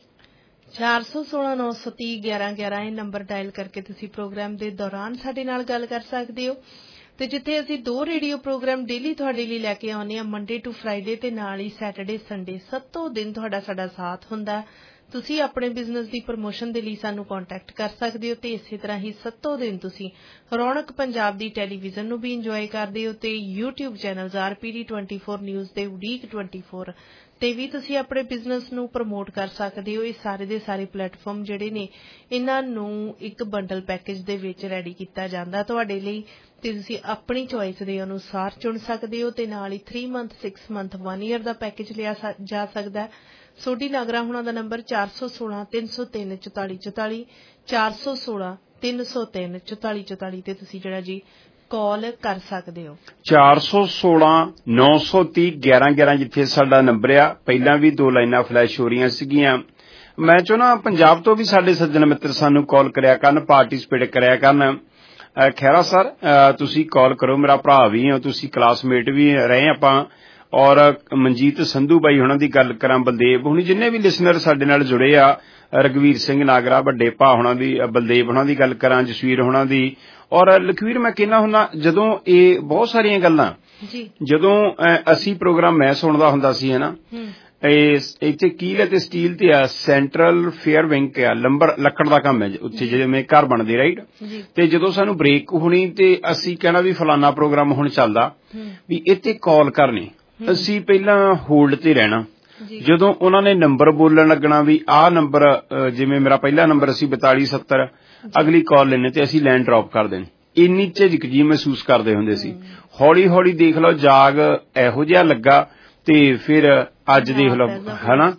ਚਾਰ ਸੌ ਸੋਲਾਂ ਨੌ ਸੌ ਤੀਹ ਗਿਆਰਾਂ ਗਿਆਰਾਂ ਇਹ ਨੰਬਰ ਡਾਇਲ ਕਰਕੇ ਤੁਸੀਂ ਪ੍ਰੋਗਰਾਮ ਦੇ ਦੌਰਾਨ ਸਾਡੇ ਨਾਲ ਗੱਲ ਕਰ ਸਕਦੇ ਹੋ। ਤੇ ਜਿੱਥੇ ਅਸੀਂ ਦੋ ਰੇਡੀਓ ਪ੍ਰੋਗਰਾਮ ਡੇਲੀ ਤੁਹਾਡੇ ਲਈ ਲੈ ਕੇ ਆਉਂਦੇ ਹਾਂ, ਮੰਡੇ ਟੂ ਫਰਾਈਡੇ ਤੇ ਨਾਲ ਹੀ ਸੈਟਰਡੇ ਸੰਡੇ, ਸੱਤੋਂ ਦਿਨ ਤੁਹਾਡਾ ਸਾਡਾ ਸਾਥ ਹੁੰਦਾ। ਤੁਸੀਂ ਆਪਣੇ ਬਿਜ਼ਨਸ ਦੀ ਪ੍ਰਮੋਸ਼ਨ ਦੇ ਲਈ ਸਾਨੂੰ ਕੰਟੈਕਟ ਕਰ ਸਕਦੇ ਹੋ ਤੇ ਇਸੇ ਤਰ੍ਹਾਂ ਹੀ ਸੱਤੋਂ ਦਿਨ ਤੁਸੀਂ ਰੌਣਕ ਪੰਜਾਬ ਦੀ ਟੈਲੀਵਿਜ਼ਨ ਨੂੰ ਵੀ ਇੰਜੋਏ ਕਰਦੇ ਹੋ ਤੇ YouTube channel R P D twenty-four news ਦੇ ਉਡੀਕ twenty-four ਤੇ ਵੀ ਤੁਸੀਂ ਆਪਣੇ ਬਿਜ਼ਨਸ ਨੂੰ ਪ੍ਰਮੋਟ ਕਰ ਸਕਦੇ ਹੋ। ਇਹ ਸਾਰੇ ਦੇ ਸਾਰੇ ਪਲੇਟਫਾਰਮ ਜਿਹੜੇ ਨੇ ਇਹਨਾਂ ਨੂੰ ਇੱਕ ਬੰਡਲ ਪੈਕੇਜ ਦੇ ਵਿੱਚ ਰੈਡੀ ਕੀਤਾ ਜਾਂਦਾ ਤੁਹਾਡੇ ਲਈ ਤੇ ਤੁਸੀਂ ਆਪਣੀ ਚੋਇਸ ਦੇ ਅਨੁਸਾਰ ਚੁਣ ਸਕਦੇ ਹੋ ਤੇ ਨਾਲ ਹੀ three month six month one year ਦਾ ਪੈਕੇਜ ਲਿਆ ਜਾ ਸਕਦਾ ਹੈ। ਸੋਢੀ ਨਾਗਰਾ ਹੁਣਾਂ ਦਾ ਨੰਬਰ ਚਾਰ ਸੌ ਸੋਲਾਂ ਤਿੰਨ ਸੌ ਤਿੰਨ ਚੁਤਾਲੀ ਚੁਤਾਲੀ ਚਾਰ ਸੌ ਸੋਲਾਂ ਤਿੰਨ ਸੌ ਤਿੰਨ ਚੁਤਾਲੀ ਚੁਤਾਲੀ ਤੇ ਤੁਸੀਂ ਜਿਹੜਾ ਜੀ ਕਾਲ ਕਰ ਸਕਦੇ ਹੋ। ਚਾਰ ਸੌ ਸੋਲਾਂ ਨੌ ਸੌ ਤੀਹ ਗਿਆਰਾਂ ਗਿਆਰਾਂ ਜਿੱਥੇ ਸਾਡਾ ਨੰਬਰ ਆ। ਪਹਿਲਾਂ ਵੀ ਦੋ ਲਾਈਨਾਂ ਫਲੈਸ਼ ਹੋ ਰਹੀਆਂ ਸੀਗੀਆਂ। ਮੈਂ ਚਾਹੁੰਦਾ ਪੰਜਾਬ ਤੋਂ ਵੀ ਸਾਡੇ ਸੱਜਣ ਮਿੱਤਰ ਸਾਨੂੰ ਕਾਲ ਕਰਿਆ ਕਰਨ, ਪਾਰਟੀਸਪੇਟ ਕਰਿਆ ਕਰਨ। ਖੈਰਾ ਸਰ, ਤੁਸੀਂ ਕਾਲ ਕਰੋ, ਮੇਰਾ ਭਰਾ ਵੀ ਹੋ, ਤੁਸੀਂ ਕਲਾਸਮੇਟ ਵੀ ਰਹੇ ਆਪਾਂ ਔਰ ਮਨਜੀਤ ਸੰਧੂ ਬਾਈ ਹੁਣਾਂ ਦੀ ਗੱਲ ਕਰਾਂ, ਬਲਦੇਵ ਹੁਣੀ, ਜਿੰਨੇ ਵੀ ਲਿਸਨਰ ਸਾਡੇ ਨਾਲ ਜੁੜੇ ਆ, ਰਘਵੀਰ ਸਿੰਘ ਨਾਗਰਾ, ਵੱਡੇ ਭਾ ਹੁਣਾਂ ਦੀ, ਬਲਦੇਵ ਹੁਣਾਂ ਦੀ ਗੱਲ ਕਰਾਂ, ਜਸਵੀਰ ਹੁਣਾਂ ਦੀ। ਔਰ ਲਖਵੀਰ ਮੈਂ ਕਹਿੰਦਾ ਹੁੰਦਾ, ਜਦੋਂ ਇਹ ਬਹੁਤ ਸਾਰੀਆਂ ਗੱਲਾਂ ਜਦੋਂ ਅਸੀਂ ਪ੍ਰੋਗਰਾਮ ਮੈਂ ਸੁਣਦਾ ਹੁੰਦਾ ਸੀ ਹੈ ਨਾ, ਇੱਥੇ ਕੀਲ ਅਤੇ ਸਟੀਲ ਤੇ ਆ, ਸੈਂਟਰਲ ਫੇਅਰ ਵਿੰਗ ਆ, ਲੰਬਰ ਲੱਕੜ ਦਾ ਕੰਮ ਹੈ ਉੱਥੇ ਜਿਵੇਂ ਘਰ ਬਣਦੇ, ਰਾਈਟ। ਤੇ ਜਦੋਂ ਸਾਨੂੰ ਬ੍ਰੇਕ ਹੋਣੀ ਤੇ ਅਸੀਂ ਕਹਿਣਾ ਵੀ ਫਲਾਨਾ ਪ੍ਰੋਗਰਾਮ ਹੁਣ ਚੱਲਦਾ, ਵੀ ਇੱਥੇ ਕਾਲ ਕਰਨੀ, ਅਸੀਂ ਪਹਿਲਾਂ ਹੋਲਡ ਤੇ ਰਹਿਣਾ। ਜਦੋਂ ਉਹਨਾਂ ਨੇ ਨੰਬਰ ਬੋਲਣ ਲੱਗਣਾ ਵੀ ਆਹ ਨੰਬਰ, ਜਿਵੇਂ ਮੇਰਾ ਪਹਿਲਾ ਨੰਬਰ ਸੀ ਬਤਾਲੀ ਸੱਤਰ, ਅਗਲੀ ਕਾਲ ਲੈਣੇ ਤੇ ਅਸੀਂ ਲਾਈਨ ਡ੍ਰੌਪ ਕਰ ਦੇਣੀ। ਇੰਨੀ ਝਿਜਕ ਜੀ ਮਹਿਸੂਸ ਕਰਦੇ ਹੁੰਦੇ ਸੀ। ਹੌਲੀ ਹੌਲੀ ਦੇਖ ਲਓ ਜਾਗ ਇਹੋ ਜਿਹਾ ਲੱਗਾ ਤੇ ਫਿਰ ਅੱਜ ਦੇਖ ਲਓ ਹਨਾ।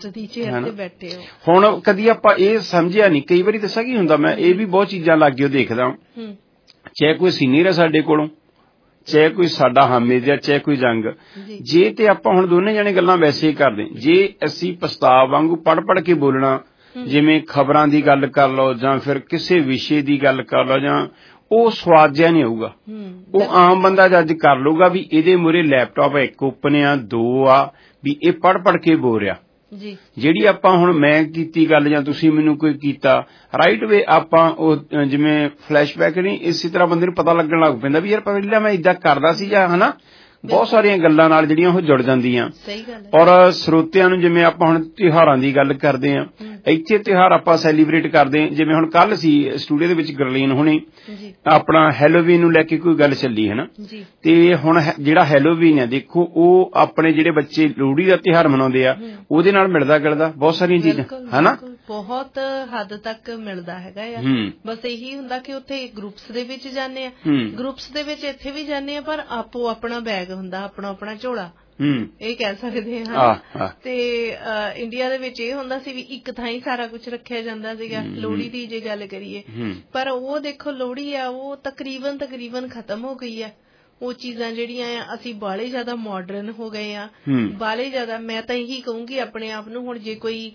ਹੁਣ ਕਦੀ ਆਪਾਂ ਇਹ ਸਮਝਿਆ ਨਹੀਂ, ਕਈ ਵਾਰੀ ਦੱਸਾਂ ਕੀ ਹੁੰਦਾ, ਮੈਂ ਇਹ ਵੀ ਬਹੁਤ ਚੀਜ਼ਾਂ ਲਾਗੇ ਦੇਖਦਾ, ਚਾਹੇ ਕੋਈ ਸੀਨੀਅਰ ਹੈ ਸਾਡੇ ਕੋਲੋਂ, ਚਾਹੇ ਕੋਈ ਸਾਡਾ ਹਾਮਿਦ ਆ, ਚਾਹੇ ਕੋਈ ਜੰਗ, ਜੇ ਤੇ ਆਪਾਂ ਹੁਣ ਦੋਨੇ ਜਾਣੇ ਗੱਲਾਂ ਵੈਸੇ ਹੀ ਕਰਦੇ, ਜੇ ਅਸੀਂ ਪ੍ਰਸਤਾਵ ਵਾਂਗੂ ਪੜ੍ਹ ਪੜ੍ਹ ਕੇ ਬੋਲਣਾ, ਜਿਵੇਂ ਖਬਰਾਂ ਦੀ ਗੱਲ ਕਰ ਲਓ ਜਾਂ ਫਿਰ ਕਿਸੇ ਵਿਸ਼ੇ ਦੀ ਗੱਲ ਕਰ ਲਓ, ਜਾਂ ਉਹ ਸਵਾਦ ਜਿਹਾ ਨਹੀਂ ਆਊਗਾ। ਉਹ ਆਮ ਬੰਦਾ ਜੱਜ ਕਰ ਲਊਗਾ ਵੀ ਇਹਦੇ ਮੂਹਰੇ ਲੈਪਟਾਪ ਇੱਕ ਓਪਨ ਆ, ਦੋ ਆ, ਵੀ ਇਹ ਪੜ੍ਹ ਪੜ੍ਹ ਕੇ ਬੋਲ ਰਿਹਾ। ਜਿਹੜੀ ਆਪਾਂ ਹੁਣ ਮੈਂ ਕੀਤੀ ਗੱਲ ਜਾਂ ਤੁਸੀਂ ਮੈਨੂੰ ਕੋਈ ਕੀਤਾ, ਰਾਈਟ ਵੇ ਆਪਾਂ ਉਹ ਜਿਵੇਂ ਫਲੈਸ਼ਬੈਕ ਨਹੀਂ, ਇਸੇ ਤਰ੍ਹਾਂ ਬੰਦੇ ਨੂੰ ਪਤਾ ਲੱਗਣ ਲੱਗ ਪੈਂਦਾ ਵੀ ਯਾਰ ਪਹਿਲਾਂ ਮੈਂ ਏਦਾਂ ਕਰਦਾ ਸੀ ਜਾਂ ਹਨਾ। ਬਹੁਤ ਸਾਰੀਆਂ ਗੱਲਾਂ ਨਾਲ ਜਿਹੜੀਆਂ ਉਹ ਜੁੜ ਜਾਂਦੀਆਂ। ਔਰ ਸਰੋਤਿਆਂ ਨੂੰ, ਜਿਵੇਂ ਆਪਾਂ ਹੁਣ ਤਿਉਹਾਰਾਂ ਦੀ ਗੱਲ ਕਰਦੇ ਹਾਂ, ਇੱਥੇ ਤਿਉਹਾਰ ਆਪਾਂ ਸੈਲੀਬ੍ਰੇਟ ਕਰਦੇ ਹਾਂ, ਜਿਵੇਂ ਹੁਣ ਕੱਲ ਸੀ ਸਟੂਡੀਓ ਦੇ ਵਿੱਚ ਗਰਲੀਨ ਹੁਣੀ ਆਪਣਾ ਹੈਲੋਵੀਨ ਨੂੰ ਲੈ ਕੇ ਕੋਈ ਗੱਲ ਚੱਲੀ ਹੈ ਨਾ, ਤੇ ਹੁਣ ਜਿਹੜਾ ਹੈਲੋਵੀਨ ਹੈ ਦੇਖੋ, ਉਹ ਆਪਣੇ ਜਿਹੜੇ ਬੱਚੇ ਲੋਹੜੀ ਦਾ ਤਿਉਹਾਰ ਮਨਾਉਂਦੇ ਆ ਉਹਦੇ ਨਾਲ ਮਿਲਦਾ ਗਿਲਦਾ ਬਹੁਤ ਸਾਰੀਆਂ ਚੀਜ਼ਾਂ ਹਨਾ, ਬਹੁਤ ਹੱਦ ਤੱਕ ਮਿਲਦਾ ਹੈਗਾ ਆ। ਬਸ ਇਹੀ ਹੁੰਦਾ ਕਿ ਉੱਥੇ ਗਰੁੱਪਸ ਦੇ ਵਿੱਚ ਜਾਂਦੇ ਆ, ਗਰੁੱਪਸ ਦੇ ਵਿੱਚ ਇੱਥੇ ਵੀ ਜਾਂਦੇ ਆ, ਪਰ ਆਪੋ ਆਪਣਾ ਬੈਗ ਹੁੰਦਾ, ਆਪਣਾ ਆਪਣਾ ਝੋਲਾ, ਇਹ ਕਹਿ ਸਕਦੇ ਹਾਂ। ਤੇ ਇੰਡੀਆ ਦੇ ਵਿੱਚ ਇਹ ਹੁੰਦਾ ਸੀ ਵੀ ਇੱਕ ਥਾਂ ਹੀ ਸਾਰਾ ਕੁਝ ਰੱਖਿਆ ਜਾਂਦਾ ਸੀਗਾ। ਲੋਹੜੀ ਦੀ ਜੇ ਗੱਲ ਕਰੀਏ, ਪਰ ਉਹ ਦੇਖੋ ਲੋਹੜੀ ਆ ਉਹ ਤਕਰੀਬਨ ਤਕਰੀਬਨ ਖਤਮ ਹੋ ਗਈ ਆ। ਉਹ ਚੀਜ਼ਾਂ ਜਿਹੜੀਆਂ ਆ, ਅਸੀਂ ਬਾਹਲੇ ਜ਼ਿਆਦਾ ਮਾਡਰਨ ਹੋ ਗਏ ਆ, ਬਾਹਲੇ ਜ਼ਿਆਦਾ। ਮੈਂ ਤਾਂ ਇਹੀ ਕਹੂੰਗੀ ਆਪਣੇ ਆਪ ਨੂੰ, ਹੁਣ ਜੇ ਕੋਈ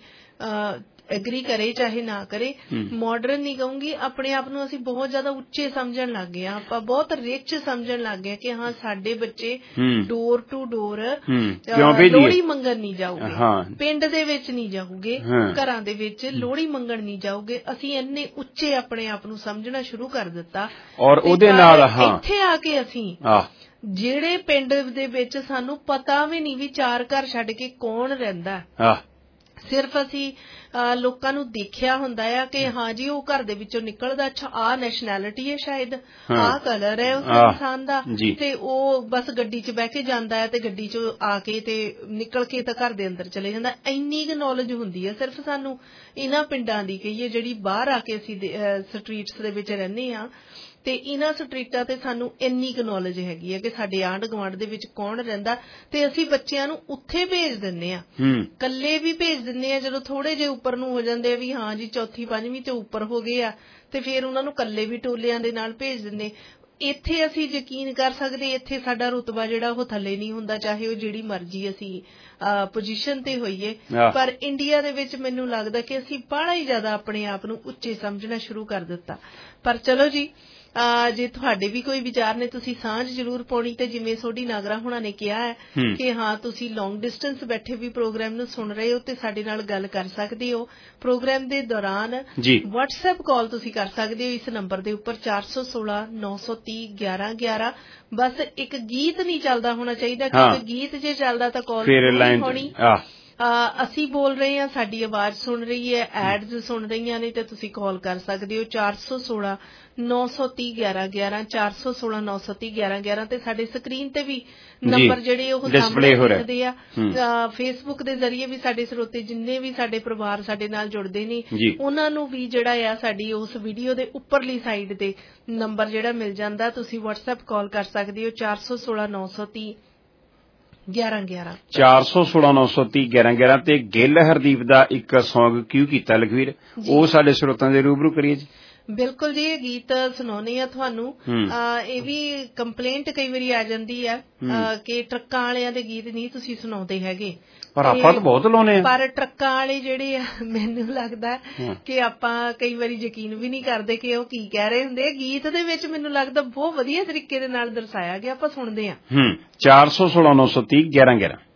ਐਗਰੀ ਕਰੇ ਚਾਹੇ ਨਾ ਕਰੇ, ਮਾਡਰਨ ਨਹੀਂ ਕਹੂੰਗੀ, ਆਪਣੇ ਆਪ ਨੂੰ ਅਸੀਂ ਬਹੁਤ ਜ਼ਿਆਦਾ ਉੱਚੇ ਸਮਝਣ ਲੱਗ ਗਏ ਆ, ਆਪਾਂ ਬਹੁਤ ਰਿਚ ਸਮਝਣ ਲੱਗ ਗਏ ਕਿ ਹਾਂ ਸਾਡੇ ਬੱਚੇ ਡੋਰ ਟੂ ਡੋਰ ਲੋਹੜੀ ਮੰਗਣ ਨਹੀਂ ਜਾਊਗੇ, ਪਿੰਡ ਦੇ ਵਿੱਚ ਨਹੀਂ ਜਾਊਗੇ, ਘਰਾਂ ਦੇ ਵਿੱਚ ਲੋਹੜੀ ਮੰਗਣ ਨਹੀਂ ਜਾਊਗੇ। ਅਸੀਂ ਇੰਨੇ ਉੱਚੇ ਆਪਣੇ ਆਪ ਨੂੰ ਸਮਝਣਾ ਸ਼ੁਰੂ ਕਰ ਦਿੱਤਾ, ਔਰ ਉਹਦੇ ਨਾਲ ਇੱਥੇ ਆ ਕੇ ਅਸੀਂ ਜਿਹੜੇ ਪਿੰਡ ਦੇ ਵਿੱਚ ਸਾਨੂੰ ਪਤਾ ਵੀ ਨਹੀਂ ਵੀ ਚਾਰ ਘਰ ਛੱਡ ਕੇ ਕੌਣ ਰਹਿੰਦਾ, ਸਿਰਫ ਅਸੀਂ ਲੋਕਾਂ ਨੂੰ ਦੇਖਿਆ ਹੁੰਦਾ ਆ ਕਿ ਹਾਂ ਜੀ ਉਹ ਘਰ ਦੇ ਵਿੱਚੋਂ ਨਿਕਲਦਾ, ਅੱਛਾ ਆਹ ਨੈਸ਼ਨੈਲਿਟੀ ਹੈ, ਸ਼ਾਇਦ ਆਹ ਕਲਰ ਹੈ ਉਸ ਇਨਸਾਨ ਦਾ, ਤੇ ਉਹ ਬਸ ਗੱਡੀ 'ਚ ਬਹਿ ਕੇ ਜਾਂਦਾ ਹੈ ਤੇ ਗੱਡੀ 'ਚ ਆ ਕੇ ਤੇ ਨਿਕਲ ਕੇ ਤਾਂ ਘਰ ਦੇ ਅੰਦਰ ਚਲੇ ਜਾਂਦਾ। ਇੰਨੀ ਕੁ ਨੌਲੇਜ ਹੁੰਦੀ ਹੈ ਸਿਰਫ ਸਾਨੂੰ ਇਹਨਾਂ ਪਿੰਡਾਂ ਦੀ, ਕਹੀਏ ਜਿਹੜੀ ਬਾਹਰ ਆ ਕੇ ਅਸੀਂ ਸਟਰੀਟਸ ਦੇ ਵਿੱਚ ਰਹਿੰਦੇ ਹਾਂ, ਤੇ ਇਹਨਾਂ ਸਟਰੀਟਾਂ ਤੇ ਸਾਨੂੰ ਇੰਨੀ ਕੁ ਨੌਲੇਜ ਹੈਗੀ ਹੈ ਕਿ ਸਾਡੇ ਆਂਢ ਗੁਆਂਢ ਦੇ ਵਿੱਚ ਕੌਣ ਰਹਿੰਦਾ, ਤੇ ਅਸੀਂ ਬੱਚਿਆਂ ਨੂੰ ਉੱਥੇ ਭੇਜ ਦਿੰਦੇ ਆ, ਕੱਲੇ ਵੀ ਭੇਜ ਦਿੰਦੇ ਆ। ਜਦੋਂ ਥੋੜੇ ਜਿਹੇ ਉੱਪਰ ਨੂੰ ਹੋ ਜਾਂਦੇ ਆ ਵੀ ਹਾਂ ਜੀ ਚੌਥੀ ਪੰਜਵੀਂ ਤੇ ਉੱਪਰ ਹੋ ਗਏ ਆ, ਤੇ ਫਿਰ ਉਹਨਾਂ ਨੂੰ ਕੱਲੇ ਵੀ ਟੋਲਿਆਂ ਦੇ ਨਾਲ ਭੇਜ ਦਿੰਦੇ। ਇੱਥੇ ਅਸੀਂ ਯਕੀਨ ਕਰ ਸਕਦੇ, ਇੱਥੇ ਸਾਡਾ ਰੁਤਬਾ ਜਿਹੜਾ ਉਹ ਥੱਲੇ ਨਹੀਂ ਹੁੰਦਾ, ਚਾਹੇ ਉਹ ਜਿਹੜੀ ਮਰਜ਼ੀ ਅਸੀਂ ਪੋਜੀਸ਼ਨ ਤੇ ਹੋਈਏ। ਪਰ ਇੰਡੀਆ ਦੇ ਵਿੱਚ ਮੈਨੂੰ ਲੱਗਦਾ ਕਿ ਅਸੀਂ ਬੜਾ ਹੀ ਜ਼ਿਆਦਾ ਆਪਣੇ ਆਪ ਨੂੰ ਉੱਚੇ ਸਮਝਣਾ ਸ਼ੁਰੂ ਕਰ ਦਿੱਤਾ। ਪਰ ਚਲੋ ਜੀ, ਜੇ ਤੁਹਾਡੇ ਵੀ ਕੋਈ ਵਿਚਾਰ ਨੇ, ਤੁਸੀਂ ਸਾਂਝ ਜ਼ਰੂਰ ਪਾਉਣੀ। ਤੇ ਜਿਵੇਂ ਸੋਢੀ ਨਾਗਰਾ ਹੁਣਾਂ ਨੇ ਕਿਹਾ ਹੈ ਕਿ ਹਾਂ ਤੁਸੀਂ ਲੌਂਗ ਡਿਸਟੈਂਸ ਬੈਠੇ ਵੀ ਪ੍ਰੋਗਰਾਮ ਨੂੰ ਸੁਣ ਰਹੇ ਹੋ ਤੇ ਸਾਡੇ ਨਾਲ ਗੱਲ ਕਰ ਸਕਦੇ ਹੋ ਪ੍ਰੋਗਰਾਮ ਦੇ ਦੌਰਾਨ। WhatsApp ਕਾਲ ਤੁਸੀਂ ਕਰ ਸਕਦੇ ਹੋ ਇਸ ਨੰਬਰ ਦੇ ਉੱਪਰ ਚਾਰ ਸੌ ਸੋਲਾਂ ਨੌ ਸੌ ਤੀਹ ਗਿਆਰਾਂ ਗਿਆਰਾਂ। ਬਸ ਇੱਕ ਗੀਤ ਨਹੀਂ ਚੱਲਦਾ ਹੋਣਾ ਚਾਹੀਦਾ, ਕਿਉਂਕਿ ਗੀਤ ਜੇ ਚੱਲਦਾ ਤਾਂ ਕਾਲ ਨਹੀਂ ਹੋਣੀ। ਅਸੀਂ ਬੋਲ ਰਹੇ ਹਾਂ, ਸਾਡੀ ਆਵਾਜ਼ ਸੁਣ ਰਹੀ ਹੈ, ਐਡਸ ਸੁਣ ਰਹੀਆਂ ਨੇ, ਤੇ ਤੁਸੀਂ ਕਾਲ ਕਰ ਸਕਦੇ ਹੋ ਚਾਰ ਸੌ ਸੋਲਾਂ ਨੌ ਸੌ ਤੀਹ ਗਿਆਰਾਂ ਗਿਆਰਾਂ, ਚਾਰ ਸੌ ਸੋਲਾਂ ਨੌ ਸੌ ਤੀਹ ਗਿਆਰਾਂ ਗਿਆਰਾਂ। ਤੇ ਸਾਡੇ ਸਕਰੀਨ ਤੇ ਵੀ ਨੰਬਰ ਜਿਹੜੇ ਉਹ ਸਾਹਮਣੇ ਦਿਖਦੇ ਆ। ਫੇਸਬੁੱਕ ਦੇ ਜ਼ਰੀਏ ਵੀ ਸਾਡੇ ਸਰੋਤੇ ਜਿੰਨੇ ਵੀ ਸਾਡੇ ਪਰਿਵਾਰ ਸਾਡੇ ਨਾਲ ਜੁੜਦੇ ਨੇ, ਉਹਨਾਂ ਨੂੰ ਵੀ ਜਿਹੜਾ ਆ ਸਾਡੀ ਉਸ ਵੀਡੀਓ ਦੇ ਉੱਪਰਲੀ ਸਾਈਡ ਤੇ ਨੰਬਰ ਜਿਹੜਾ ਮਿਲ ਜਾਂਦਾ, ਤੁਸੀਂ WhatsApp ਕਾਲ ਕਰ ਸਕਦੇ ਹੋ ਚਾਰ ਸੌ ਸੋਲਾਂ ਨੌ ਸੌ ਤੀਹ ਗਿਆਰਾਂ ਗਿਆਰਾਂ, ਚਾਰ ਸੌ ਸੋਲਾਂ ਨੌ ਸੌ ਤੀਹ ਗਿਆਰਾਂ ਗਿਆਰਾਂ। ਤੇ ਗਿੱਲ ਹਰਦੀਪ ਦਾ ਇੱਕ ਸੌਂਗ ਕਿਉਂ ਕੀਤਾ ਲਖਵੀਰ, ਉਹ ਸਾਡੇ ਸਰੋਤਾਂ ਦੇ ਰੂਬਰੂ ਕਰੀਏ ਜੀ। ਬਿਲਕੁਲ ਜੀ, ਇਹ ਗੀਤ ਸੁਣਾਉਣੇ ਆ ਤੁਹਾਨੂੰ। ਇਹ ਵੀ ਕੰਪਲੇਂਟ ਕਈ ਵਾਰੀ ਆ ਜਾਂਦੀ ਆ ਕਿ ਟਰੱਕਾਂ ਵਾਲਿਆਂ ਦੇ ਗੀਤ ਨਹੀਂ ਤੁਸੀਂ ਸੁਣਾਉਂਦੇ ਹੈਗੇ, ਪਰ ਆਪਾਂ ਤਾਂ ਬਹੁਤ ਲਾਉਨੇ ਆ। ਪਰ ਟਰੱਕਾਂ ਵਾਲੇ ਜਿਹੜੇ ਆ, ਮੈਨੂੰ ਲੱਗਦਾ ਕਿ ਆਪਾਂ ਕਈ ਵਾਰੀ ਯਕੀਨ ਵੀ ਨਹੀਂ ਕਰਦੇ ਕਿ ਉਹ ਕੀ ਕਹਿ ਰਹੇ ਹੁੰਦੇ। ਗੀਤ ਦੇ ਵਿੱਚ ਮੈਨੂੰ ਲੱਗਦਾ ਬਹੁਤ ਵਧੀਆ ਤਰੀਕੇ ਦੇ ਨਾਲ ਦਰਸਾਇਆ ਗਿਆ, ਆਪਾਂ ਸੁਣਦੇ ਆ। ਚਾਰ ਸੌ ਸੋਲਾਂ ਨੌ ਸੌ ਤੀਹ ਗਿਆਰਾਂ ਗਿਆਰਾਂ।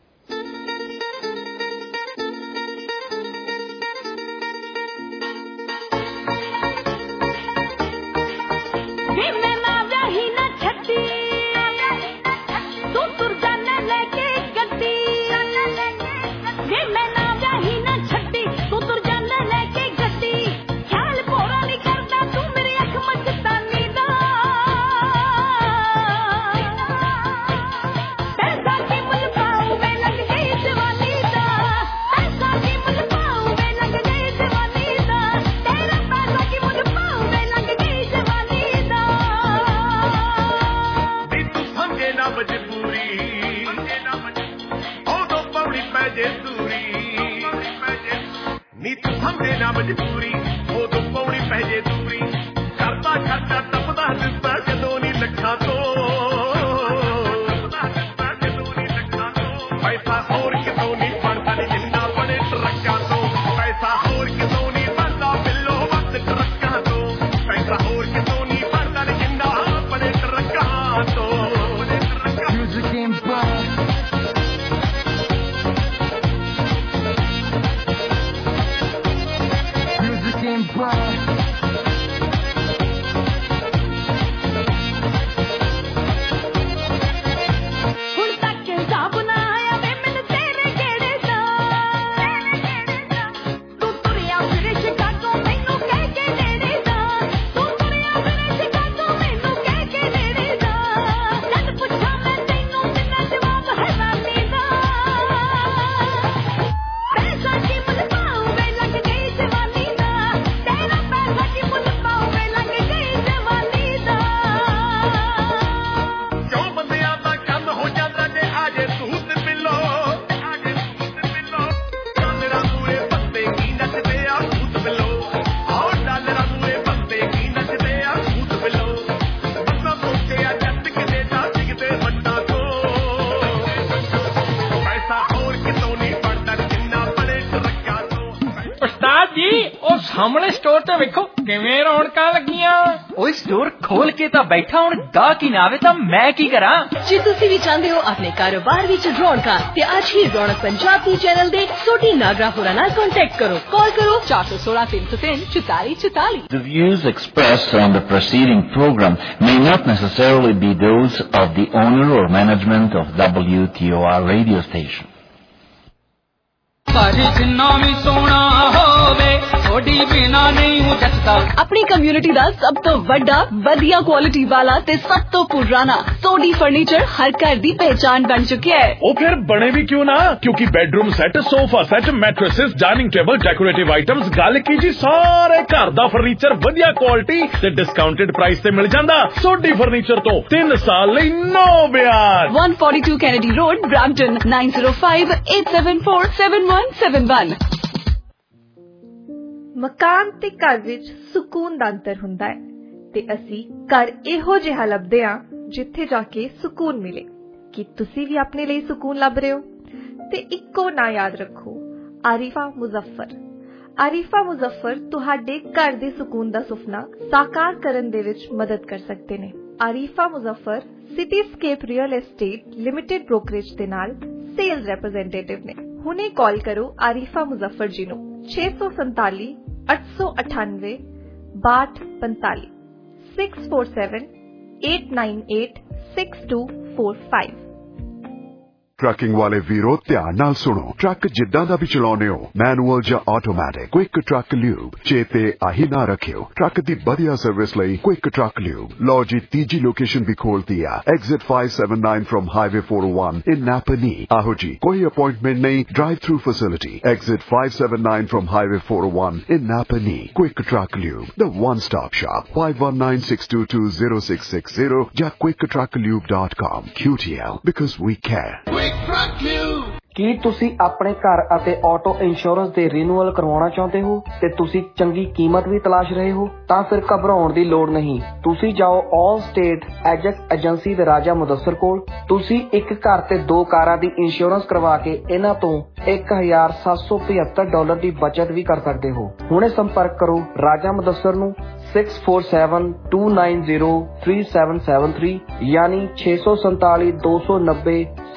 ਸਾਹਮਣੇ ਸਟੋਰ ਤੇ ਵੇਖੋ ਕਿਵੇਂ ਰੌਣਕਾਂ ਲੱਗੀਆਂ। ਓਏ ਸਟੋਰ ਖੋਲ ਕੇ ਤਾਂ ਬੈਠਾ, ਹੁਣ ਗਾਹਕ ਹੀ ਨਾ ਆਵੇ ਤਾਂ ਮੈਂ ਕੀ ਕਰਾਂ। ਜੇ ਤੁਸੀਂ ਵੀ ਚਾਹੁੰਦੇ ਹੋ ਆਪਣੇ ਕਾਰੋਬਾਰ ਵਿੱਚ ਰੌਣਕਾਂ ਤੇ ਅੱਜ ਹੀ ਰੌਣਕ ਪੰਜਾਬ ਦੀ ਚੈਨਲ ਦੇ ਸੋਢੀ ਨਾਗਰਾ ਹੋਰਾਂ ਨਾਲ ਕੰਟੈਕਟ ਕਰੋ। ਕਾਲ ਕਰੋ ਚਾਰ ਸੌ ਸੋਲਾਂ ਤਿੰਨ ਸੌ ਤਿੰਨ ਚੁਤਾਲੀ ਚੁਤਾਲੀ। The views expressed on the preceding program may not necessarily be those of the owner or management of W T O R radio station. ਆਪਣੀ ਕਮਿਊਨਿਟੀ ਦਾ ਸਭ ਤੋਂ ਵੱਡਾ ਵਧੀਆ ਕੁਆਲਿਟੀ ਵਾਲਾ ਤੇ ਸਭ ਤੋਂ ਪੁਰਾਣਾ ਸੋਢੀ ਫਰਨੀਚਰ ਹਰ ਘਰ ਦੀ ਪਹਿਚਾਨ ਬਣ ਚੁੱਕਿਆ ਹੈ। ਉਹ ਫਿਰ ਬਣੇ ਵੀ ਕਿਉਂ ਨਾ, ਕਿਉਂਕਿ bedroom set, sofa set, mattresses, dining table, decorative items, ਗੱਲ ਕੀ ਜੀ ਸਾਰੇ ਘਰ ਦਾ ਫਰਨੀਚਰ ਵਧੀਆ ਕੁਆਲਿਟੀ ਤੇ ਡਿਸਕਾਊਂਟਡ ਪ੍ਰਾਈਸ ਤੇ ਮਿਲ ਜਾਂਦਾ। ਸੋਢੀ ਫਰਨੀਚਰ ਤੋਂ ਤਿੰਨ ਸਾਲ ਲਈ ਨੋ ਵਿਆਜ। one forty-two Kennedy Road, Brampton, nine zero five eight seven four seven one seven one। ਮਕਾਨ ਤੇ ਘਰ ਵਿੱਚ ਸਕੂਨ ਦਾ ਅੰਤਰ ਹੁੰਦਾ ਹੈ ਤੇ ਅਸੀਂ ਘਰ ਇਹੋ ਜਿਹਾ ਲੱਭਦੇ ਹਾਂ ਜਿੱਥੇ ਜਾ ਕੇ ਸਕੂਨ ਮਿਲੇ। ਕੀ ਤੁਸੀਂ ਵੀ ਆਪਣੇ ਲਈ ਸਕੂਨ ਲੱਭ ਰਹੇ ਹੋ? ਤੇ ਇੱਕੋ ਨਾਂ ਯਾਦ ਰੱਖੋ, ਆਰਿਫਾ ਮੁਜ਼ੱਫਰ। ਆਰਿਫਾ ਮੁਜ਼ੱਫਰ ਤੁਹਾਡੇ ਘਰ ਦੇ ਸਕੂਨ ਦਾ ਸੁਪਨਾ ਸਾਕਾਰ ਕਰਨ ਦੇ ਵਿੱਚ ਮਦਦ ਕਰ ਸਕਦੇ ਨੇ। Arifa Muzaffar Cityscape Real Estate Limited brokerage ਦੇ ਨਾਲ ਸੇਲਸ ਰੈਪਰੈਜ਼ੈਂਟੇਟਿਵ ਨੇ। ਹੁਣੇ ਕਾਲ ਕਰੋ ਆਰਿਫਾ ਮੁਜ਼ੱਫਰ ਜੀ ਨੂੰ ਛੇ ਸੌ ਸੰਤਾਲੀ ਅੱਠ ਸੌ ਅਠਾਨਵੇਂ ਬਾਹਠ ਪੰਤਾਲੀ six four seven eight nine eight six two four five। Trucking ਵਾਲੇ ਵੀਰੋ ਧਿਆਨ ਨਾਲ ਸੁਣੋ, ਟਰੱਕ ਜਿੱਦਾਂ ਦਾ ਵੀ ਚਲਾਉਨੇ ਹੋ, ਮੈਨੂਅਲ ਜਾਂ ਆਟੋਮੈਟਿਕ, ਕੁਇਕ ਟਰੱਕ ਲਿਊਬ ਚੇਤੇ ਆਹੀ ਨਾ ਰੱਖਿਓ। ਟਰੱਕ ਦੀ ਵਧੀਆ ਸਰਵਿਸ ਲਈ ਕੁਇਕ ਟਰੱਕ ਲਿਊਬ। ਲਓ ਜੀ ਤੀਜੀ ਲੋਕੇਸ਼ਨ ਵੀ ਖੋਲਤੀ ਆ, exit five seven nine from highway four oh one in Napanee। ਆਹੋ ਜੀ, ਕੋਈ ਅਪਾਇੰਟਮੈਂਟ ਨਹੀਂ, drive through facility. Exit five seven nine from highway four oh one in Napanee। Quick truck lube, the one stop shop। five one nine six two two zero six six zero ਜਾਂ quick truck lube dot com। Q T L because we care। ਕੀ ਤੁਸੀਂ ਆਪਣੇ ਘਰ ਅਤੇ auto insurance ਦੇ renewal ਕਰਵਾਉਣਾ ਚਾਹੁੰਦੇ ਹੋ ਤੇ ਤੁਸੀਂ ਚੰਗੀ ਕੀਮਤ ਵੀ ਤਲਾਸ਼ ਰਹੇ ਹੋ? ਤਾਂ ਫਿਰ ਘਬਰਾਉਣ ਦੀ ਲੋੜ ਨਹੀਂ। ਤੁਸੀਂ ਜਾਓ ਆਲ ਸਟੇਟ ਐਜੈਕਟ ਏਜੰਸੀ ਦੇ ਰਾਜਾ ਮੁਦੱਸਰ ਕੋਲ। ਤੁਸੀਂ ਇੱਕ ਘਰ ਤੇ ਦੋ ਕਾਰਾਂ ਦੀ ਇੰਸ਼ੋਰੈਂਸ ਕਰਵਾ ਕੇ ਇਹਨਾਂ ਤੋਂ ਇੱਕ ਹਜ਼ਾਰ ਸੱਤ ਸੌ ਪਝੱਤਰ ਡਾਲਰ ਦੀ ਬਚਤ ਵੀ ਕਰ ਸਕਦੇ ਹੋ। ਹੁਣੇ ਸੰਪਰਕ ਕਰੋ ਰਾਜਾ ਮੁਦੱਸਰ ਨੂੰ six four seven two nine zero three seven seven three ਯਾਨੀ ਛੇ ਸੌ ਸੰਤਾਲੀ ਦੋ ਸੌ ਨੱਬੇ